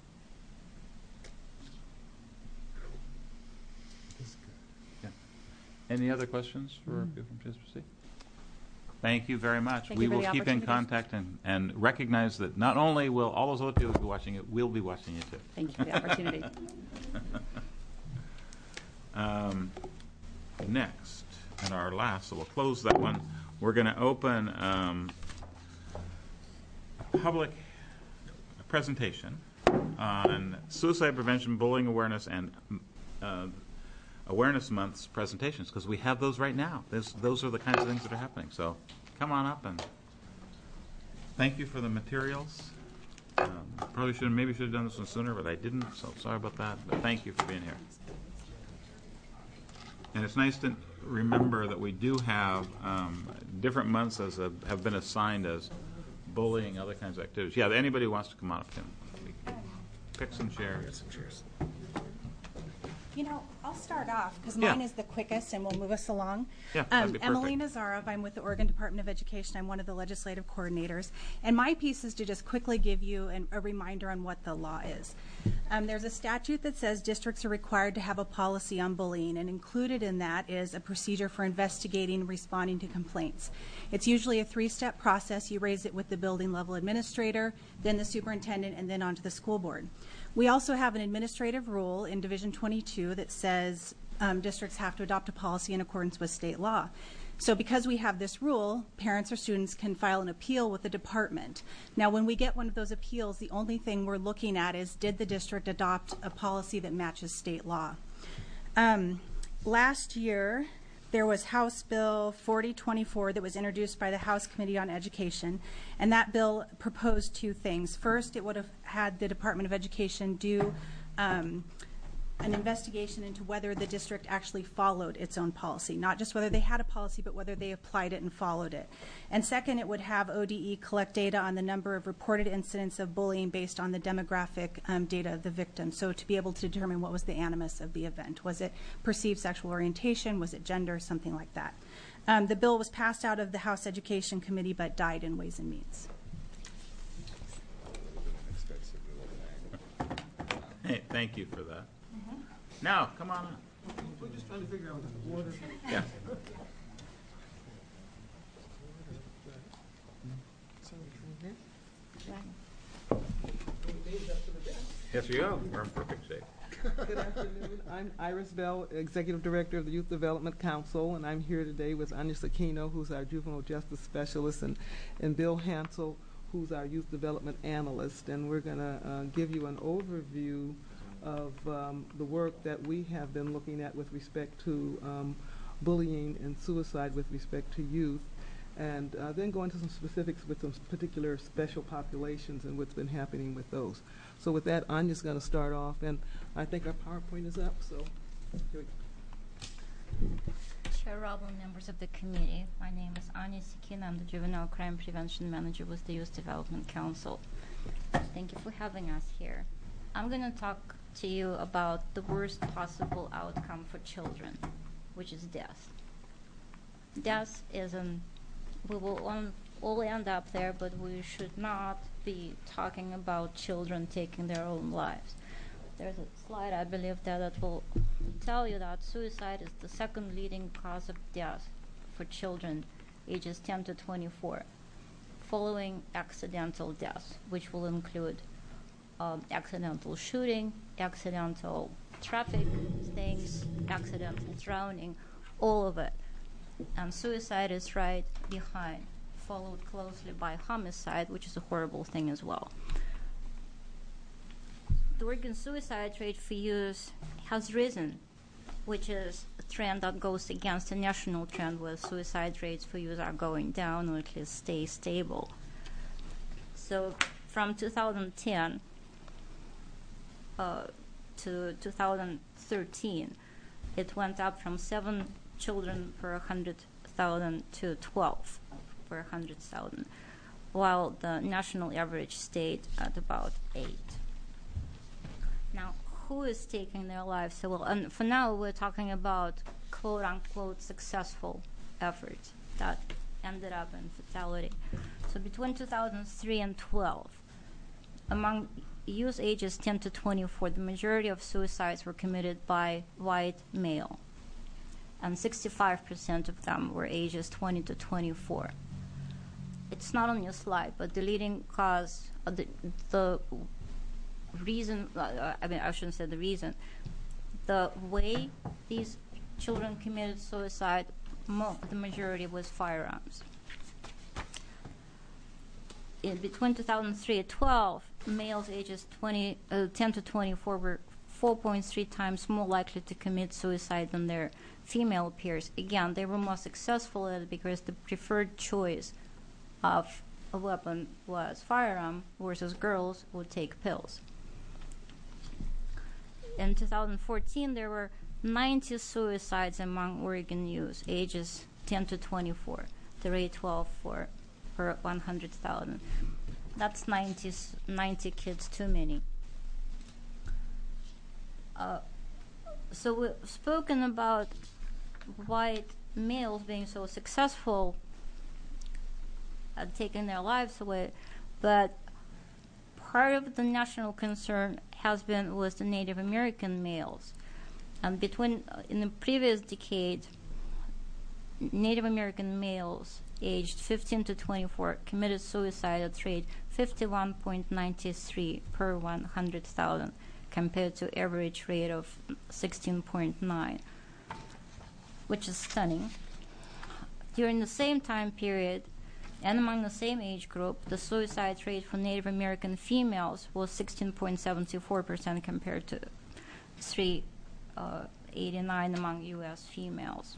Any other questions for Mm. people from T S P C? Thank you very much. Thank we you for will the keep in opportunity. contact and, and recognize that not only will all those other people be watching it, we'll be watching you too. Thank you for the opportunity. um, next, and our last, so we'll close that one. We're going to open um, a public presentation on suicide prevention, bullying awareness, and uh, Awareness Month's presentations, because we have those right now. Those, those are the kinds of things that are happening. So come on up, and thank you for the materials. Um, probably should have, maybe should have done this one sooner, but I didn't, so sorry about that. But thank you for being here. And it's nice to remember that we do have um, different months as a, have been assigned as bullying, other kinds of activities. Yeah, anybody who wants to come on up can pick some chairs. Some chairs. You know, I'll start off because Yeah. mine is the quickest and will move us along. Yeah, that'd um, be perfect. Emily Nazarov, I'm with the Oregon Department of Education. I'm one of the legislative coordinators. And my piece is to just quickly give you an, a reminder on what the law is. Um, there's a statute that says districts are required to have a policy on bullying, and included in that is a procedure for investigating and responding to complaints. It's usually a three-step process. You raise it with the building level administrator, then the superintendent, and then onto the school board. We also have an administrative rule in Division twenty-two that says um, districts have to adopt a policy in accordance with state law. So because we have this rule, parents or students can file an appeal with the department. Now, when we get one of those appeals, the only thing we're looking at is, did the district adopt a policy that matches state law? Um, last year, there was House Bill forty twenty-four that was introduced by the House Committee on Education, and that bill proposed two things. First, it would have had the Department of Education do um, an investigation into whether the district actually followed its own policy, not just whether they had a policy, but whether they applied it and followed it. And second, it would have O D E collect data on the number of reported incidents of bullying based on the demographic um, data of the victim, so to be able to determine what was the animus of the event. Was it perceived sexual orientation? Was it gender? Something like that. Um, the bill was passed out of the House Education Committee but died in Ways and Means. Hey, thank you for that. Now, come on up. We're just trying to figure out what is. Yeah. Yes, you go. We're in perfect shape. Good afternoon. I'm Iris Bell, Executive Director of the Youth Development Council, and I'm here today with Anya Sakino, who's our Juvenile Justice Specialist, and, and Bill Hansel, who's our Youth Development Analyst. And we're going to uh, give you an overview of um, the work that we have been looking at with respect to um, bullying and suicide with respect to youth, and uh, then go into some specifics with some particular special populations and what's been happening with those. So with that, Anya's going to start off, and I think our PowerPoint is up, so here we go. Chair Roblin, members of the committee, my name is Anya Sikina. I'm the Juvenile Crime Prevention Manager with the Youth Development Council. Thank you for having us here. I'm going to talk to you about the worst possible outcome for children, which is death. Death is an, we will on, all end up there, but we should not be talking about children taking their own lives. There's a slide, I believe, that, that will tell you that suicide is the second leading cause of death for children ages ten to twenty-four, following accidental death, which will include Um, accidental shooting, accidental traffic things, accidental drowning, all of it. And suicide is right behind, followed closely by homicide, which is a horrible thing as well. The Oregon suicide rate for youth has risen, which is a trend that goes against a national trend where suicide rates for youth are going down or at least stay stable. So from two thousand ten Uh, to two thousand thirteen, it went up from seven children per one hundred thousand to twelve per one hundred thousand, while the national average stayed at about eight. Now, who is taking their lives so well? And for now, we're talking about quote-unquote successful efforts that ended up in fatality. So between two thousand three and twelve, among youth ages ten to twenty-four, the majority of suicides were committed by white male, and sixty-five percent of them were ages twenty to twenty-four. It's not on your slide, but the leading cause, uh, the, the reason, uh, I mean, I shouldn't say the reason, the way these children committed suicide, mo- the majority was firearms. In between two thousand three and twelve, males ages twenty, uh, ten to twenty-four were four point three times more likely to commit suicide than their female peers. Again, they were more successful at it because the preferred choice of a weapon was firearm, versus girls would take pills. In two thousand fourteen, there were ninety suicides among Oregon youth ages ten to twenty-four, the rate twelve for per one hundred thousand. That's ninety, ninety kids too many. Uh, so we've spoken about white males being so successful at taking their lives away, but part of the national concern has been with the Native American males. And between, uh, in the previous decade, Native American males aged fifteen to twenty-four committed suicide at rate fifty-one point nine three per one hundred thousand, compared to average rate of sixteen point nine. which is stunning. During the same time period, and among the same age group, the suicide rate for Native American females was sixteen point seven four percent compared to three eighty-nine among U S females.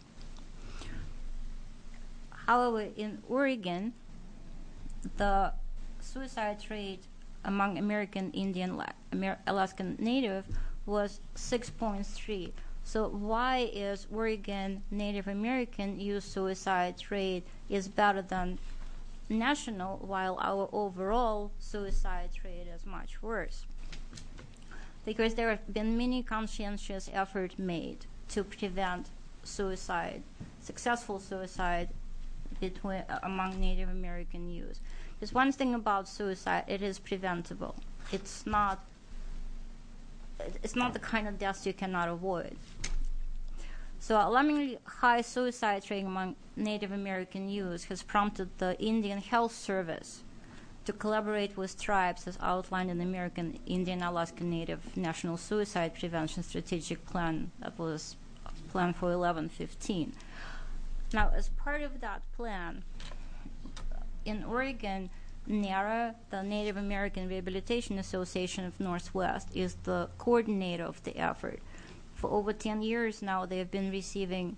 However, in Oregon, the suicide rate among American Indian, Amer- Alaskan Native was six point three. So why is Oregon Native American youth suicide rate is better than national, while our overall suicide rate is much worse? Because there have been many conscientious efforts made to prevent suicide, successful suicide between uh, among Native American youth. There's one thing about suicide: it is preventable. It's not. It's not the kind of death you cannot avoid. So, alarmingly high suicide rate among Native American youth has prompted the Indian Health Service to collaborate with tribes as outlined in the American Indian Alaska Native National Suicide Prevention Strategic Plan that was planned for eleven fifteen. Now, as part of that plan, in Oregon, NARA, the Native American Rehabilitation Association of Northwest, is the coordinator of the effort. For over ten years now, they have been receiving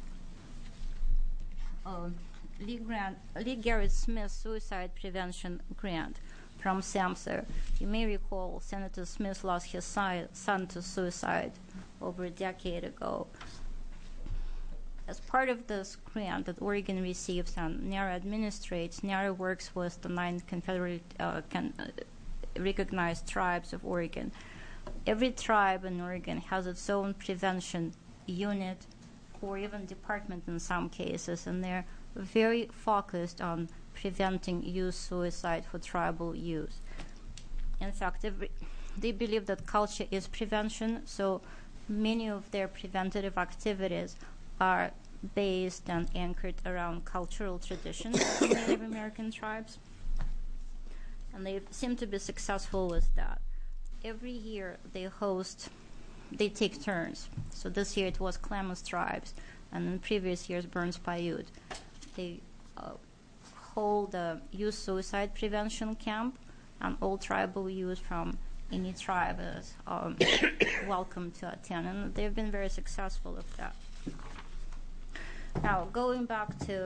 uh, Lee, Grant, Lee Garrett Smith Suicide Prevention Grant from SAMHSA. You may recall Senator Smith lost his si- son to suicide over a decade ago. As part of this grant that Oregon receives and NARA administrates, NARA works with the nine confederate uh, can, uh, recognized tribes of Oregon. Every tribe in Oregon has its own prevention unit or even department in some cases, and they're very focused on preventing youth suicide for tribal youth. In fact, every, they believe that culture is prevention, so many of their preventative activities are based and anchored around cultural traditions of Native American tribes, and they seem to be successful with that. Every year they host, they take turns. So this year it was Klamath tribes, and in previous years Burns Paiute. They uh, hold a youth suicide prevention camp, and all tribal youth from any tribe is um, welcome to attend, and they've been very successful with that. Now, going back to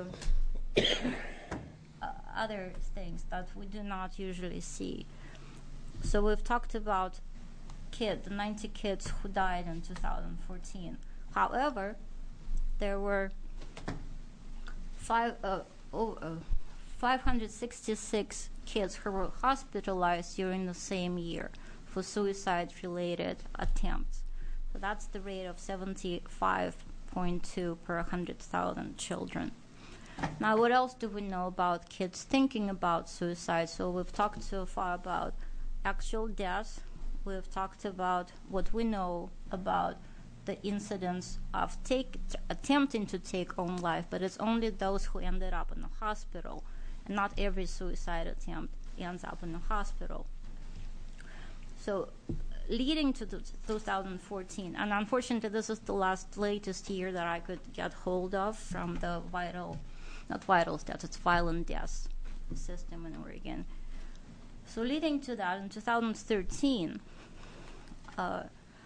uh, other things that we do not usually see. So we've talked about kids, the ninety kids who died in two thousand fourteen. However, there were five, uh, oh, uh, five hundred sixty-six kids who were hospitalized during the same year for suicide-related attempts. So that's the rate of seventy-five point two per one hundred thousand children. Now, what else do we know about kids thinking about suicide? So we've talked so far about actual deaths. We've talked about what we know about the incidents of take, attempting to take own life, but it's only those who ended up in the hospital, and not every suicide attempt ends up in the hospital. So leading to the two thousand fourteen, and unfortunately this is the last latest year that I could get hold of from the vital, not vital stats, it's violent deaths system in Oregon. So leading to that, in two thousand thirteen, uh,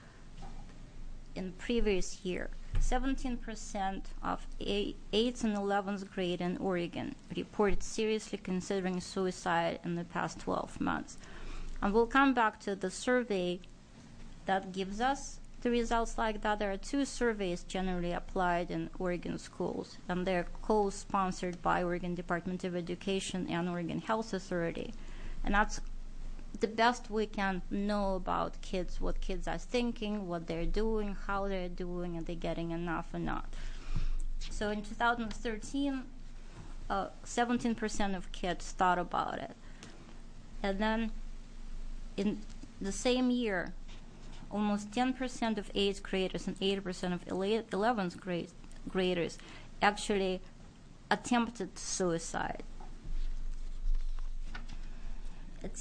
in previous year, seventeen percent of eighth and eleventh grade in Oregon reported seriously considering suicide in the past twelve months. And we'll come back to the survey that gives us the results like that. There are two surveys generally applied in Oregon schools, and they're co-sponsored by Oregon Department of Education and Oregon Health Authority. And that's the best we can know about kids, what kids are thinking, what they're doing, how they're doing, and they're getting enough or not. So in two thousand thirteen, uh, seventeen percent of kids thought about it. And then in the same year, almost ten percent of eighth graders and eighty percent of eleventh grade graders actually attempted suicide. It's a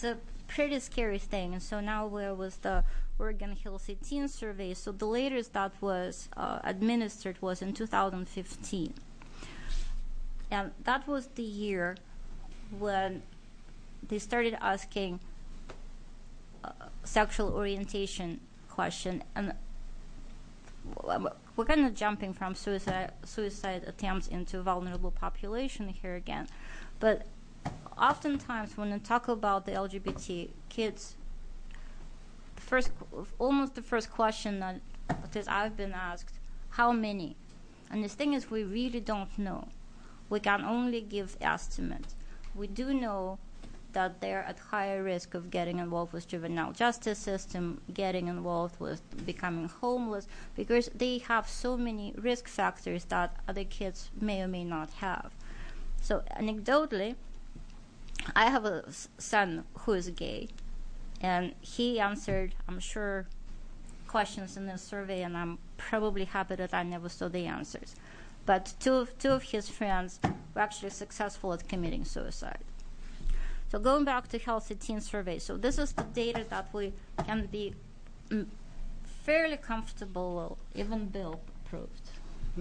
pretty scary thing. And so now we're with the Oregon Healthy Teen Survey. So the latest that was uh, administered was in two thousand fifteen. And that was the year when they started asking uh, sexual orientation question. And we're kind of jumping from suicide, suicide attempts into vulnerable population here again. But oftentimes when we talk about the L G B T kids, the first, almost the first question that, that I've been asked, how many? And the thing is, we really don't know. We can only give estimates. We do know that they're at higher risk of getting involved with juvenile justice system, getting involved with becoming homeless, because they have so many risk factors that other kids may or may not have. So anecdotally, I have a son who is gay, and he answered, I'm sure, questions in this survey, and I'm probably happy that I never saw the answers. But two of, two of his friends were actually successful at committing suicide. So going back to Healthy Teen Survey, so this is the data that we can be mm, fairly comfortable, even Bill proved.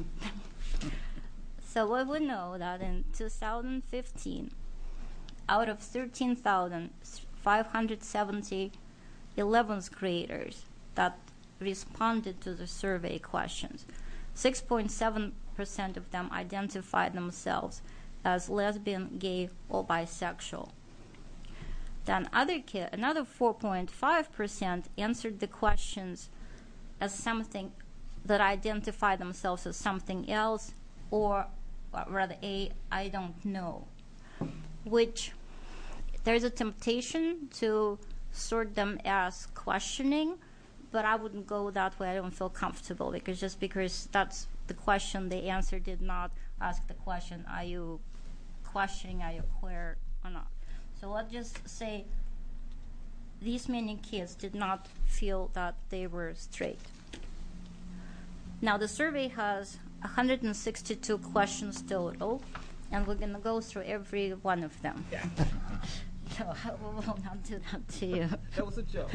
So what we know that in two thousand fifteen, out of thirteen thousand five hundred seventy eleventh graders that responded to the survey questions, six point seven percent of them identified themselves as lesbian, gay, or bisexual. Then other ki- another four point five percent answered the questions as something that identify themselves as something else, or, or rather a I don't know, which there's a temptation to sort them as questioning, but I wouldn't go that way. I don't feel comfortable, because just because that's the question the answer did not ask the question, are you questioning, are you queer or not? So let's just say these many kids did not feel that they were straight. Now the survey has one hundred sixty-two questions total, and we're going to go through every one of them. Yeah. So I will not do that to you. That was a joke.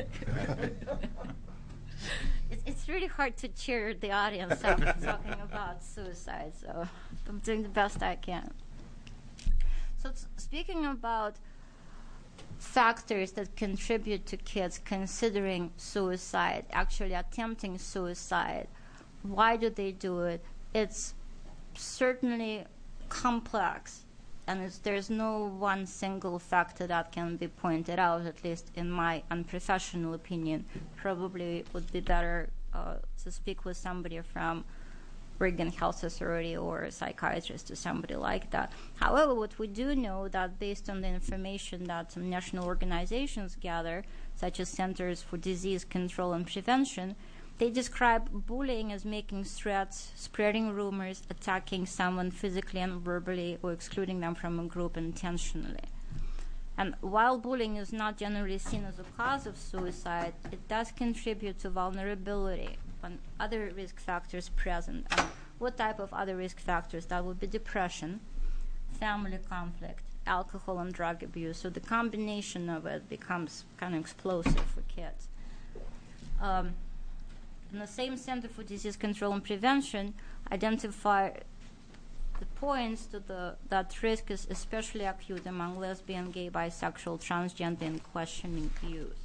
It's, it's really hard to cheer the audience up talking about suicide, so I'm doing the best I can. So t- speaking about factors that contribute to kids considering suicide, actually attempting suicide, why do they do it? It's certainly complex, and it's, there's no one single factor that can be pointed out, at least in my unprofessional opinion. Probably it would be better uh, to speak with somebody from Oregon Health Authority or a psychiatrist or somebody like that. However, what we do know that based on the information that some national organizations gather, such as Centers for Disease Control and Prevention, they describe bullying as making threats, spreading rumors, attacking someone physically and verbally, or excluding them from a group intentionally. And while bullying is not generally seen as a cause of suicide, it does contribute to vulnerability and other risk factors present. And what type of other risk factors? That would be depression, family conflict, alcohol and drug abuse. So the combination of it becomes kind of explosive for kids. Um, in the same Center for Disease Control and Prevention identify the points to the that risk is especially acute among lesbian, gay, bisexual, transgender, and questioning youth.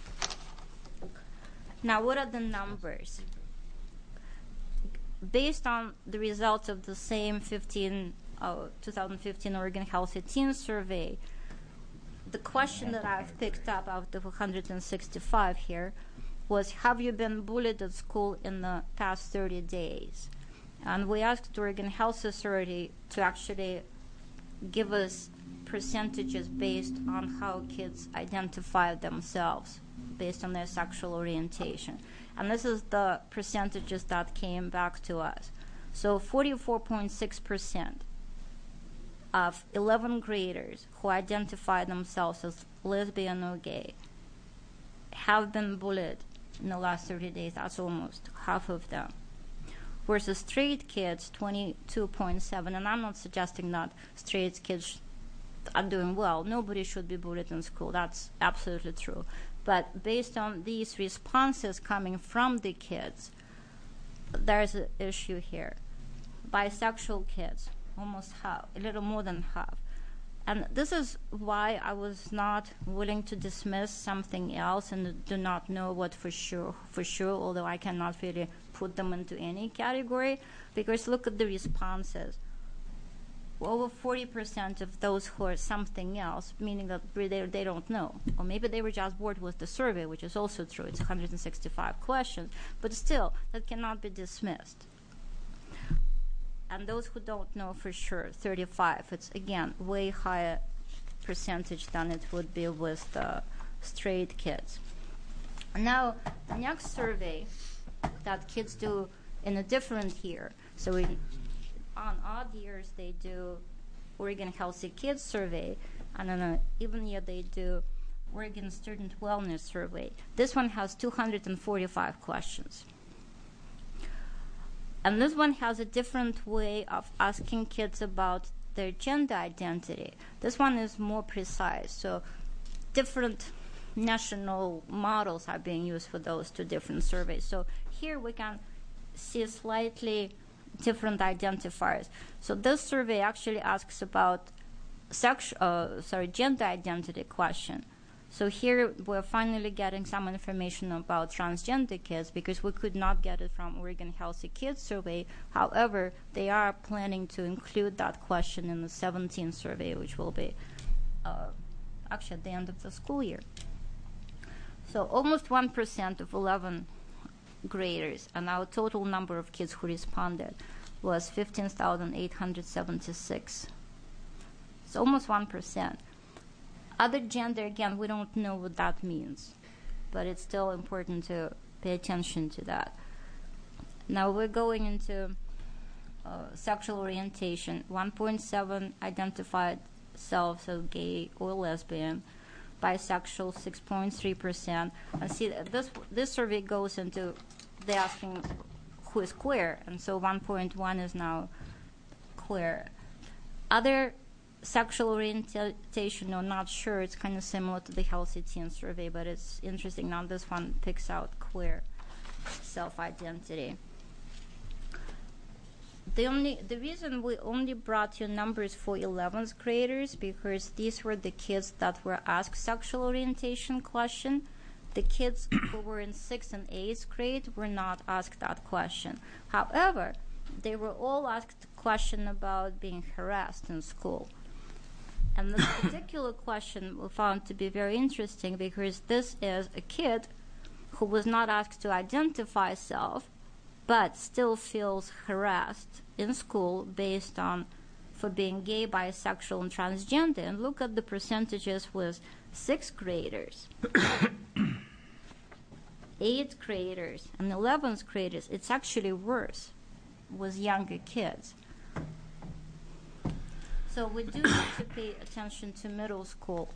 Now, what are the numbers? Based on the results of the same fifteen, uh, twenty fifteen Oregon Healthy Teen Survey, the question that I've picked up out of one hundred sixty-five here was, have you been bullied at school in the past thirty days? And we asked the Oregon Health Authority to actually give us percentages based on how kids identify themselves, based on their sexual orientation. And this is the percentages that came back to us. So forty-four point six percent of eleventh graders who identify themselves as lesbian or gay have been bullied in the last thirty days. That's almost half of them. Versus straight kids, twenty-two point seven. And I'm not suggesting that straight kids are doing well. Nobody should be bullied in school. That's absolutely true. But based on these responses coming from the kids, there's an issue here. Bisexual kids, almost half, a little more than half. And this is why I was not willing to dismiss something else and do not know what for sure, for sure, although I cannot really put them into any category, because look at the responses. Over forty percent of those who are something else, meaning that they, they don't know. Or maybe they were just bored with the survey, which is also true. It's one hundred sixty-five questions. But still, that cannot be dismissed. And those who don't know for sure, thirty-five, it's, again, way higher percentage than it would be with the straight kids. Now, the next survey that kids do in a different year, so we, on odd years they do Oregon Healthy Kids Survey, and on an even year they do Oregon Student Wellness Survey. This one has two hundred forty-five questions. And this one has a different way of asking kids about their gender identity. This one is more precise. So different national models are being used for those two different surveys. So here we can see slightly different identifiers. So this survey actually asks about sex, uh, sorry, gender identity question. So here we're finally getting some information about transgender kids because we could not get it from Oregon Healthy Kids Survey. However, they are planning to include that question in the seventeenth survey, which will be uh, actually at the end of the school year. So almost one percent of eleven graders, and our total number of kids who responded was fifteen thousand eight hundred seventy-six. It's almost one percent. Other gender, again, we don't know what that means, but it's still important to pay attention to that. Now we're going into uh, sexual orientation. one point seven identified selves as gay or lesbian, bisexual six point three percent. And see, this this survey goes into, they're asking who is queer, and so one point one is now queer. Other sexual orientation, no, not sure. It's kind of similar to the Healthy Teen Survey, but it's interesting. Now this one picks out queer self-identity. The only the reason we only brought you numbers for eleventh graders because these were the kids that were asked sexual orientation question. The kids who were in sixth and eighth grade were not asked that question. However, they were all asked a question about being harassed in school. And this particular question we found to be very interesting because this is a kid who was not asked to identify self, but still feels harassed in school based on for being gay, bisexual, and transgender. And look at the percentages with sixth graders, eighth graders, and eleventh graders. It's actually worse with younger kids. So we do need to pay attention to middle school.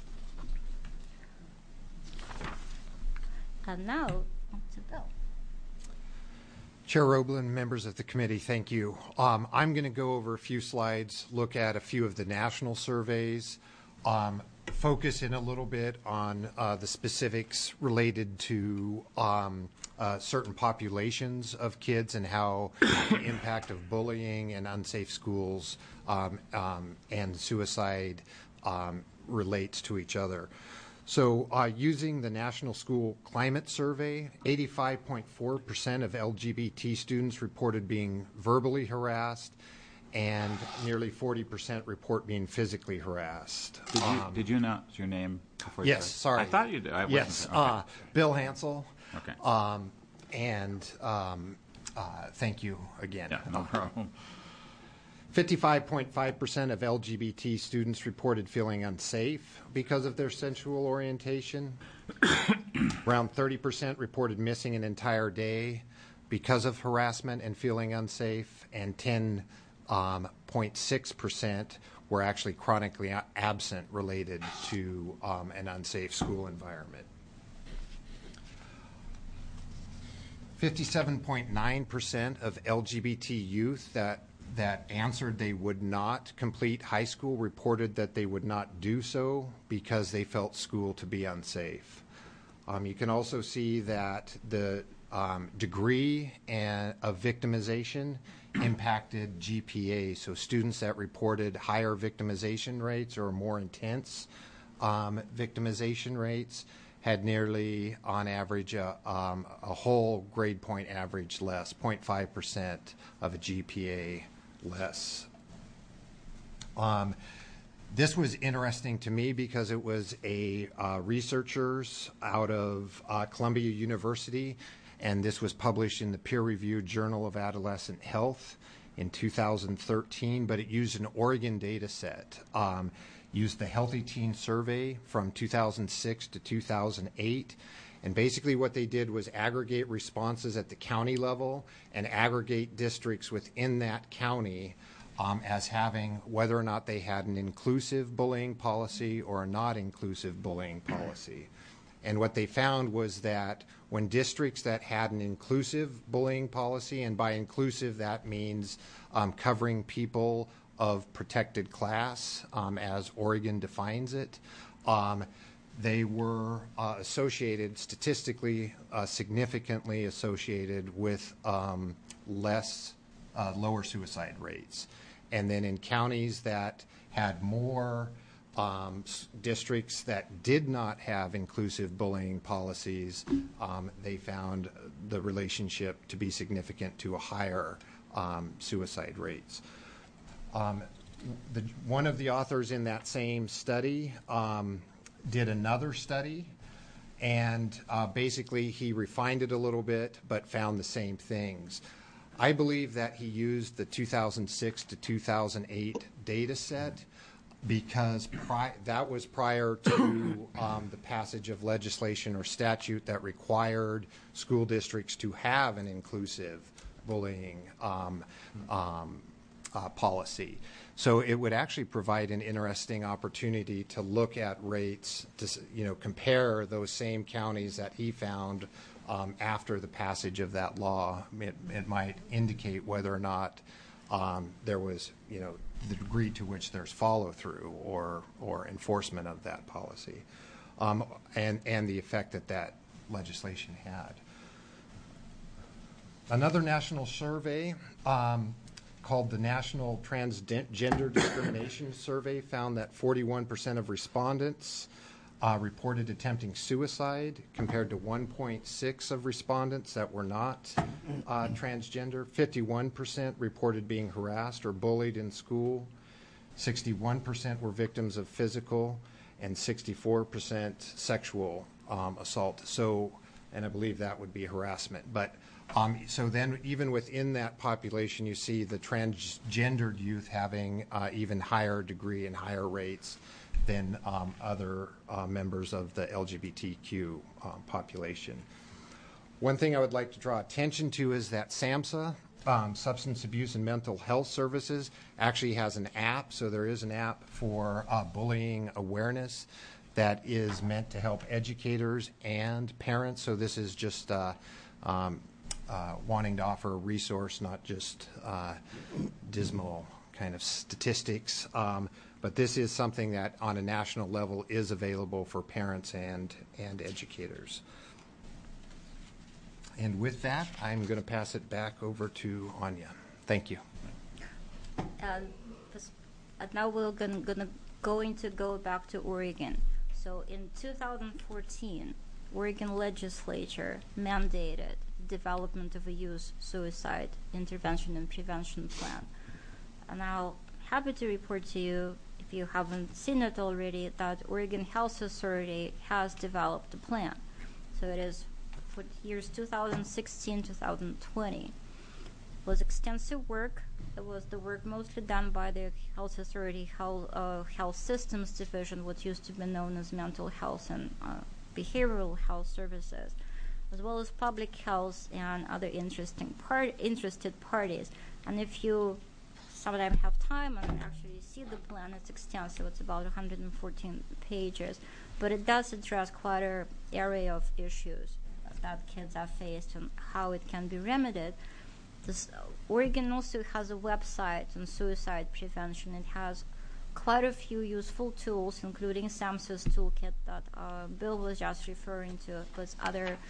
And now, on to Bill. Chair Roblin, members of the committee, thank you. Um, I'm going to go over a few slides, look at a few of the national surveys, um, focus in a little bit on uh, the specifics related to um, uh, certain populations of kids and how the impact of bullying and unsafe schools um, um, and suicide um, relates to each other. So uh, using the National School Climate Survey, eighty-five point four percent of L G B T students reported being verbally harassed, and nearly forty percent report being physically harassed. Did you, Um, did you announce your name before you Yes, started? sorry. I thought you did. I wasn't yes, sure. Okay. uh, Bill Hansel. Okay. Um, and um, uh, thank you again. Yeah, no problem. fifty-five point five percent of L G B T students reported feeling unsafe because of their sexual orientation. Around thirty percent reported missing an entire day because of harassment and feeling unsafe, and ten point six percent were actually chronically a- absent related to um, an unsafe school environment. fifty-seven point nine percent of L G B T youth that that answered they would not complete high school reported that they would not do so because they felt school to be unsafe. Um, you can also see that the um, degree and, of victimization impacted G P A. So students that reported higher victimization rates or more intense um, victimization rates had nearly, on average, a, um, a whole grade point average less, zero point five percent of a G P A less. Um, this was interesting to me because it was a uh, researchers out of uh, Columbia University, and this was published in the peer-reviewed Journal of Adolescent Health in two thousand thirteen, but it used an Oregon data set. Um, used the Healthy Teen Survey from two thousand six to two thousand eight. And basically what they did was aggregate responses at the county level and aggregate districts within that county um, as having whether or not they had an inclusive bullying policy or a not inclusive bullying policy. And what they found was that when districts that had an inclusive bullying policy, and by inclusive that means um, covering people of protected class um, as Oregon defines it, um, they were uh, associated, statistically uh, significantly associated with um, less, uh, lower suicide rates. And then in counties that had more um, s- districts that did not have inclusive bullying policies, um, they found the relationship to be significant to a higher um, suicide rates. Um, the, one of the authors in that same study um, did another study, and uh, basically he refined it a little bit but found the same things. I believe that he used the two thousand six to two thousand eight data set because pri- that was prior to um, the passage of legislation or statute that required school districts to have an inclusive bullying um, um, uh, policy. So it would actually provide an interesting opportunity to look at rates, to you know, compare those same counties that he found um, after the passage of that law. It, it might indicate whether or not um, there was, you know, the degree to which there's follow through or or enforcement of that policy, um, and and the effect that that legislation had. Another national survey Um, called the National Transgender Discrimination Survey found that forty-one percent of respondents uh, reported attempting suicide compared to one point six of respondents that were not uh, transgender. fifty-one percent reported being harassed or bullied in school. sixty-one percent were victims of physical, and sixty-four percent sexual um, assault. So, and I believe that would be harassment. But Um, so then even within that population, you see the transgendered youth having uh, even higher degree and higher rates than um, other uh, members of the L G B T Q um, population. One thing I would like to draw attention to is that SAMHSA, um, Substance Abuse and Mental Health Services, actually has an app. So there is an app for uh, bullying awareness that is meant to help educators and parents. So this is just uh, um, Uh, wanting to offer a resource, not just uh, dismal kind of statistics. Um, but this is something that on a national level is available for parents and, and educators. And with that, I'm going to pass it back over to Anya. Thank you. And uh, now we're going to going to go back to Oregon. So in two thousand fourteen, Oregon legislature mandated development of a youth suicide intervention and prevention plan. And I'm happy to report to you, if you haven't seen it already, that Oregon Health Authority has developed a plan. So it is for years two thousand sixteen to two thousand twenty. It was extensive work. It was the work mostly done by the Health Authority Health, uh, Health Systems Division, what used to be known as Mental Health and uh, Behavioral Health Services, as well as public health and other interesting part, interested parties. And if you sometimes have time and actually see the plan, it's extensive. It's about one hundred fourteen pages. But it does address quite an area of issues that kids are faced and how it can be remedied. This Oregon also has a website on suicide prevention. It has quite a few useful tools, including SAMHSA's toolkit that uh, Bill was just referring to, plus other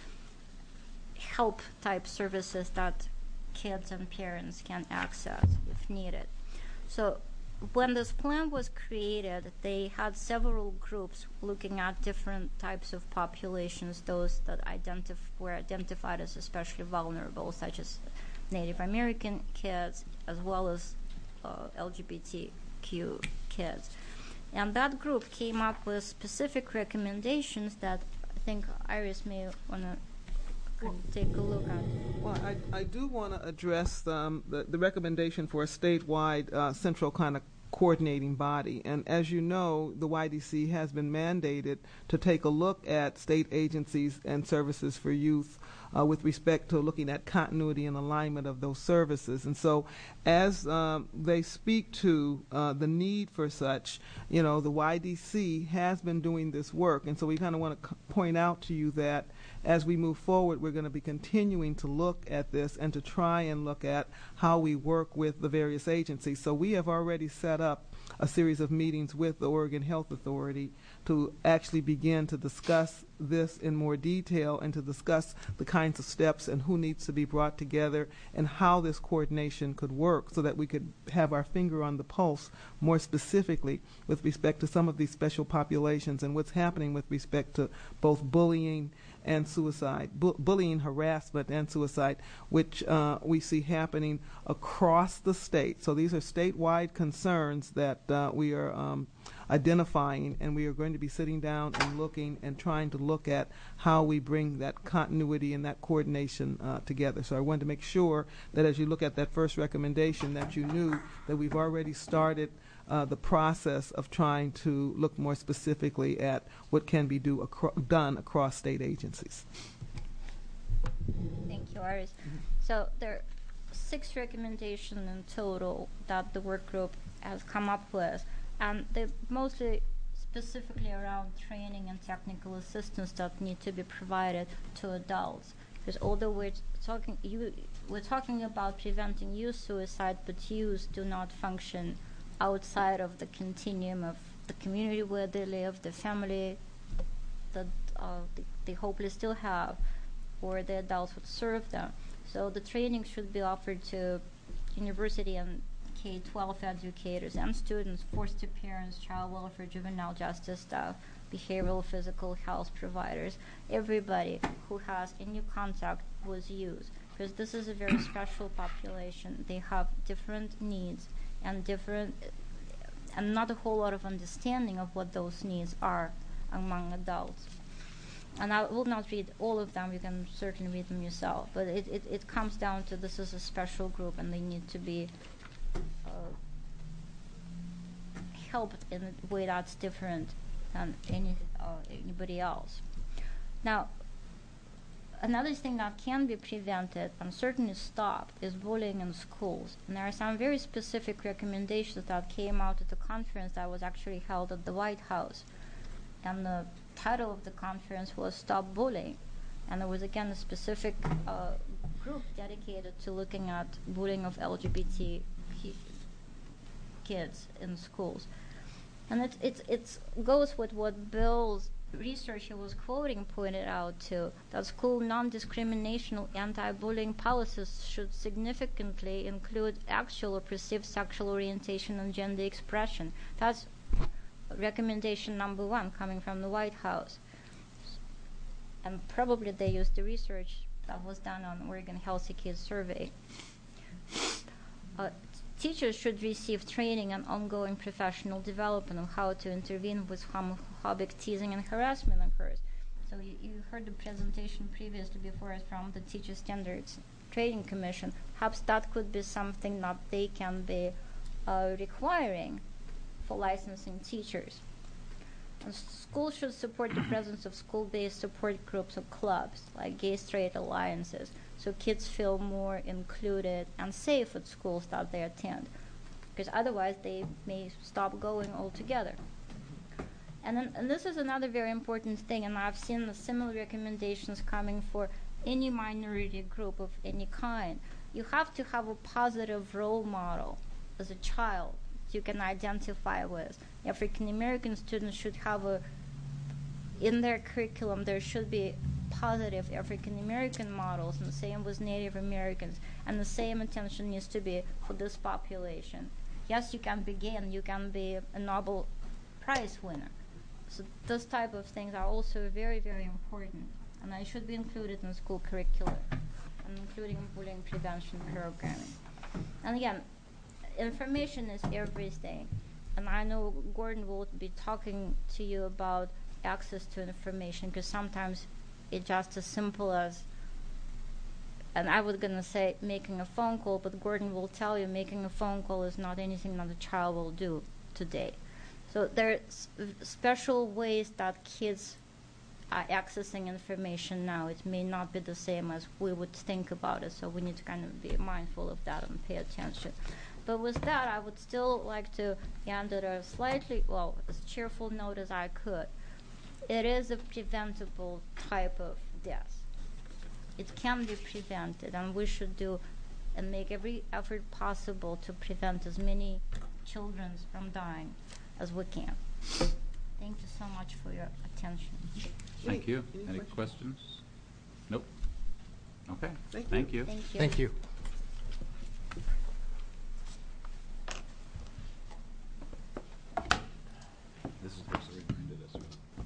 help type services that kids and parents can access if needed. So when this plan was created, they had several groups looking at different types of populations, those that identif- were identified as especially vulnerable, such as Native American kids, as well as uh, L G B T Q kids. And that group came up with specific recommendations that I think Iris may want to take a look at. Well, I, I do want to address um, the, the recommendation for a statewide uh, central kind of coordinating body. And as you know, the Y D C has been mandated to take a look at state agencies and services for youth uh, with respect to looking at continuity and alignment of those services. And so as um, they speak to uh, the need for such, you know, the Y D C has been doing this work. And so we kind of want to c- point out to you that as we move forward, we're going to be continuing to look at this and to try and look at how we work with the various agencies. So we have already set up a series of meetings with the Oregon Health Authority to actually begin to discuss this in more detail and to discuss the kinds of steps and who needs to be brought together and how this coordination could work so that we could have our finger on the pulse more specifically with respect to some of these special populations and what's happening with respect to both bullying and suicide, bu- bullying, harassment, and suicide, which uh, we see happening across the state. So these are statewide concerns that uh, we are um, identifying, and we are going to be sitting down and looking and trying to look at how we bring that continuity and that coordination uh, together. So I wanted to make sure that as you look at that first recommendation that you knew that we've already started Uh, the process of trying to look more specifically at what can be do acro- done across state agencies. Thank you, Iris. So there are six recommendations in total that the work group has come up with, and they're mostly specifically around training and technical assistance that need to be provided to adults. Because although we're talking, you, we're talking about preventing youth suicide, but youth do not function outside of the continuum of the community where they live, the family that uh, they, they hopefully still have, or the adults would serve them. So the training should be offered to university and K twelve educators and students, foster parents, child welfare, juvenile justice staff, behavioral, physical health providers, everybody who has any contact with youth, because this is a very special population. They have different needs and different, and not a whole lot of understanding of what those needs are among adults. And I will not read all of them, you can certainly read them yourself, but it, it, it comes down to this is a special group and they need to be uh, helped in a way that's different than any uh, anybody else. Now, another thing that can be prevented and certainly stopped is bullying in schools. And there are some very specific recommendations that came out at the conference that was actually held at the White House. And the title of the conference was Stop Bullying. And there was again a specific uh, group dedicated to looking at bullying of L G B T kids in schools. And it it's, it's goes with what Bill's research he was quoting pointed out to, that school non-discriminational anti-bullying policies should significantly include actual or perceived sexual orientation and gender expression. That's recommendation number one coming from the White House. And probably they used the research that was done on Oregon Healthy Kids survey. Uh, Teachers should receive training and ongoing professional development on how to intervene with homophobic teasing and harassment occurs. So you, you heard the presentation previously before us from the Teacher Standards Training Commission. Perhaps that could be something that they can be uh, requiring for licensing teachers. And schools should support the presence of school-based support groups or clubs, like gay straight alliances, so kids feel more included and safe at schools that they attend, because otherwise they may stop going altogether. And then, and this is another very important thing, and I've seen the similar recommendations coming for any minority group of any kind. you have to have a positive role model as a child you can identify with. African American students should have a, in their curriculum, there should be positive African American models, and the same with Native Americans, and the same attention needs to be for this population. Yes, you can begin, you can be a Nobel Prize winner. So those type of things are also very, very important, and they should be included in school curricula, and including bullying prevention programming. And again, information is everything, and I know Gordon will be talking to you about access to information, because sometimes it's just as simple as, and I was going to say making a phone call, but Gordon will tell you making a phone call is not anything that a child will do today. So there's special ways that kids are accessing information now. It may not be the same as we would think about it, so we need to kind of be mindful of that and pay attention. But with that, I would still like to end at a slightly, well, as cheerful note as I could. It is a preventable type of death. It can be prevented, and we should do and make every effort possible to prevent as many children from dying as we can. Thank you so much for your attention. Thank you. Any, Any questions? questions? Nope. Okay. Thank Thank you. you. Thank you. Thank you. This is what reminded us.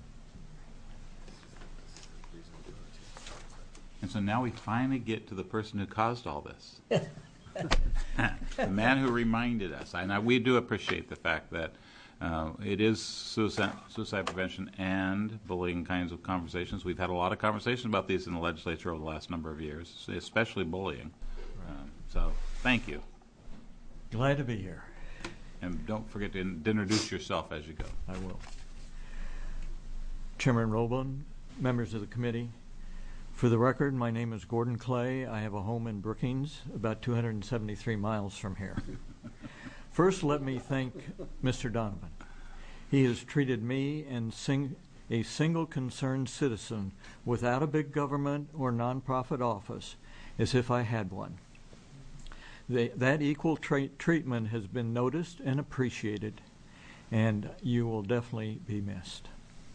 And so now we finally get to the person who caused all this. The man who reminded us. And I, we do appreciate the fact that uh, it is suicide, suicide prevention and bullying kinds of conversations. We've had a lot of conversations about these in the legislature over the last number of years, especially bullying. Um, so thank you. Glad to be here. And don't forget to, in, to introduce yourself as you go. I will. Chairman Roblin, members of the committee, for the record, my name is Gordon Clay. I have a home in Brookings, about two hundred seventy-three miles from here. First, let me thank Mister Donovan. He has treated me and sing, a single concerned citizen without a big government or nonprofit office as if I had one. They, that equal tra- treatment has been noticed and appreciated, and you will definitely be missed.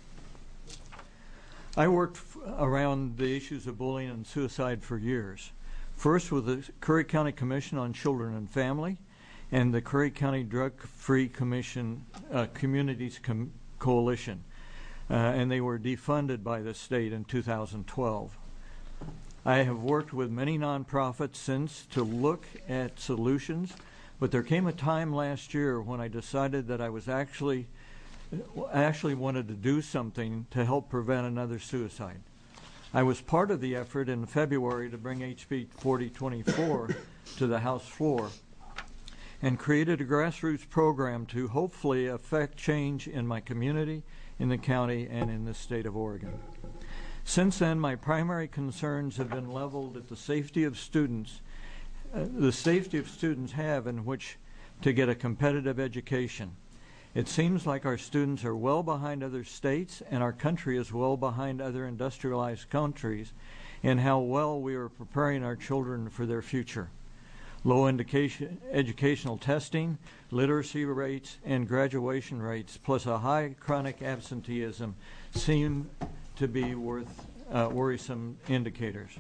I worked f- around the issues of bullying and suicide for years. First with the Curry County Commission on Children and Family and the Curry County Drug-Free Commission uh, Communities Com- Coalition, uh, and they were defunded by the state in two thousand twelve. I have worked with many nonprofits since to look at solutions, but there came a time last year when I decided that I was actually actually wanted to do something to help prevent another suicide. I was part of the effort in February to bring H B forty twenty-four to the House floor and created a grassroots program to hopefully affect change in my community, in the county, and in the state of Oregon. Since then, my primary concerns have been leveled at the safety of students, uh, the safety of students have in which to get a competitive education. It seems like our students are well behind other states, and our country is well behind other industrialized countries in how well we are preparing our children for their future. Low indication, educational testing, literacy rates, and graduation rates, plus a high chronic absenteeism, seem to be worth uh, worrisome indicators.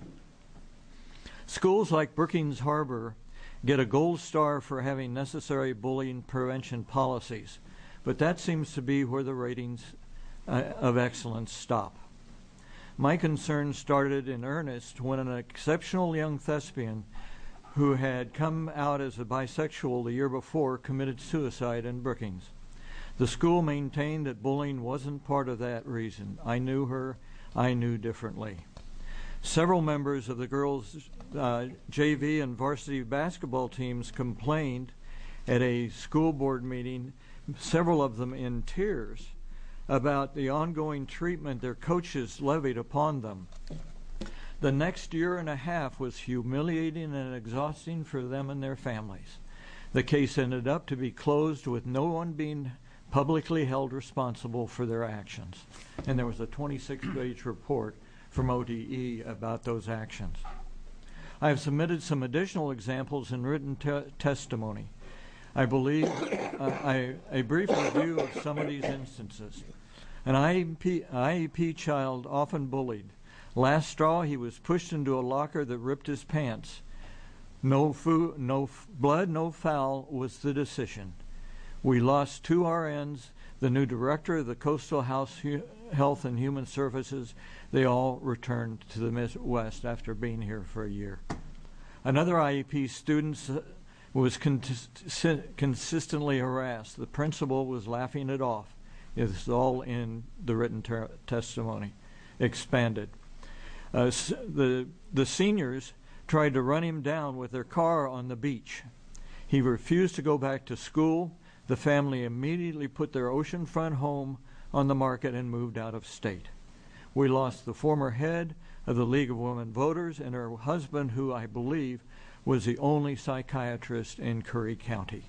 Schools like Brookings Harbor get a gold star for having necessary bullying prevention policies, but that seems to be where the ratings uh, of excellence stop. My concern started in earnest when an exceptional young thespian who had come out as a bisexual the year before committed suicide in Brookings. The school maintained that bullying wasn't part of that reason. I knew her. I knew differently. Several members of the girls' uh, J V and varsity basketball teams complained at a school board meeting, several of them in tears, about the ongoing treatment their coaches levied upon them. The next year and a half was humiliating and exhausting for them and their families. The case ended up to be closed with no one being publicly held responsible for their actions. And there was a twenty-six page report from O D E about those actions. I have submitted some additional examples in written te- testimony. I believe uh, I, a brief review of some of these instances. An I E P, I E P child often bullied. Last straw, he was pushed into a locker that ripped his pants. No food, no f- blood, no foul was the decision. We lost two R Ns, the new director of the Coastal House Hu- Health and Human Services. They all returned to the Midwest after being here for a year. Another I E P student uh, was con- consistently harassed. The principal was laughing it off. It's all in the written ter- testimony, expanded. Uh, s- the, the seniors tried to run him down with their car on the beach. He refused to go back to school. The family immediately put their oceanfront home on the market and moved out of state. We lost the former head of the League of Women Voters and her husband, who I believe was the only psychiatrist in Curry County.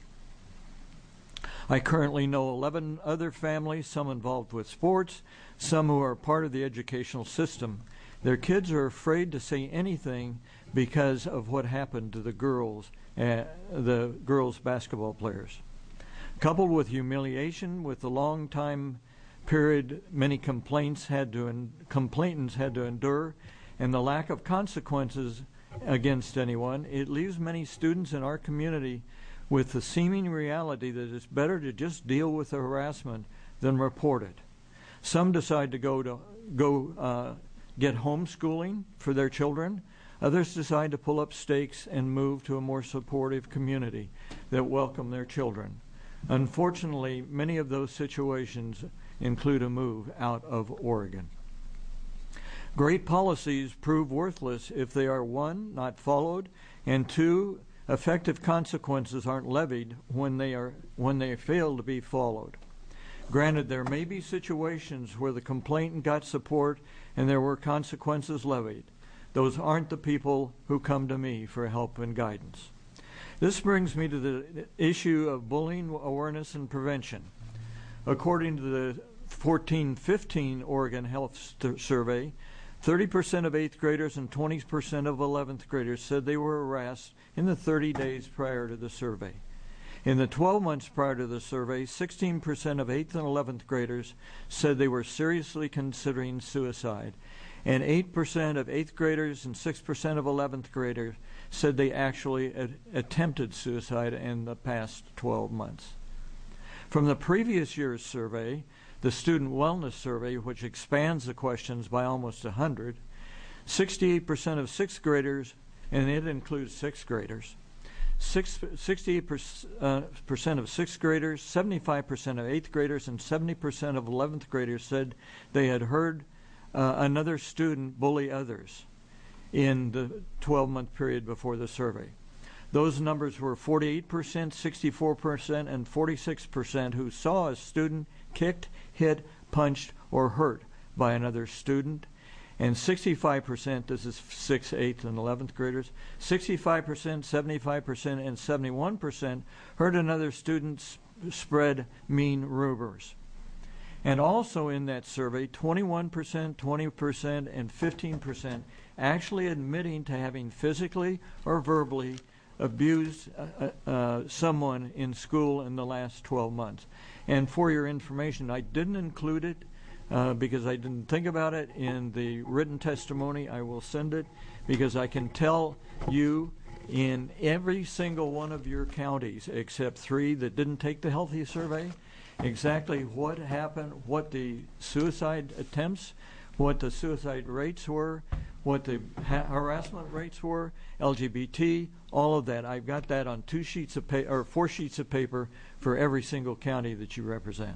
I currently know eleven other families, some involved with sports, some who are part of the educational system. Their kids are afraid to say anything because of what happened to the girls, uh, the girls basketball players. Coupled with humiliation, with the long time period many complaints had to en- complainants had to endure, and the lack of consequences against anyone, it leaves many students in our community with the seeming reality that it's better to just deal with the harassment than report it. Some decide to go to go uh, get homeschooling for their children. Others decide to pull up stakes and move to a more supportive community that welcome their children. Unfortunately, many of those situations include a move out of Oregon. Great policies prove worthless if they are, one, not followed, and two, effective consequences aren't levied when they are when they fail to be followed. Granted, there may be situations where the complainant got support and there were consequences levied. Those aren't the people who come to me for help and guidance. This brings me to the issue of bullying awareness and prevention. According to the fourteen fifteen Oregon Health St- Survey, thirty percent of eighth graders and twenty percent of eleventh graders said they were harassed in the thirty days prior to the survey. In the twelve months prior to the survey, sixteen percent of eighth and eleventh graders said they were seriously considering suicide, and eight percent of eighth graders and six percent of eleventh graders said they actually ad- attempted suicide in the past twelve months. From the previous year's survey, the Student Wellness Survey, which expands the questions by almost one hundred, sixty-eight percent of sixth graders, and it includes sixth graders, Six, sixty-eight percent uh, of sixth graders, seventy-five percent of eighth graders, and seventy percent of eleventh graders said they had heard uh, another student bully others in the twelve-month period before the survey. Those numbers were forty-eight percent, sixty-four percent, and forty-six percent who saw a student kicked, hit, punched, or hurt by another student. And sixty-five percent, this is sixth, eighth, and eleventh graders, sixty-five percent, seventy-five percent, and seventy-one percent heard another student sp- spread mean rumors. And also in that survey, twenty-one percent, twenty percent, and fifteen percent actually admitting to having physically or verbally abused uh, uh, someone in school in the last twelve months. And for your information, I didn't include it Uh, because I didn't think about it in the written testimony. I will send it because I can tell you in every single one of your counties, except three that didn't take the Healthy Survey, exactly what happened, what the suicide attempts, what the suicide rates were, what the ha- harassment rates were, L G B T, all of that. I've got that on two sheets of paper, or four sheets of paper for every single county that you represent,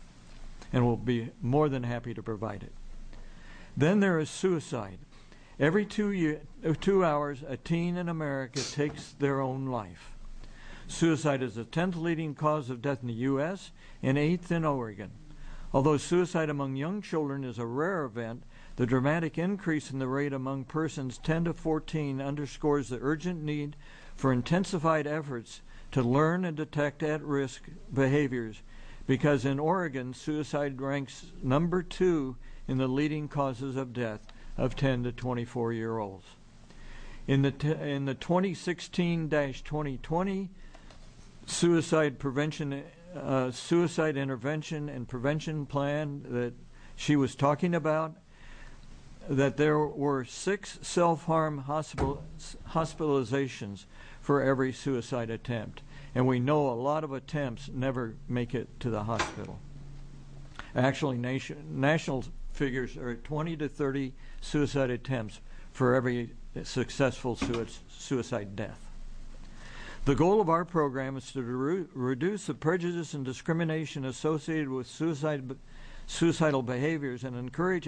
and we'll be more than happy to provide it. Then there is suicide. Every two, year, two hours, a teen in America takes their own life. Suicide is the tenth leading cause of death in the U S and eighth in Oregon. Although suicide among young children is a rare event, the dramatic increase in the rate among persons ten to fourteen underscores the urgent need for intensified efforts to learn and detect at-risk behaviors, because in Oregon, suicide ranks number two in the leading causes of death of ten to twenty-four-year-olds. In the t- in the twenty sixteen dash twenty twenty suicide prevention, uh, suicide intervention and prevention plan that she was talking about, that there were six self-harm hospital hospitalizations for every suicide attempt, and we know a lot of attempts never make it to the hospital. Actually, nation, national figures are twenty to thirty suicide attempts for every successful suicide death. The goal of our program is to re- reduce the prejudice and discrimination associated with suicide, suicidal behaviors and encourage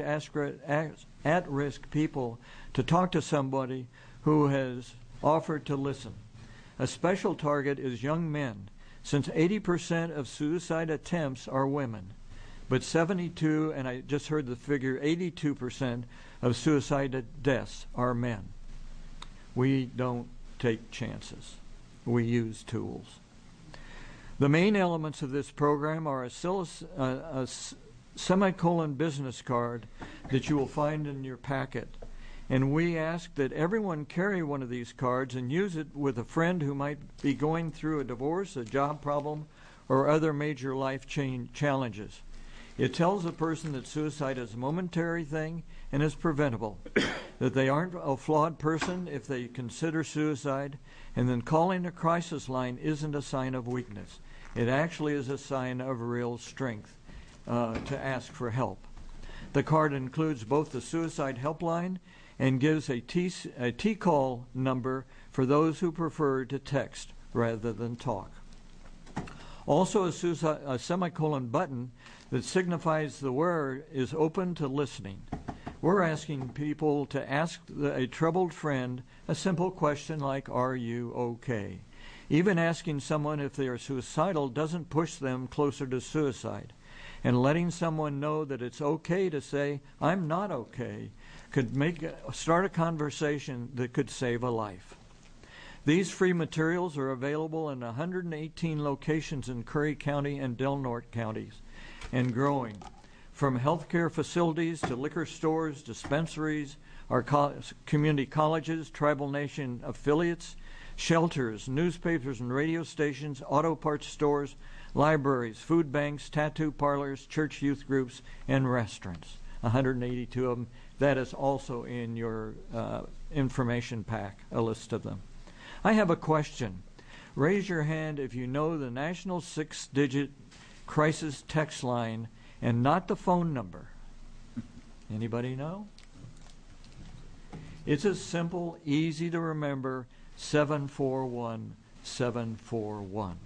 at-risk people to talk to somebody who has offered to listen. A special target is young men, since eighty percent of suicide attempts are women, but seventy-two, and I just heard the figure, eighty-two percent of suicide deaths are men. We don't take chances. We use tools. The main elements of this program are a, a, a semicolon business card that you will find in your packet. And we ask that everyone carry one of these cards and use it with a friend who might be going through a divorce, a job problem, or other major life change challenges. It tells a person that suicide is a momentary thing and is preventable, that they aren't a flawed person if they consider suicide, and then calling a crisis line isn't a sign of weakness. It actually is a sign of real strength uh, to ask for help. The card includes both the suicide helpline and gives a T, a T-call number for those who prefer to text rather than talk. Also, a, suicide, a semicolon button that signifies the wearer is open to listening. We're asking people to ask the, a troubled friend a simple question like, "Are you okay?" Even asking someone if they are suicidal doesn't push them closer to suicide. And letting someone know that it's okay to say, "I'm not okay," could make start a conversation that could save a life. These free materials are available in one hundred eighteen locations in Curry County and Del Norte counties, and growing. From healthcare facilities to liquor stores, dispensaries, our co- community colleges, tribal nation affiliates, shelters, newspapers and radio stations, auto parts stores, libraries, food banks, tattoo parlors, church youth groups, and restaurants. one hundred eighty-two of them. That is also in your uh, information pack, a list of them. I have a question. Raise your hand if you know the national six-digit crisis text line and not the phone number. Anybody know? It's a simple, easy to remember, seven four one seven four one.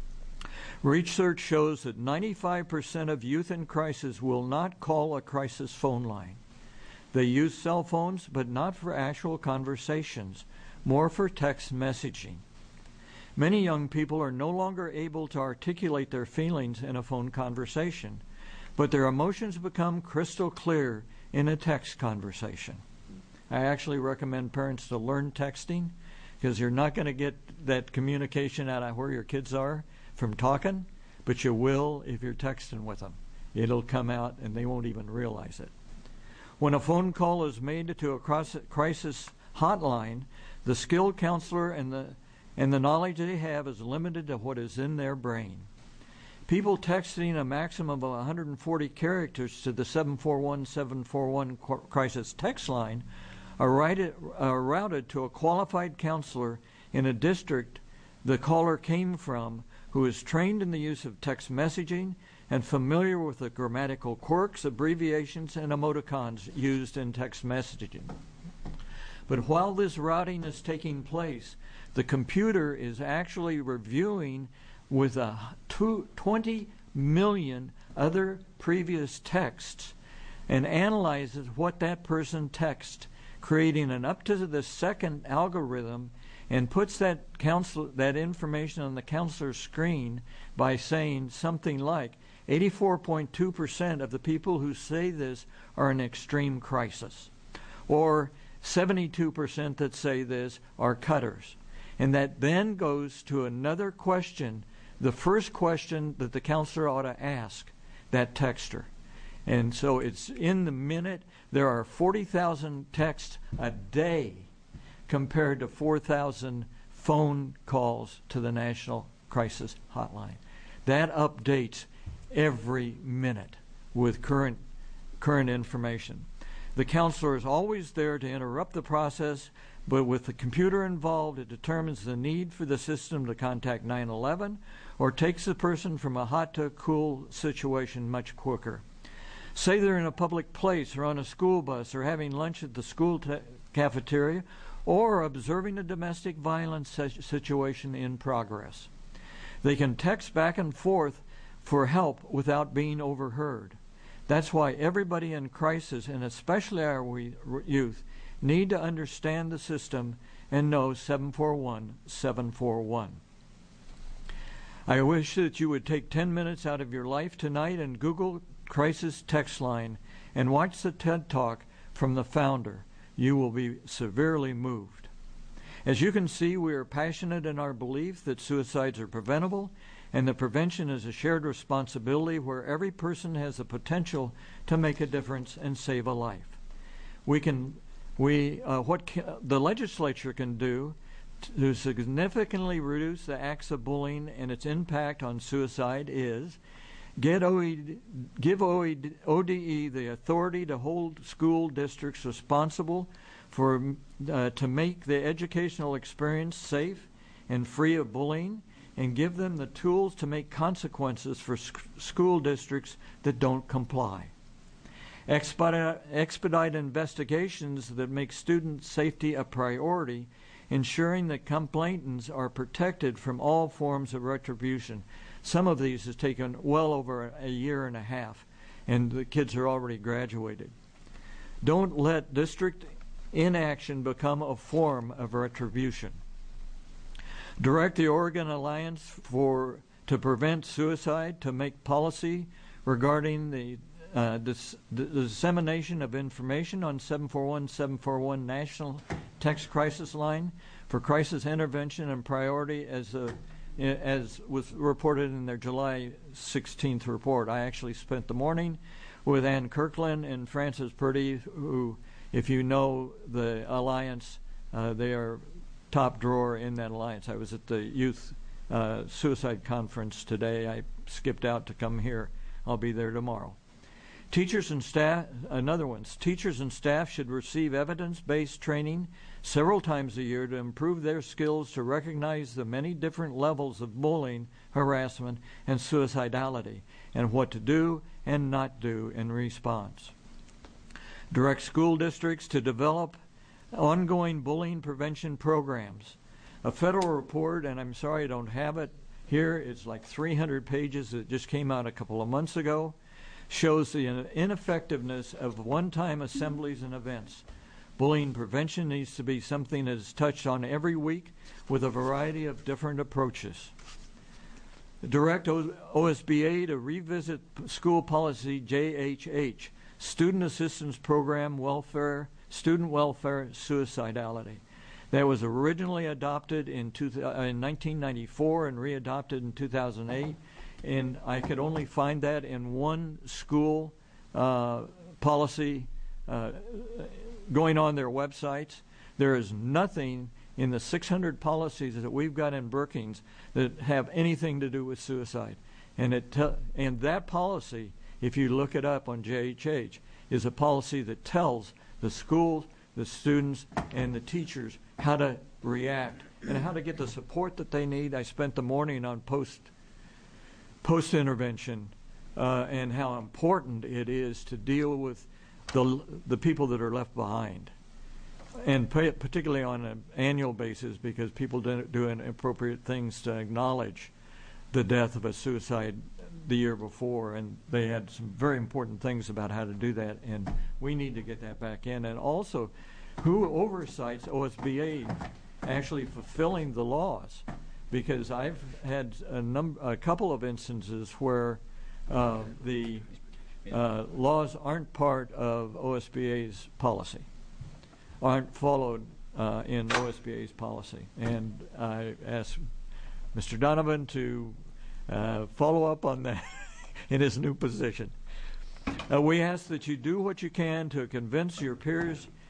Research shows that ninety-five percent of youth in crisis will not call a crisis phone line. They use cell phones, but not for actual conversations, more for text messaging. Many young people are no longer able to articulate their feelings in a phone conversation, but their emotions become crystal clear in a text conversation. I actually recommend parents to learn texting, because you're not going to get that communication out of where your kids are from talking, but you will if you're texting with them. It'll come out and they won't even realize it. When a phone call is made to a crisis hotline, the skilled counselor and the and the knowledge they have is limited to what is in their brain. People texting a maximum of one hundred forty characters to the seven four one seven four one crisis text line are, righted, are routed to a qualified counselor in a district the caller came from, who is trained in the use of text messaging and familiar with the grammatical quirks, abbreviations, and emoticons used in text messaging. But while this routing is taking place, the computer is actually reviewing with a twenty million other previous texts and analyzes what that person texted, creating an up-to-the-second algorithm, and puts that counsel, that information on the counselor's screen by saying something like, eighty-four point two percent of the people who say this are in extreme crisis, or seventy-two percent that say this are cutters. And that then goes to another question, the first question that the counselor ought to ask that texter. And so it's in the minute. There are forty thousand texts a day compared to four thousand phone calls to the National Crisis Hotline. That updates every minute with current current information. The counselor is always there to interrupt the process, but with the computer involved, it determines the need for the system to contact nine one one or takes the person from a hot to a cool situation much quicker. Say they're in a public place or on a school bus or having lunch at the school ta- cafeteria or observing a domestic violence situation in progress. They can text back and forth for help without being overheard. That's why everybody in crisis, and especially our we, youth, need to understand the system and know seven four one, seven four one. I wish that you would take ten minutes out of your life tonight and Google Crisis Text Line and watch the TED Talk from the founder. You will be severely moved. As you can see, we are passionate in our belief that suicides are preventable, and that prevention is a shared responsibility where every person has the potential to make a difference and save a life. We can, we, uh, what ca- the legislature can do to significantly reduce the acts of bullying and its impact on suicide is get O E D, give O D E the authority to hold school districts responsible for uh, to make the educational experience safe and free of bullying, and give them the tools to make consequences for sc- school districts that don't comply. Expedite, expedite investigations that make student safety a priority, ensuring that complainants are protected from all forms of retribution. Some of these has taken well over a year and a half, and the kids are already graduated. Don't let district inaction become a form of retribution. Direct the Oregon Alliance for to Prevent Suicide to make policy regarding the, uh, dis, the dissemination of information on seven four one, seven four one National Text Crisis Line for crisis intervention and priority as a, as was reported in their July sixteenth report. I actually spent the morning with Ann Kirkland and Frances Purdy, who, if you know the Alliance, uh, they are top drawer in that alliance. I was at the youth uh, suicide conference today. I skipped out to come here. I'll be there tomorrow. Teachers and staff, another one, teachers and staff should receive evidence-based training several times a year to improve their skills to recognize the many different levels of bullying, harassment, and suicidality, and what to do and not do in response. Direct school districts to develop ongoing bullying prevention programs. A federal report, and I'm sorry I don't have it here, it's like three hundred pages. It just came out a couple of months ago, shows the ineffectiveness of one-time assemblies and events. Bullying prevention needs to be something that is touched on every week with a variety of different approaches. Direct O S B A to revisit school policy J H H, Student Assistance Program Welfare, Student Welfare Suicidality. That was originally adopted in, two, uh, in nineteen ninety-four and readopted in two thousand eight. And I could only find that in one school uh, policy uh, going on their websites. There is nothing in the six hundred policies that we've got in Brookings that have anything to do with suicide. And, it te- and that policy, if you look it up on J H H, is a policy that tells the schools, the students, and the teachers how to react and how to get the support that they need. I spent the morning on post post intervention uh, and how important it is to deal with the the people that are left behind, and pay, particularly on an annual basis, because people do, do inappropriate things to acknowledge the death of a suicide the year before, and they had some very important things about how to do that, and we need to get that back in. And also, who oversights O S B A actually fulfilling the laws? Because I've had a number, a couple of instances where uh, the uh, laws aren't part of O S B A's policy, aren't followed uh, in O S B A's policy. And I asked Mister Donovan to uh, follow up on that in his new position. Uh, we ask that you do what you can to convince your peers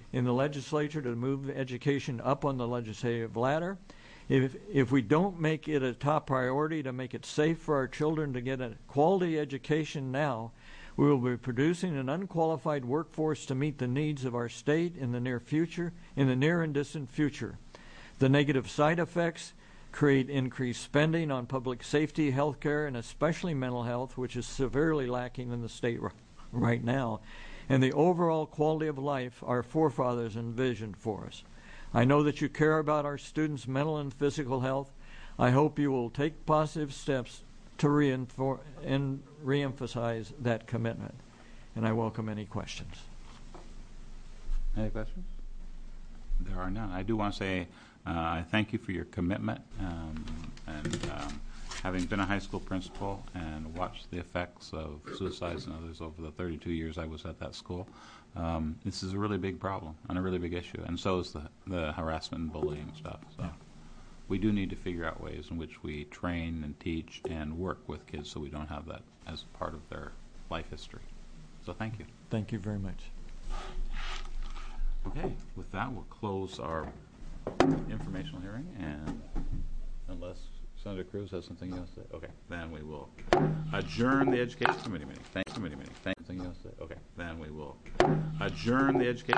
in the legislature to move education up on the legislative ladder. If, if we don't make it a top priority to make it safe for our children to get a quality education now, we will be producing an unqualified workforce to meet the needs of our state in the near future, in the near and distant future. The negative side effects create increased spending on public safety, health care, and especially mental health, which is severely lacking in the state r- right now, and the overall quality of life our forefathers envisioned for us. I know that you care about our students' mental and physical health. I hope you will take positive steps to reinfor- and reemphasize that commitment. And I welcome any questions. Any questions? There are none. I do want to say uh, I thank you for your commitment. Um, and um, having been a high school principal and watched the effects of suicides and others over the thirty-two years I was at that school, um, this is a really big problem and a really big issue. And so is the, the harassment and bullying stuff. So. Yeah. We do need to figure out ways in which we train and teach and work with kids so we don't have that as part of their life history. So thank you. Thank you very much. Okay, with that, we'll close our informational hearing, and unless Senator Cruz has something else to say, okay, then we will adjourn the Education Committee meeting. Thank Committee meeting. Thank something else to say. Okay, then we will adjourn the Education